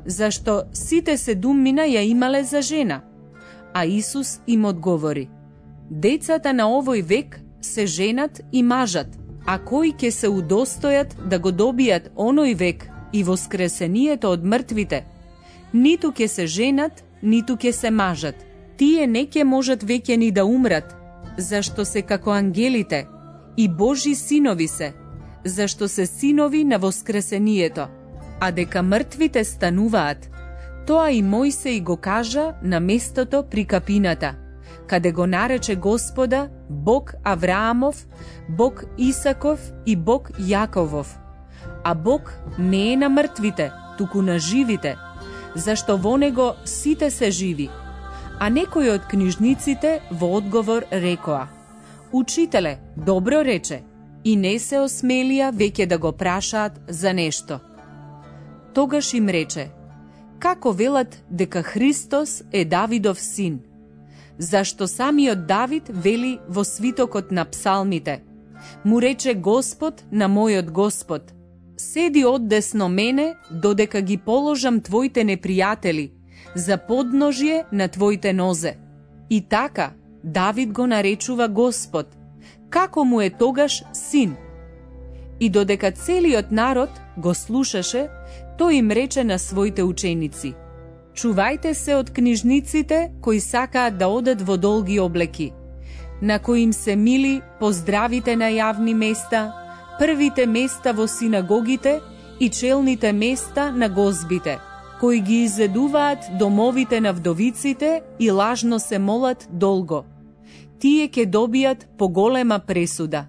[SPEAKER 1] зашто сите 7 ја имале за жена? А Исус им одговори: децата на овој век се женат и мажат, а кои ќе се удостојат да го добијат оној век и воскресението од мртвите, ниту ќе се женат, ниту ќе се мажат. Тие не ќе можат веќе ни да умрат, зашто се како ангелите, и Божи синови се, зашто се синови на воскресението. А дека мртвите стануваат, тоа и Мојсей го кажа на местото при капината, каде го нарече Господа Бог Авраамов, Бог Исаков и Бог Јаковов. А Бог не е на мртвите, туку на живите, зашто во него сите се живи. А некои од книжниците во одговор рекоа: Учителе, добро рече, и не се осмелија веќе да го прашаат за нешто. Тогаш им рече: како велат дека Христос е Давидов син? Зашто самиот Давид вели во свитокот на псалмите: му рече Господ на мојот Господ: седи оддесно мене, додека ги положам твоите непријатели за подножје на твоите нозе. И така, Давид го наречува Господ, како му е тогаш син. И додека целиот народ го слушаше, тој им рече на своите ученици: чувајте се од книжниците кои сакаат да одат во долги облеки, на кои им се мили поздравите на јавни места, првите места во синагогите и челните места на гозбите, кои ги изедуваат домовите на вдовиците и лажно се молат долго. Тие ќе добијат поголема пресуда.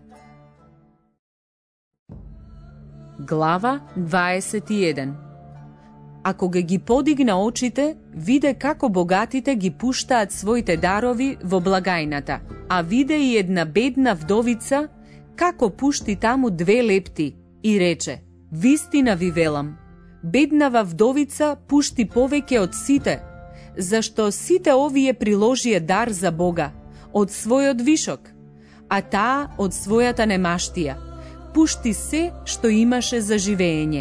[SPEAKER 1] Глава 21. А кога ги подигна очите, виде како богатите ги пуштаат своите дарови во благајната, а виде и една бедна вдовица како пушти таму 2 лепти и рече: вистина ви велам, беднава вдовица пушти повеќе од сите, зашто сите овие приложие дар за Бога од својот вишок, а таа од својата немаштија пушти се што имаше за живење.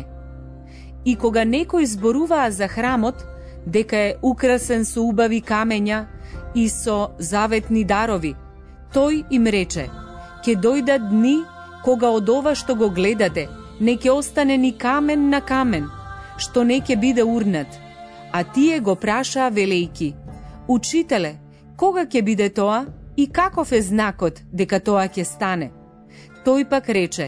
[SPEAKER 1] И кога некои зборуваа за храмот, дека е украсен со убави камења и со заветни дарови, тој им рече: ќе дојдат дни кога од ова што го гледате не ќе остане ни камен на камен, што не ќе биде урнат. А тие го прашаа велејки: Учителе, кога ќе биде тоа и каков е знакот дека тоа ќе стане? Тој пак рече: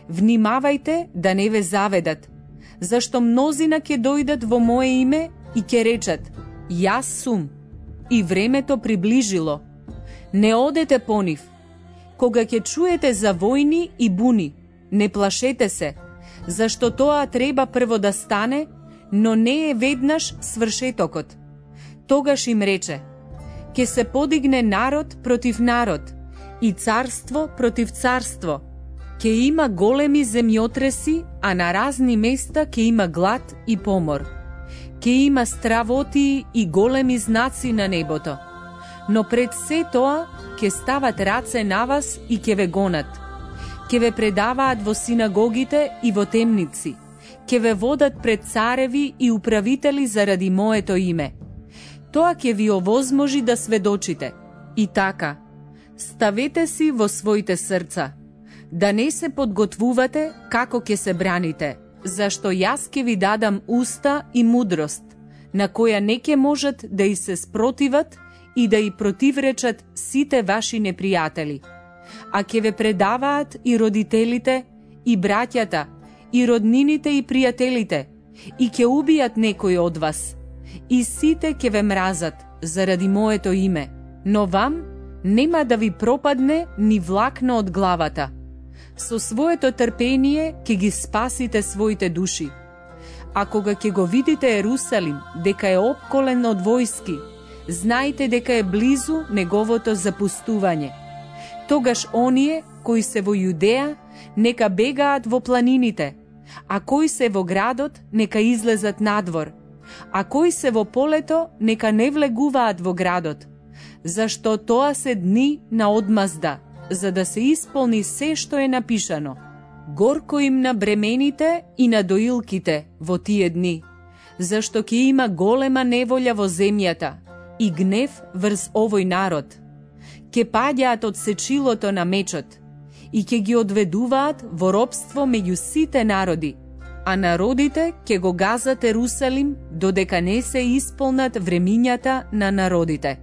[SPEAKER 1] внимавајте да не ве заведат, зашто мнозина ќе дојдат во мое име и ќе речат: јас сум, и времето приближило. Не одете по нив. Кога ќе чуете за војни и буни, не плашете се, зашто тоа треба прво да стане, но не е веднаш свршетокот. Тогаш им рече: ќе се подигне народ против народ и царство против царство. Ќе има големи земјотреси, а на разни места ќе има глад и помор. Ќе има стравотии и големи знаци на небото. Но пред се тоа ќе стават раце на вас и ќе ве гонат. Ќе ве предаваат во синагогите и во темници. Ќе ве водат пред цареви и управители заради моето име. Тоа ќе ви овозможи да сведочите. И така, ставете си во своите срца, да не се подготвувате како ќе се браните, зашто јас ќе ви дадам уста и мудрост, на која не ќе можат да и се спротиват и да и противречат сите ваши непријатели. А ќе ве предаваат и родителите, и браќата, и роднините и пријателите, и ќе убијат некој од вас. И сите ќе ве мразат заради моето име, но вам нема да ви пропадне ни влакно од главата. Со своето трпение ќе ги спасите своите души. А кога ќе го видите Ерусалим дека е опколен од војски, знајте дека е близу неговото запустување. Тогаш оние кои се во Јудеја нека бегаат во планините, а кои се во градот нека излезат надвор, а кои се во полето нека не влегуваат во градот, зашто тоа се дни на одмазда, за да се исполни се што е напишано. Горко им на бремените и на доилките во тие дни, зашто ќе има голема неволја во земјата и гнев врз овој народ. Ќе паѓаат од сечилото на мечот и ќе ги одведуваат во робство меѓу сите народи, а народите ќе го газат Ерусалим додека не се исполнат времињата на народите.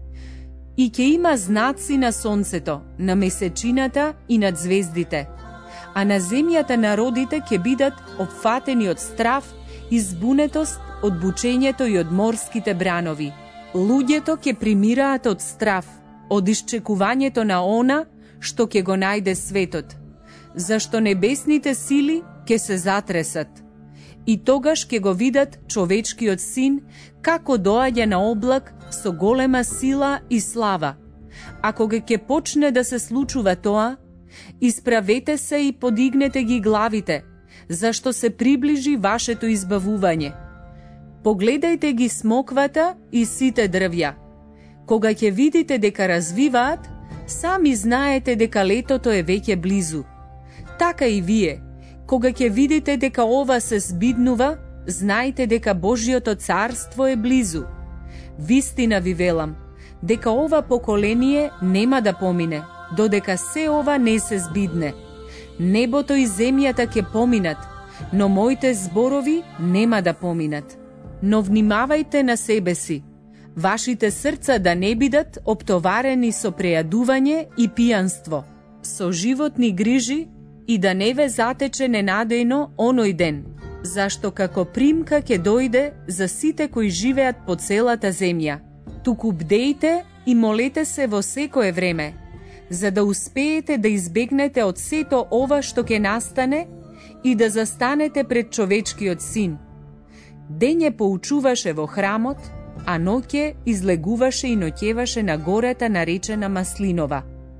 [SPEAKER 1] И ќе има знаци на сонцето, на месечината и над звездите, а на земјата народите ќе бидат опфатени од страв и збунетост од бучењето и од морските бранови. Луѓето ќе примираат од страв, од исчекувањето на она што ќе го најде светот, зашто небесните сили ќе се затресат. И тогаш ќе го видат човечкиот син како доаѓа на облак со голема сила и слава. А кога ќе почне да се случува тоа, исправете се и подигнете ги главите, зашто се приближи вашето избавување. Погледајте ги смоквата и сите дрвја. Кога ќе видите дека развиваат, сами знаете дека летото е веќе близу. Така и вие, кога ќе видите дека ова се збиднува, знаете дека Божјото царство е близу. Вистина ви велам, дека ова поколение нема да помине, додека се ова не се збидне. Небото и земјата ќе поминат, но моите зборови нема да поминат. Но внимавајте на себе си, вашите срца да не бидат оптоварени со прејадување и пијанство, со животни грижи и да не ве затече ненадејно оној ден, зашто како примка ќе дојде за сите кои живеат по целата земја. Туку бдејте и молете се во секое време, за да успеете да избегнете од сето ова што ќе настане и да застанете пред човечкиот син. Дење поучуваше во храмот, а ноќе излегуваше и ноќеваше на гората наречена Маслинова.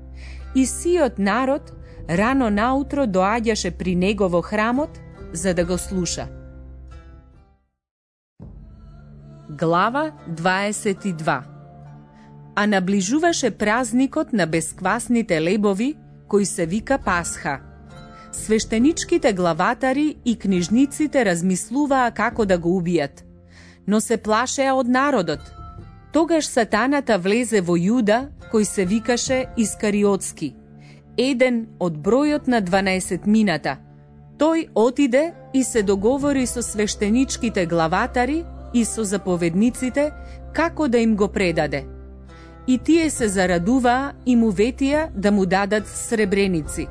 [SPEAKER 1] И сиот народ рано наутро доаѓаше при него во храмот, за да го слуша. Глава 22. А наближуваше празникот на бесквасните лебови, кој се вика Пасха. Свештеничките главатари и книжниците размислуваа како да го убијат, но се плашеа од народот. Тогаш сатаната влезе во Јуда, кој се викаше Искариотски, еден од бројот на 12-мината. Тој отиде и се договори со свештеничките главатари и со заповедниците како да им го предаде. И тие се зарадуваа и му ветија да му дадат сребреници.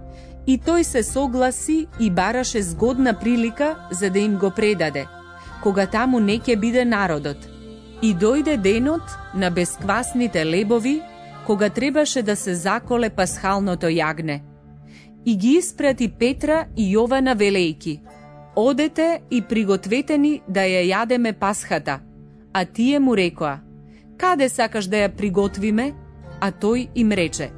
[SPEAKER 1] И тој се согласи и бараше згодна прилика за да им го предаде, кога таму не ќе биде народот. И дојде денот на бесквасните лебови, кога требаше да се заколе пасхалното јагне. И ги испрати Петра и Јована велејки: одете и пригответе ни да ја јадеме пасхата. А тие му рекоа: каде сакаш да ја приготвиме? А тој им рече: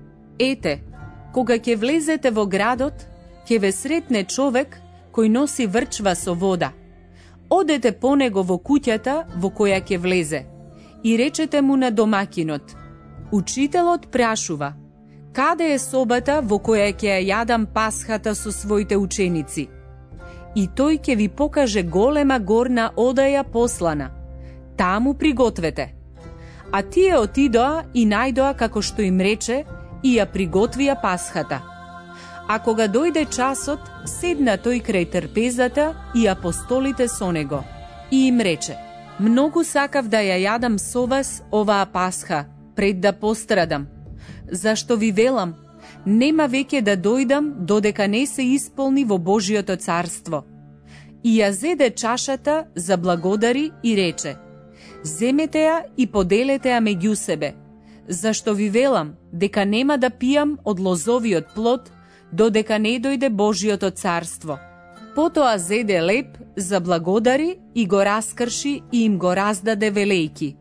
[SPEAKER 1] ете, кога ќе влезете во градот, ќе ве сретне човек кој носи врчва со вода. Одете по него во куќата во која ќе влезе и речете му на домакинот: учителот прашува, каде е собата во која ќе ја јадам пасхата со своите ученици? И тој ќе ви покаже голема горна одаја послана. Таму пригответе. А тие отидоа и најдоа како што им рече и ја приготвија пасхата. А кога дојде часот, седна тој крај трпезата и апостолите со него. И им рече: многу сакав да ја јадам со вас оваа пасха, пред да пострадам. Зашто ви велам, нема веќе да дојдам додека не се исполни во Божјото царство. И ја зеде чашата, заблагодари и рече: земете ја и поделете ја меѓу себе, зашто ви велам дека нема да пијам од лозовиот плод додека не дојде Божјото царство. Потоа зеде леб, заблагодари и го раскрши и им го раздаде велејки: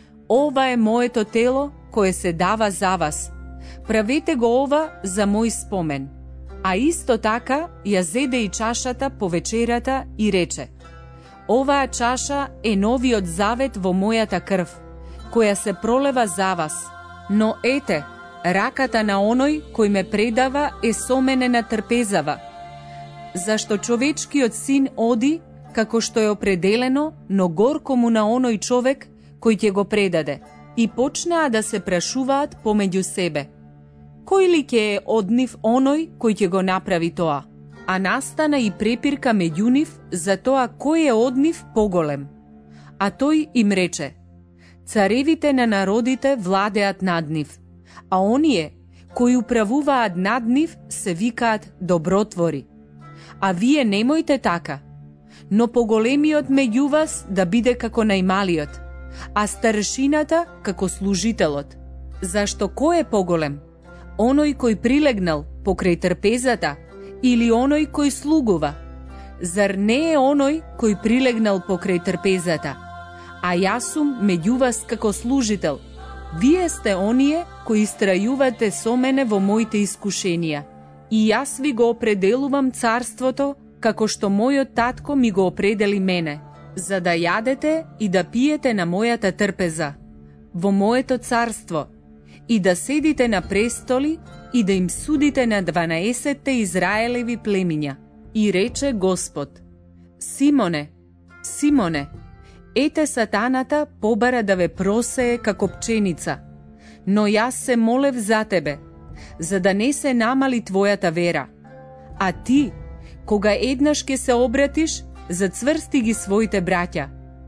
[SPEAKER 1] ова е моето тело кое се дава за вас. Правете го ова за мој спомен. А исто така ја зеде и чашата по вечерата и рече: оваа чаша е новиот завет во мојата крв, која се пролева за вас. Но ете, раката на оној кој ме предава е со мене на трпезава. Зашто човечкиот син оди како што е определено, но горко му на оној човек кој ќе го предаде. И почнаа да се прашуваат помеѓу себе. Кој ли ќе е од нив оној кој ќе го направи тоа? А настана и препирка меѓу нив за тоа кој е од нив поголем. А тој им рече: царевите на народите владеат над нив, а оние кои управуваат над нив се викаат добротвори. А вие немојте така, но поголемиот меѓу вас да биде како најмалиот, а старшината како служителот. Зашто кој е поголем? Оној кој прилегнал покрај трпезата или оној кој слугува? Зар не е оној кој прилегнал покрај трпезата? А јас сум меѓу вас како служител. Вие сте оние кои истрајувате со мене во моите искушенија. И јас ви го определувам царството како што мојот татко ми го определи мене, за да јадете и да пиете на мојата трпеза, во моето царство, и да седите на престоли и да им судите на 12 Израелеви племиња. И рече Господ: Симоне, Симоне, ете сатаната побара да ве просее како пченица, но јас се молев за тебе, за да не се намали твојата вера. А ти, кога еднаш ке се обратиш, зацврсти ги своите браќа.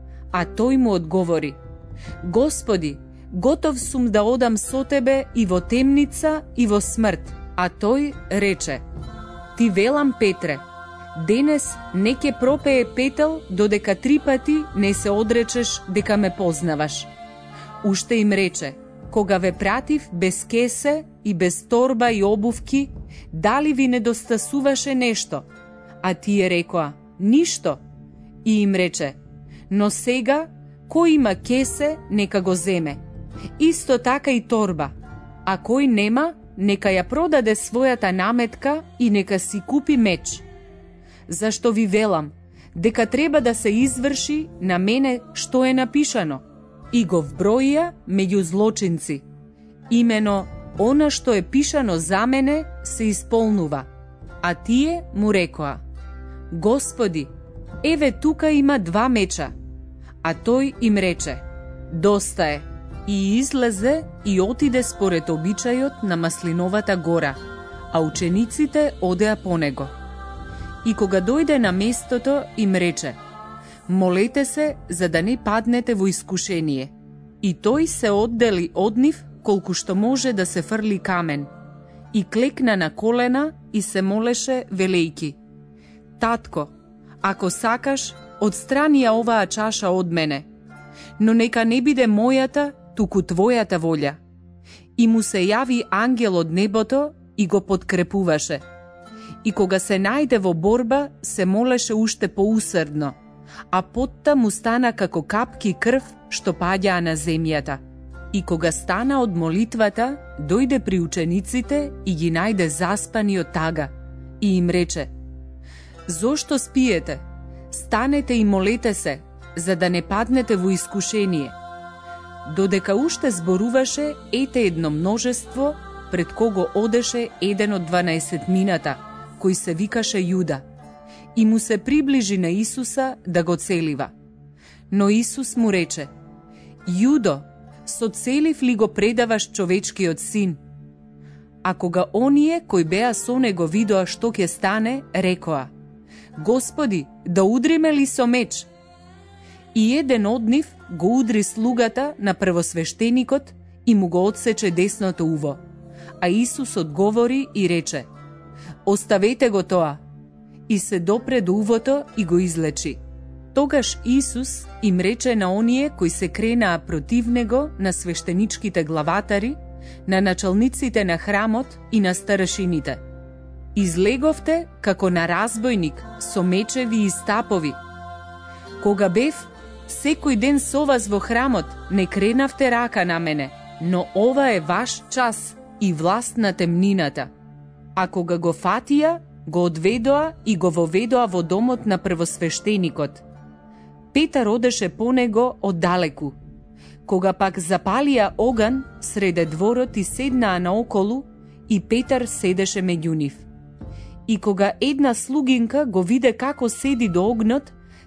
[SPEAKER 1] А тој му одговори: Господи, готов сум да одам со тебе и во темница и во смрт. А тој рече: Ти велам, Петре, денес не ке пропее петел додека 3 пати не се одречеш дека ме познаваш. Уште им рече: Кога ве пратив без кесе и без торба и обувки, дали ви недостасуваше нешто? А тие рекоа: Ништо. И им рече: Но сега, кој има кесе, нека го земе. Исто така и торба. А кој нема, нека ја продаде својата наметка и нека си купи меч. Зашто ви велам, дека треба да се изврши на мене што е напишано. И го вброија меѓу злочинци. Имено, она што е пишано за мене се исполнува. А тие му рекоа: Господи, еве тука има 2 меча. А тој им рече: Доста е. И излезе и отиде според обичајот на Маслиновата гора, а учениците одеа по него. И кога дојде на местото, им рече: Молете се за да не паднете во искушение. И тој се оддели од нив колку што може да се фрли камен. И клекна на колена и се молеше велејки: Татко, ако сакаш, отстрани ја оваа чаша од мене, но нека не биде мојата, туку твојата волја. И му се јави ангел од небото и го подкрепуваше. И кога се најде во борба, се молеше уште поусрдно, а потта му стана како капки крв што паѓаа на земјата. И кога стана од молитвата, дојде при учениците и ги најде заспани од тага. И им рече: Зошто спиете? Станете и молете се, за да не паднете во искушение. Додека уште зборуваше, ете едно множество, пред кого одеше еден од 12-мината, кој се викаше Јуда, и му се приближи на Исуса да го целива. Но Исус му рече: Јудо, со целив ли го предаваш човечкиот син? А кога оние кои беа со него видоа што ќе стане, рекоа: Господи, да удриме ли со меч? И еден од нив го удри слугата на првосвештеникот и му го одсече десното уво. А Исус одговори и рече: Оставете го тоа. И се допре до увото и го излечи. Тогаш Исус им рече на оние кои се кренаа против него, на свештеничките главатари, на началниците на храмот и на старшините: Излеговте како на разбойник со мечеви и стапови. Кога бев секој ден со вас во храмот, не кренавте рака на мене, но ова е ваш час и власт на темнината. А кога го фатија, го одведоа и го воведоа во домот на првосвештеникот. Петар одеше по него оддалеку. Кога пак запалија оган среде дворот и седнаа наоколу, и Петар седеше меѓу нив. И кога една слугинка го виде како седи до огнот,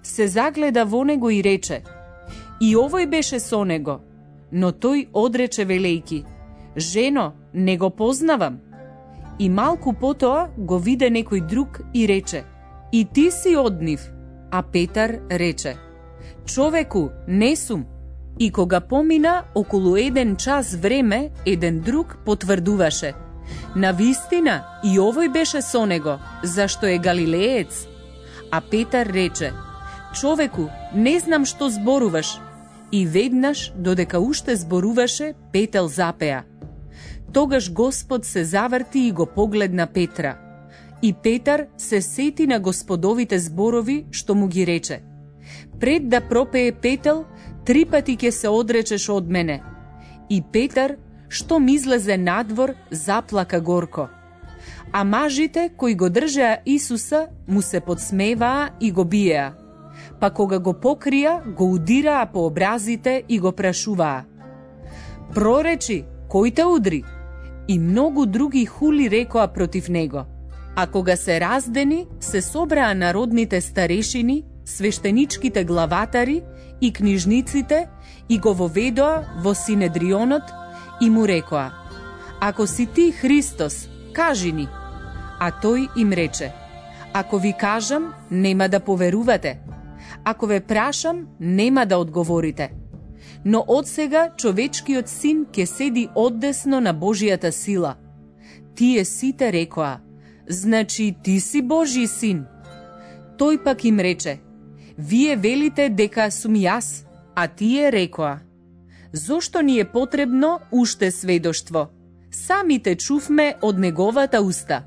[SPEAKER 1] се загледа во него и рече: „И овој беше со него“, но тој одрече велејки: „Жено, не го познавам“. И малку потоа го виде некој друг и рече: „И ти си од нив“. А Петар рече: „Човеку, не сум“. И кога помина околу 1 час време, еден друг потврдуваше: „Навистина, и овој беше со него, зашто е галилеец“. А Петар рече: „Човеку, не знам што зборуваш“. И веднаш, додека уште зборуваше, петел запеа. Тогаш Господ се заврти и го погледна Петра. И Петар се сети на Господовите зборови што му ги рече: „Пред да пропее петел, 3 пати ќе се одречеш од мене“. И Петар, штом излезе надвор, заплака горко. А мажите кои го држеа Исуса му се подсмеваа и го биеа. Па кога го покрија, го удираа по образите и го прашуваа: „Проречи, кој те удри?“ И многу други хули рекоа против него. А кога се раздени, се собраа народните старешини, свештеничките главатари и книжниците и го воведоа во Синедрионот и му рекоа: „Ако си ти Христос, кажи ни“. А тој им рече: „Ако ви кажам, нема да поверувате. Ако ве прашам, нема да одговорите. Но одсега човечкиот син ќе седи одесно на Божијата сила“. Тие сите рекоа: „Значи ти си Божји син“. Тој пак им рече: „Вие велите дека сум јас“, а тие рекоа: „Зошто ни е потребно уште сведоштво? Самите чувме од неговата уста“.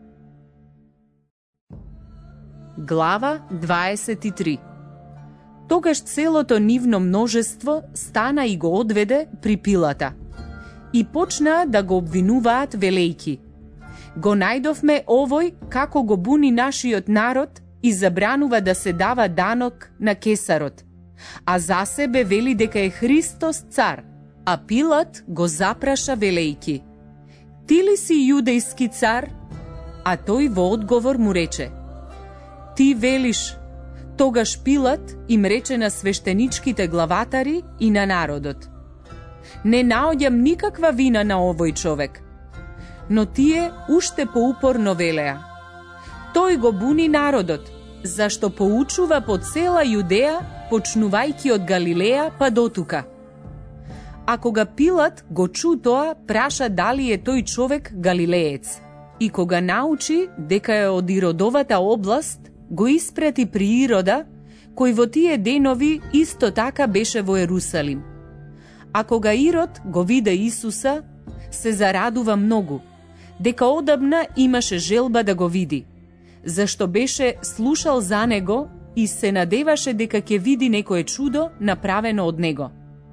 [SPEAKER 1] Глава 23. Тогаш целото нивно множество стана и го одведе при Пилата. И почнаа да го обвинуваат велејки: „Го најдовме овој како го буни нашиот народ и забранува да се дава данок на Кесарот, а за себе вели дека е Христос цар“. А Пилат го запраша велејки: „Ти ли си јудејски цар?“ А тој во одговор му рече: „Ти велиш“. Тогаш Пилат им рече на свештеничките главатари и на народот: „Не наоѓам никаква вина на овој човек“. Но тие уште поупорно велеа: „Тој го буни народот, зашто поучува по цела Јудеја, почнувајќи од Галилеја па дотука“. А кога Пилат го чу тоа, праша дали е тој човек галилеец. И кога научи дека е од Иродовата област, го испрати при Ирода, кој во тие денови исто така беше во Ерусалим. А кога Ирод го виде Исуса, се зарадува многу, дека одамна имаше желба да го види, зашто беше слушал за него и се надеваше дека ќе види некое чудо направено од него.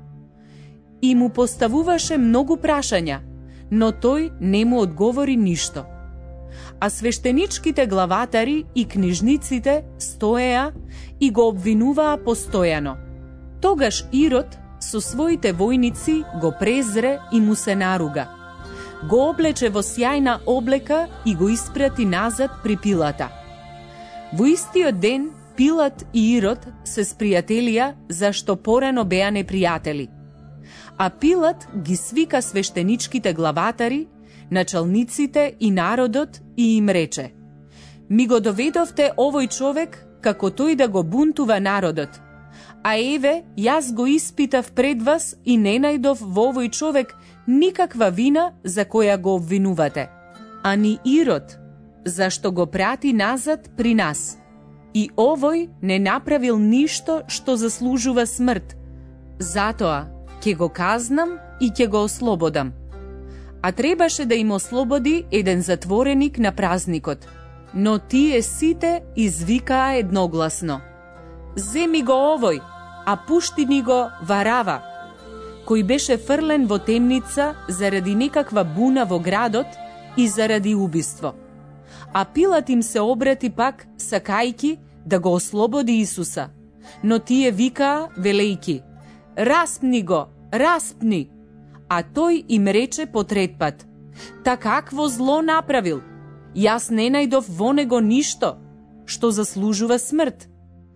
[SPEAKER 1] И му поставуваше многу прашања, но тој не му одговори ништо. А свештеничките главатари и книжниците стоеа и го обвинуваа постојано. Тогаш Ирод со своите војници го презре и му се наруга. Го облече во сјајна облека и го испрати назад при Пилата. Во истиот ден Пилат и Ирод се спријателија, зашто порано беа непријатели. А Пилат ги свика свештеничките главатари, началниците и народот и им рече: „Ми го доведовте овој човек како тој да го бунтува народот. А еве, јас го испитав пред вас и не најдов во овој човек никаква вина за која го обвинувате. А ни Ирод, зашто го прати назад при нас. И овој не направил ништо што заслужува смрт. Затоа ќе го казнам и ќе го ослободам“. А требаше да им ослободи еден затвореник на празникот. Но тие сите извикаа едногласно: „Земи го овој, а пушти ни го Варава“, кој беше фрлен во темница заради некаква буна во градот и заради убиство. А Пилат им се обрати пак, сакајки да го ослободи Исуса. Но тие викаа велејки: „Распни го, распни!“ А тој им рече по трет пат: „Та какво зло направил? Јас не најдов во него ништо, што заслужува смрт.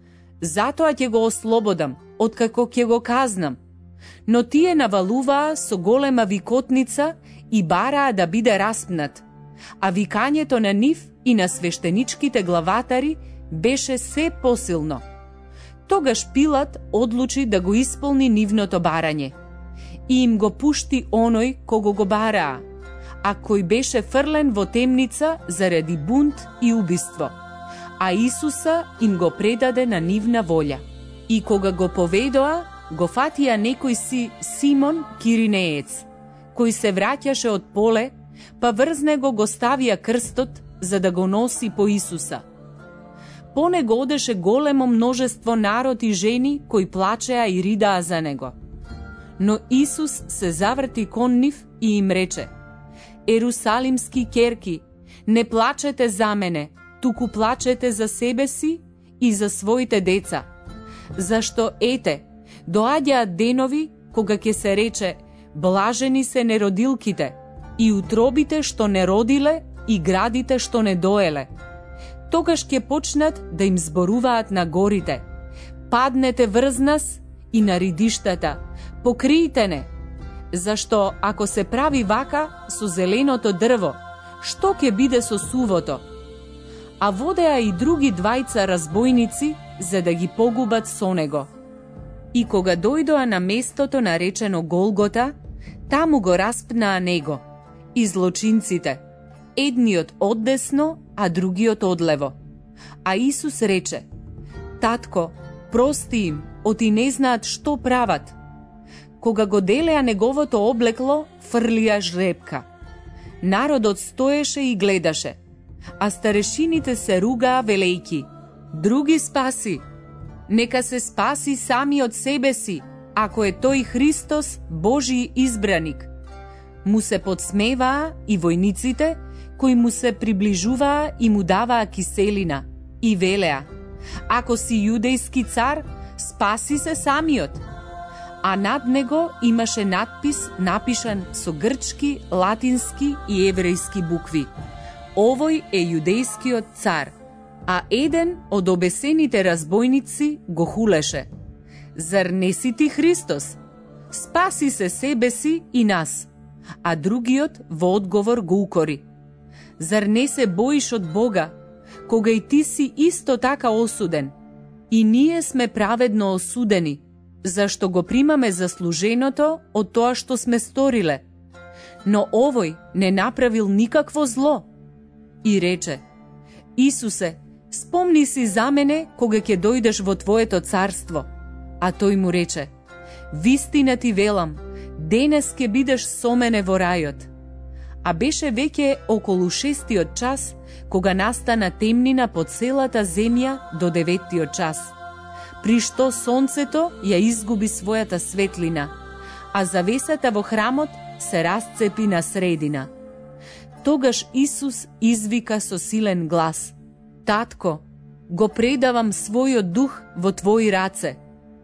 [SPEAKER 1] затоа ќе го ослободам, откако ќе го казнам. Но тие навалуваа со голема викотница и бараа да биде распнат, а викањето на нив и на свештеничките главатари беше се посилно. Тогаш Пилат одлучи да го исполни нивното барање и им го пушти оној кого го бараа, а кој беше фрлен во темница заради бунт и убиство, а Исуса им го предаде на нивна волја. И кога го поведоа, го фатија некој си Симон Киринеец, кој се враќаше од поле, па врз него го ставија крстот за да го носи по Исуса. По него одеше големо множество народ и жени кои плачеа и ридаа за него. Но Исус се заврти кон нив и им рече: Ерусалимски ќерки, не плачете за мене, туку плачете за себе си и за своите деца. Зашто ете, доаѓаат денови кога ќе се рече: блажени се неродилките и утробите што не родиле и градите што не доеле. Тогаш ќе почнат да им зборуваат на горите: паднете врз нас, и на ридиштата: покријте не. Зашто ако се прави вака со зеленото дрво, што ќе биде со сувото? А водеа и други двајца разбойници за да ги погубат со него. И кога дојдоа на местото наречено Голгота, таму го распнаа него и злочинците, едниот оддесно, а другиот одлево. А Исус рече: Татко, прости им, оти не знаат што прават. Кога го делеа неговото облекло, фрлија жребка. Народот стоеше и гледаше, а старешините се ругаа велејки: други спаси, нека се спаси сами од себе си, ако е тој Христос, Божи избраник. Му се подсмеваа и војниците, кои му се приближуваа и му даваа киселина, и велеа: ако си јудејски цар, спаси се самиот. А над него имаше надпис напишан со грчки, латински и еврејски букви: овој е јудејскиот цар. А еден од обесените разбойници го хулеше: зар не си ти Христос? Спаси се себе си и нас. А другиот во одговор го укори: зар не се боиш од Бога, кога и ти си исто така осуден? И ние сме праведно осудени, зашто го примаме заслуженото од тоа што сме сториле. Но овој не направил никакво зло. И рече: Исусе, спомни си за мене кога ќе дојдеш во Твоето царство. А тој му рече: вистина ти велам, денес ќе бидеш со мене во рајот. А беше веќе околу 6-тиот час, кога настана темнина по целата земја до 9-тиот час, при што сонцето ја изгуби својата светлина, а завесата во храмот се расцепи на средина. Тогаш Исус извика со силен глас: Татко, го предавам својот дух во Твои раце.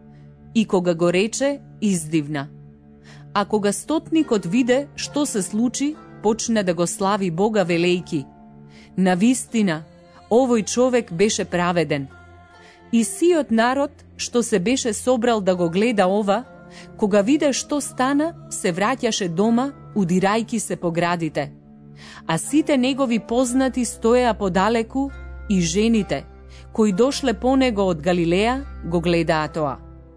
[SPEAKER 1] И кога го рече, издивна. А кога стотникот виде што се случи, почна да го слави Бога велејки: навистина, овој човек беше праведен. И сиот народ, што се беше собрал да го гледа ова, кога виде што стана, се враќаше дома, удирајки се по градите. А сите негови познати стоеа подалеку и жените, кои дошле по него од Галилеја, го гледаа тоа.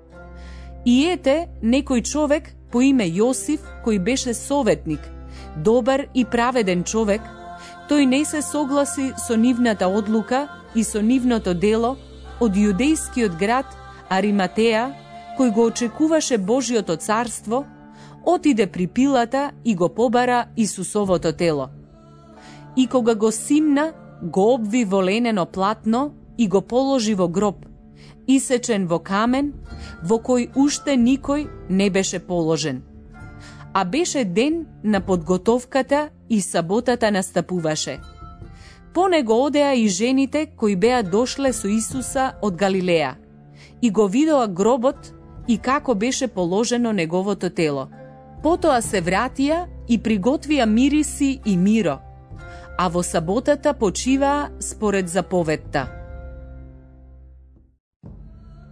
[SPEAKER 1] И ете, некој човек по име Јосиф, кој беше советник, добар и праведен човек, тој не се согласи со нивната одлука и со нивното дело од јудејскиот град Ариматеја, кој го очекуваше Божиото царство, отиде при Пилата и го побара Исусовото тело. И кога го симна, го обви во ленено платно и го положи во гроб, исечен во камен, во кој уште никој не беше положен. А беше ден на подготовката и саботата настапуваше. По него одеа и жените кои беа дошле со Исуса од Галилеја и го видоа гробот и како беше положено неговото тело. Потоа се вратија и приготвија мириси и миро, а во саботата почиваа според заповедта.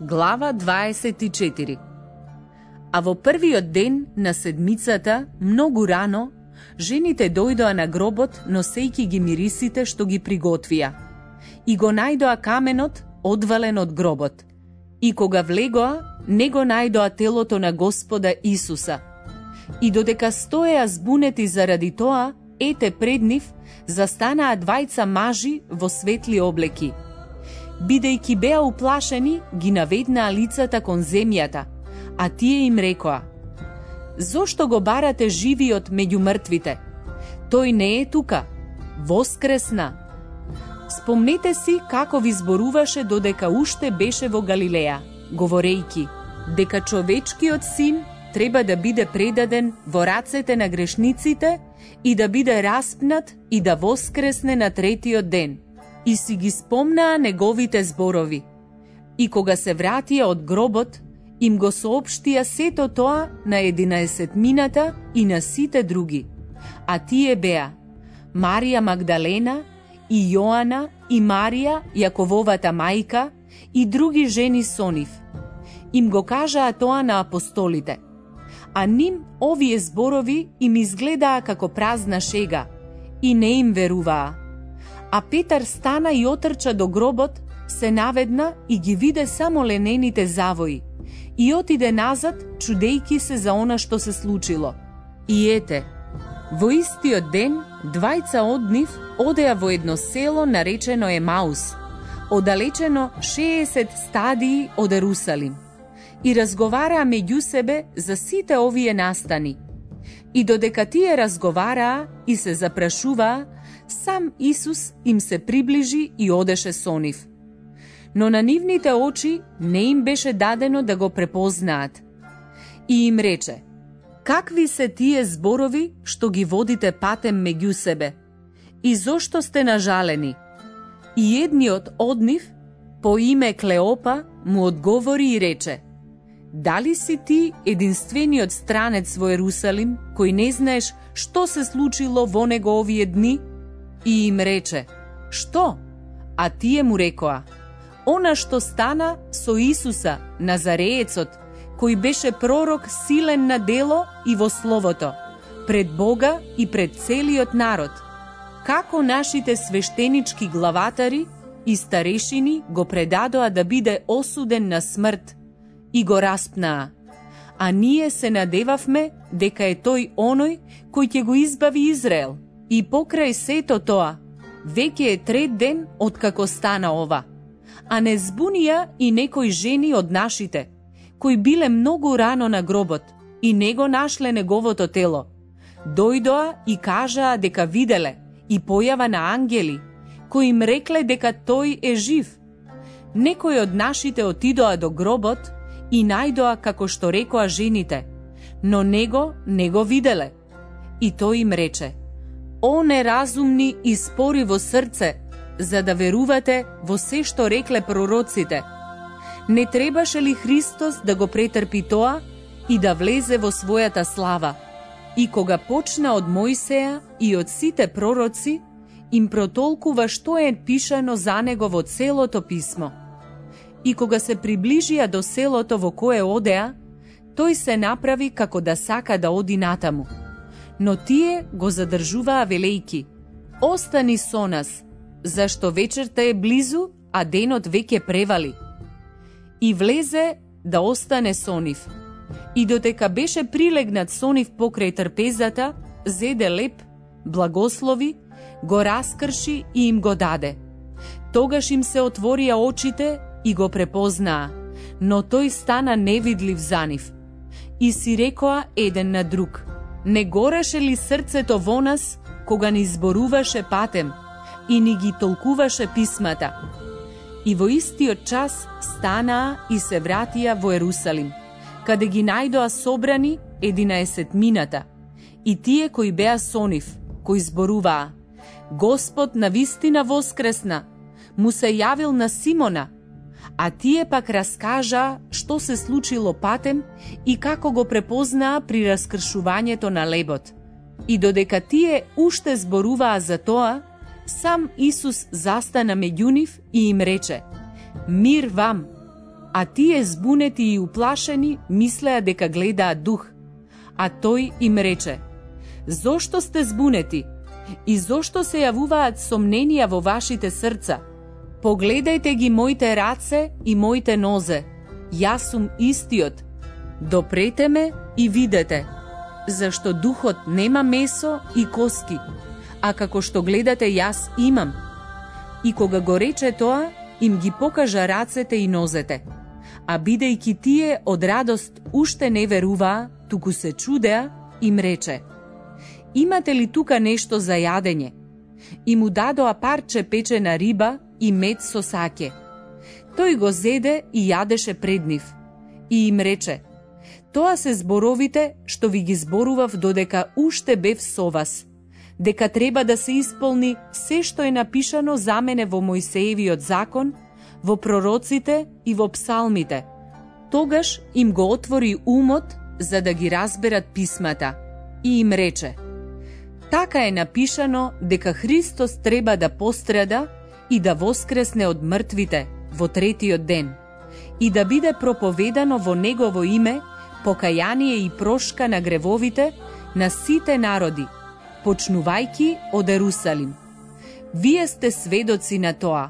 [SPEAKER 1] глава 24. А во првиот ден на седмицата, многу рано, жените дојдоа на гробот, носејќи ги мирисите што ги приготвија. И го најдоа каменот одвален од гробот. И кога влегоа, не го најдоа телото на Господа Исуса. И додека стоеа збунети заради тоа, ете пред нив застанаа двајца мажи во светли облеки. Бидејќи беа уплашени, ги наведнаа лицата кон земјата, а тие им рекоа: зошто го барате живиот меѓу мртвите? Тој не е тука, воскресна. Спомнете си како ви зборуваше додека уште беше во Галилеја, говорејќи дека човечкиот син треба да биде предаден во рацете на грешниците и да биде распнат и да воскресне на третиот ден. И си ги спомнаа неговите зборови. И кога се вратија од гробот, им го соопштија сето тоа на 11-мината и на сите други. А тие беа Марија Магдалена и Јоана и Марија, Јакововата мајка, и други жени со нив. Им го кажаа тоа на апостолите. А ним овие зборови им изгледаа како празна шега и не им веруваа. А Петар стана и отрча до гробот, се наведна и ги виде само ленените завои и отиде назад, чудејќи се за она што се случило. И ете, во истиот ден, двајца од нив одеа во едно село наречено Емаус, оддалечено 60 стадии од Ерусалим, и разговараа меѓу себе за сите овие настани. И додека тие разговараа и се запрашуваа, сам Исус им се приближи и одеше со нив. Но на нивните очи не им беше дадено да го препознаат. И им рече: какви се тие зборови што ги водите патем меѓу себе? И зошто сте нажалени? И едниот од нив, по име Клеопа, му одговори и рече: дали си ти единствениот странец во Ерусалим, кој не знаеш што се случило во него овие дни? И им рече: што? А тие му рекоа: она што стана со Исуса, Назареецот, кој беше пророк силен на дело и во словото, пред Бога и пред целиот народ. Како нашите свештенички главатари и старешини го предадоа да биде осуден на смрт и го распнаа. А ние се надевавме дека е тој оној кој ќе го избави Израел. И покрај сето тоа, веќе е трет ден откако стана ова. А не збунија и некои жени од нашите, кои биле многу рано на гробот и не го нашле неговото тело. Дојдоа и кажаа дека виделе и појава на ангели, кои им рекле дека тој е жив. Некои од нашите отидоа до гробот и најдоа како што рекоа жените, но него не го виделе. И тој им рече: о неразумни и спори во срце, за да верувате во се што рекле пророците. Не требаше ли Христос да го претрпи тоа и да влезе во својата слава? И кога почна од Мојсеја и од сите пророци, им протолкува што е пишано за него во целото писмо. И кога се приближија до селото во кое одеа, тој се направи како да сака да оди натаму. Но тие го задржуваа велејки: остани со нас, зашто вечерта е близу, а денот веќе превали. И влезе да остане со нив. И додека беше прилегнат со нив покрај трпезата, зеде леп, благослови, го раскрши и им го даде. Тогаш им се отворија очите и го препознаа, но тој стана невидлив за нив. И си рекоа еден на друг: не гореше ли срцето во нас, кога ни зборуваше патем и ни ги толкуваше писмата? И во истиот час станаа и се вратија во Ерусалим, каде ги најдоа собрани 11-мината, и тие кои беа со нив, кои зборуваа: Господ навистина воскресна, му се јавил на Симона. А тие пак раскажаа што се случило патем и како го препознаа при раскршувањето на лебот. И додека тие уште зборуваа за тоа, сам Исус застана меѓу нив и им рече: мир вам! А тие збунети и уплашени мислеа дека гледаат дух. А тој им рече: зошто сте збунети? И зошто се јавуваат сомненија во вашите срца? Погледајте ги моите раце и моите нозе. Јас сум истиот. Допрете ме и видете, зашто духот нема месо и коски, а како што гледате јас имам. И кога го рече тоа, им ги покажа рацете и нозете. А бидејќи тие од радост уште не веруваа, туку се чудеа, им рече: имате ли тука нешто за јадење? И му дадоа парче печена риба и мед со саќе. Тој го зеде и јадеше пред нив. И им рече: тоа се зборовите што ви ги зборував додека уште бев со вас, дека треба да се исполни се што е напишано за мене во Мојсеевиот закон, во пророците и во псалмите. Тогаш им го отвори умот за да ги разберат писмата и им рече: така е напишано дека Христос треба да пострада и да воскресне од мртвите во третиот ден и да биде проповедано во Негово име покаяние и прошка на гревовите на сите народи, почнувајќи од Ерусалим. Вие сте сведоци на тоа.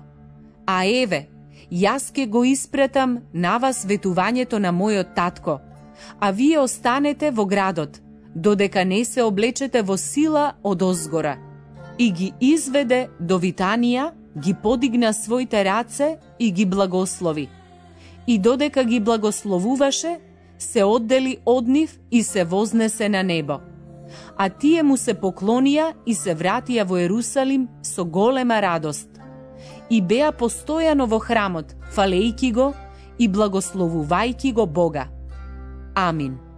[SPEAKER 1] А еве, јас ке го испретам на вас ветувањето на мојот татко, а вие останете во градот, додека не се облечете во сила од озгора. И ги изведе до Витанија, ги подигна своите раце и ги благослови. И додека ги благословуваше, се оддели од нив и се вознесе на небо. А тие му се поклонија и се вратија во Ерусалим со голема радост. И беа постојано во храмот, фалејќи го и благословувајќи го Бога. Амин.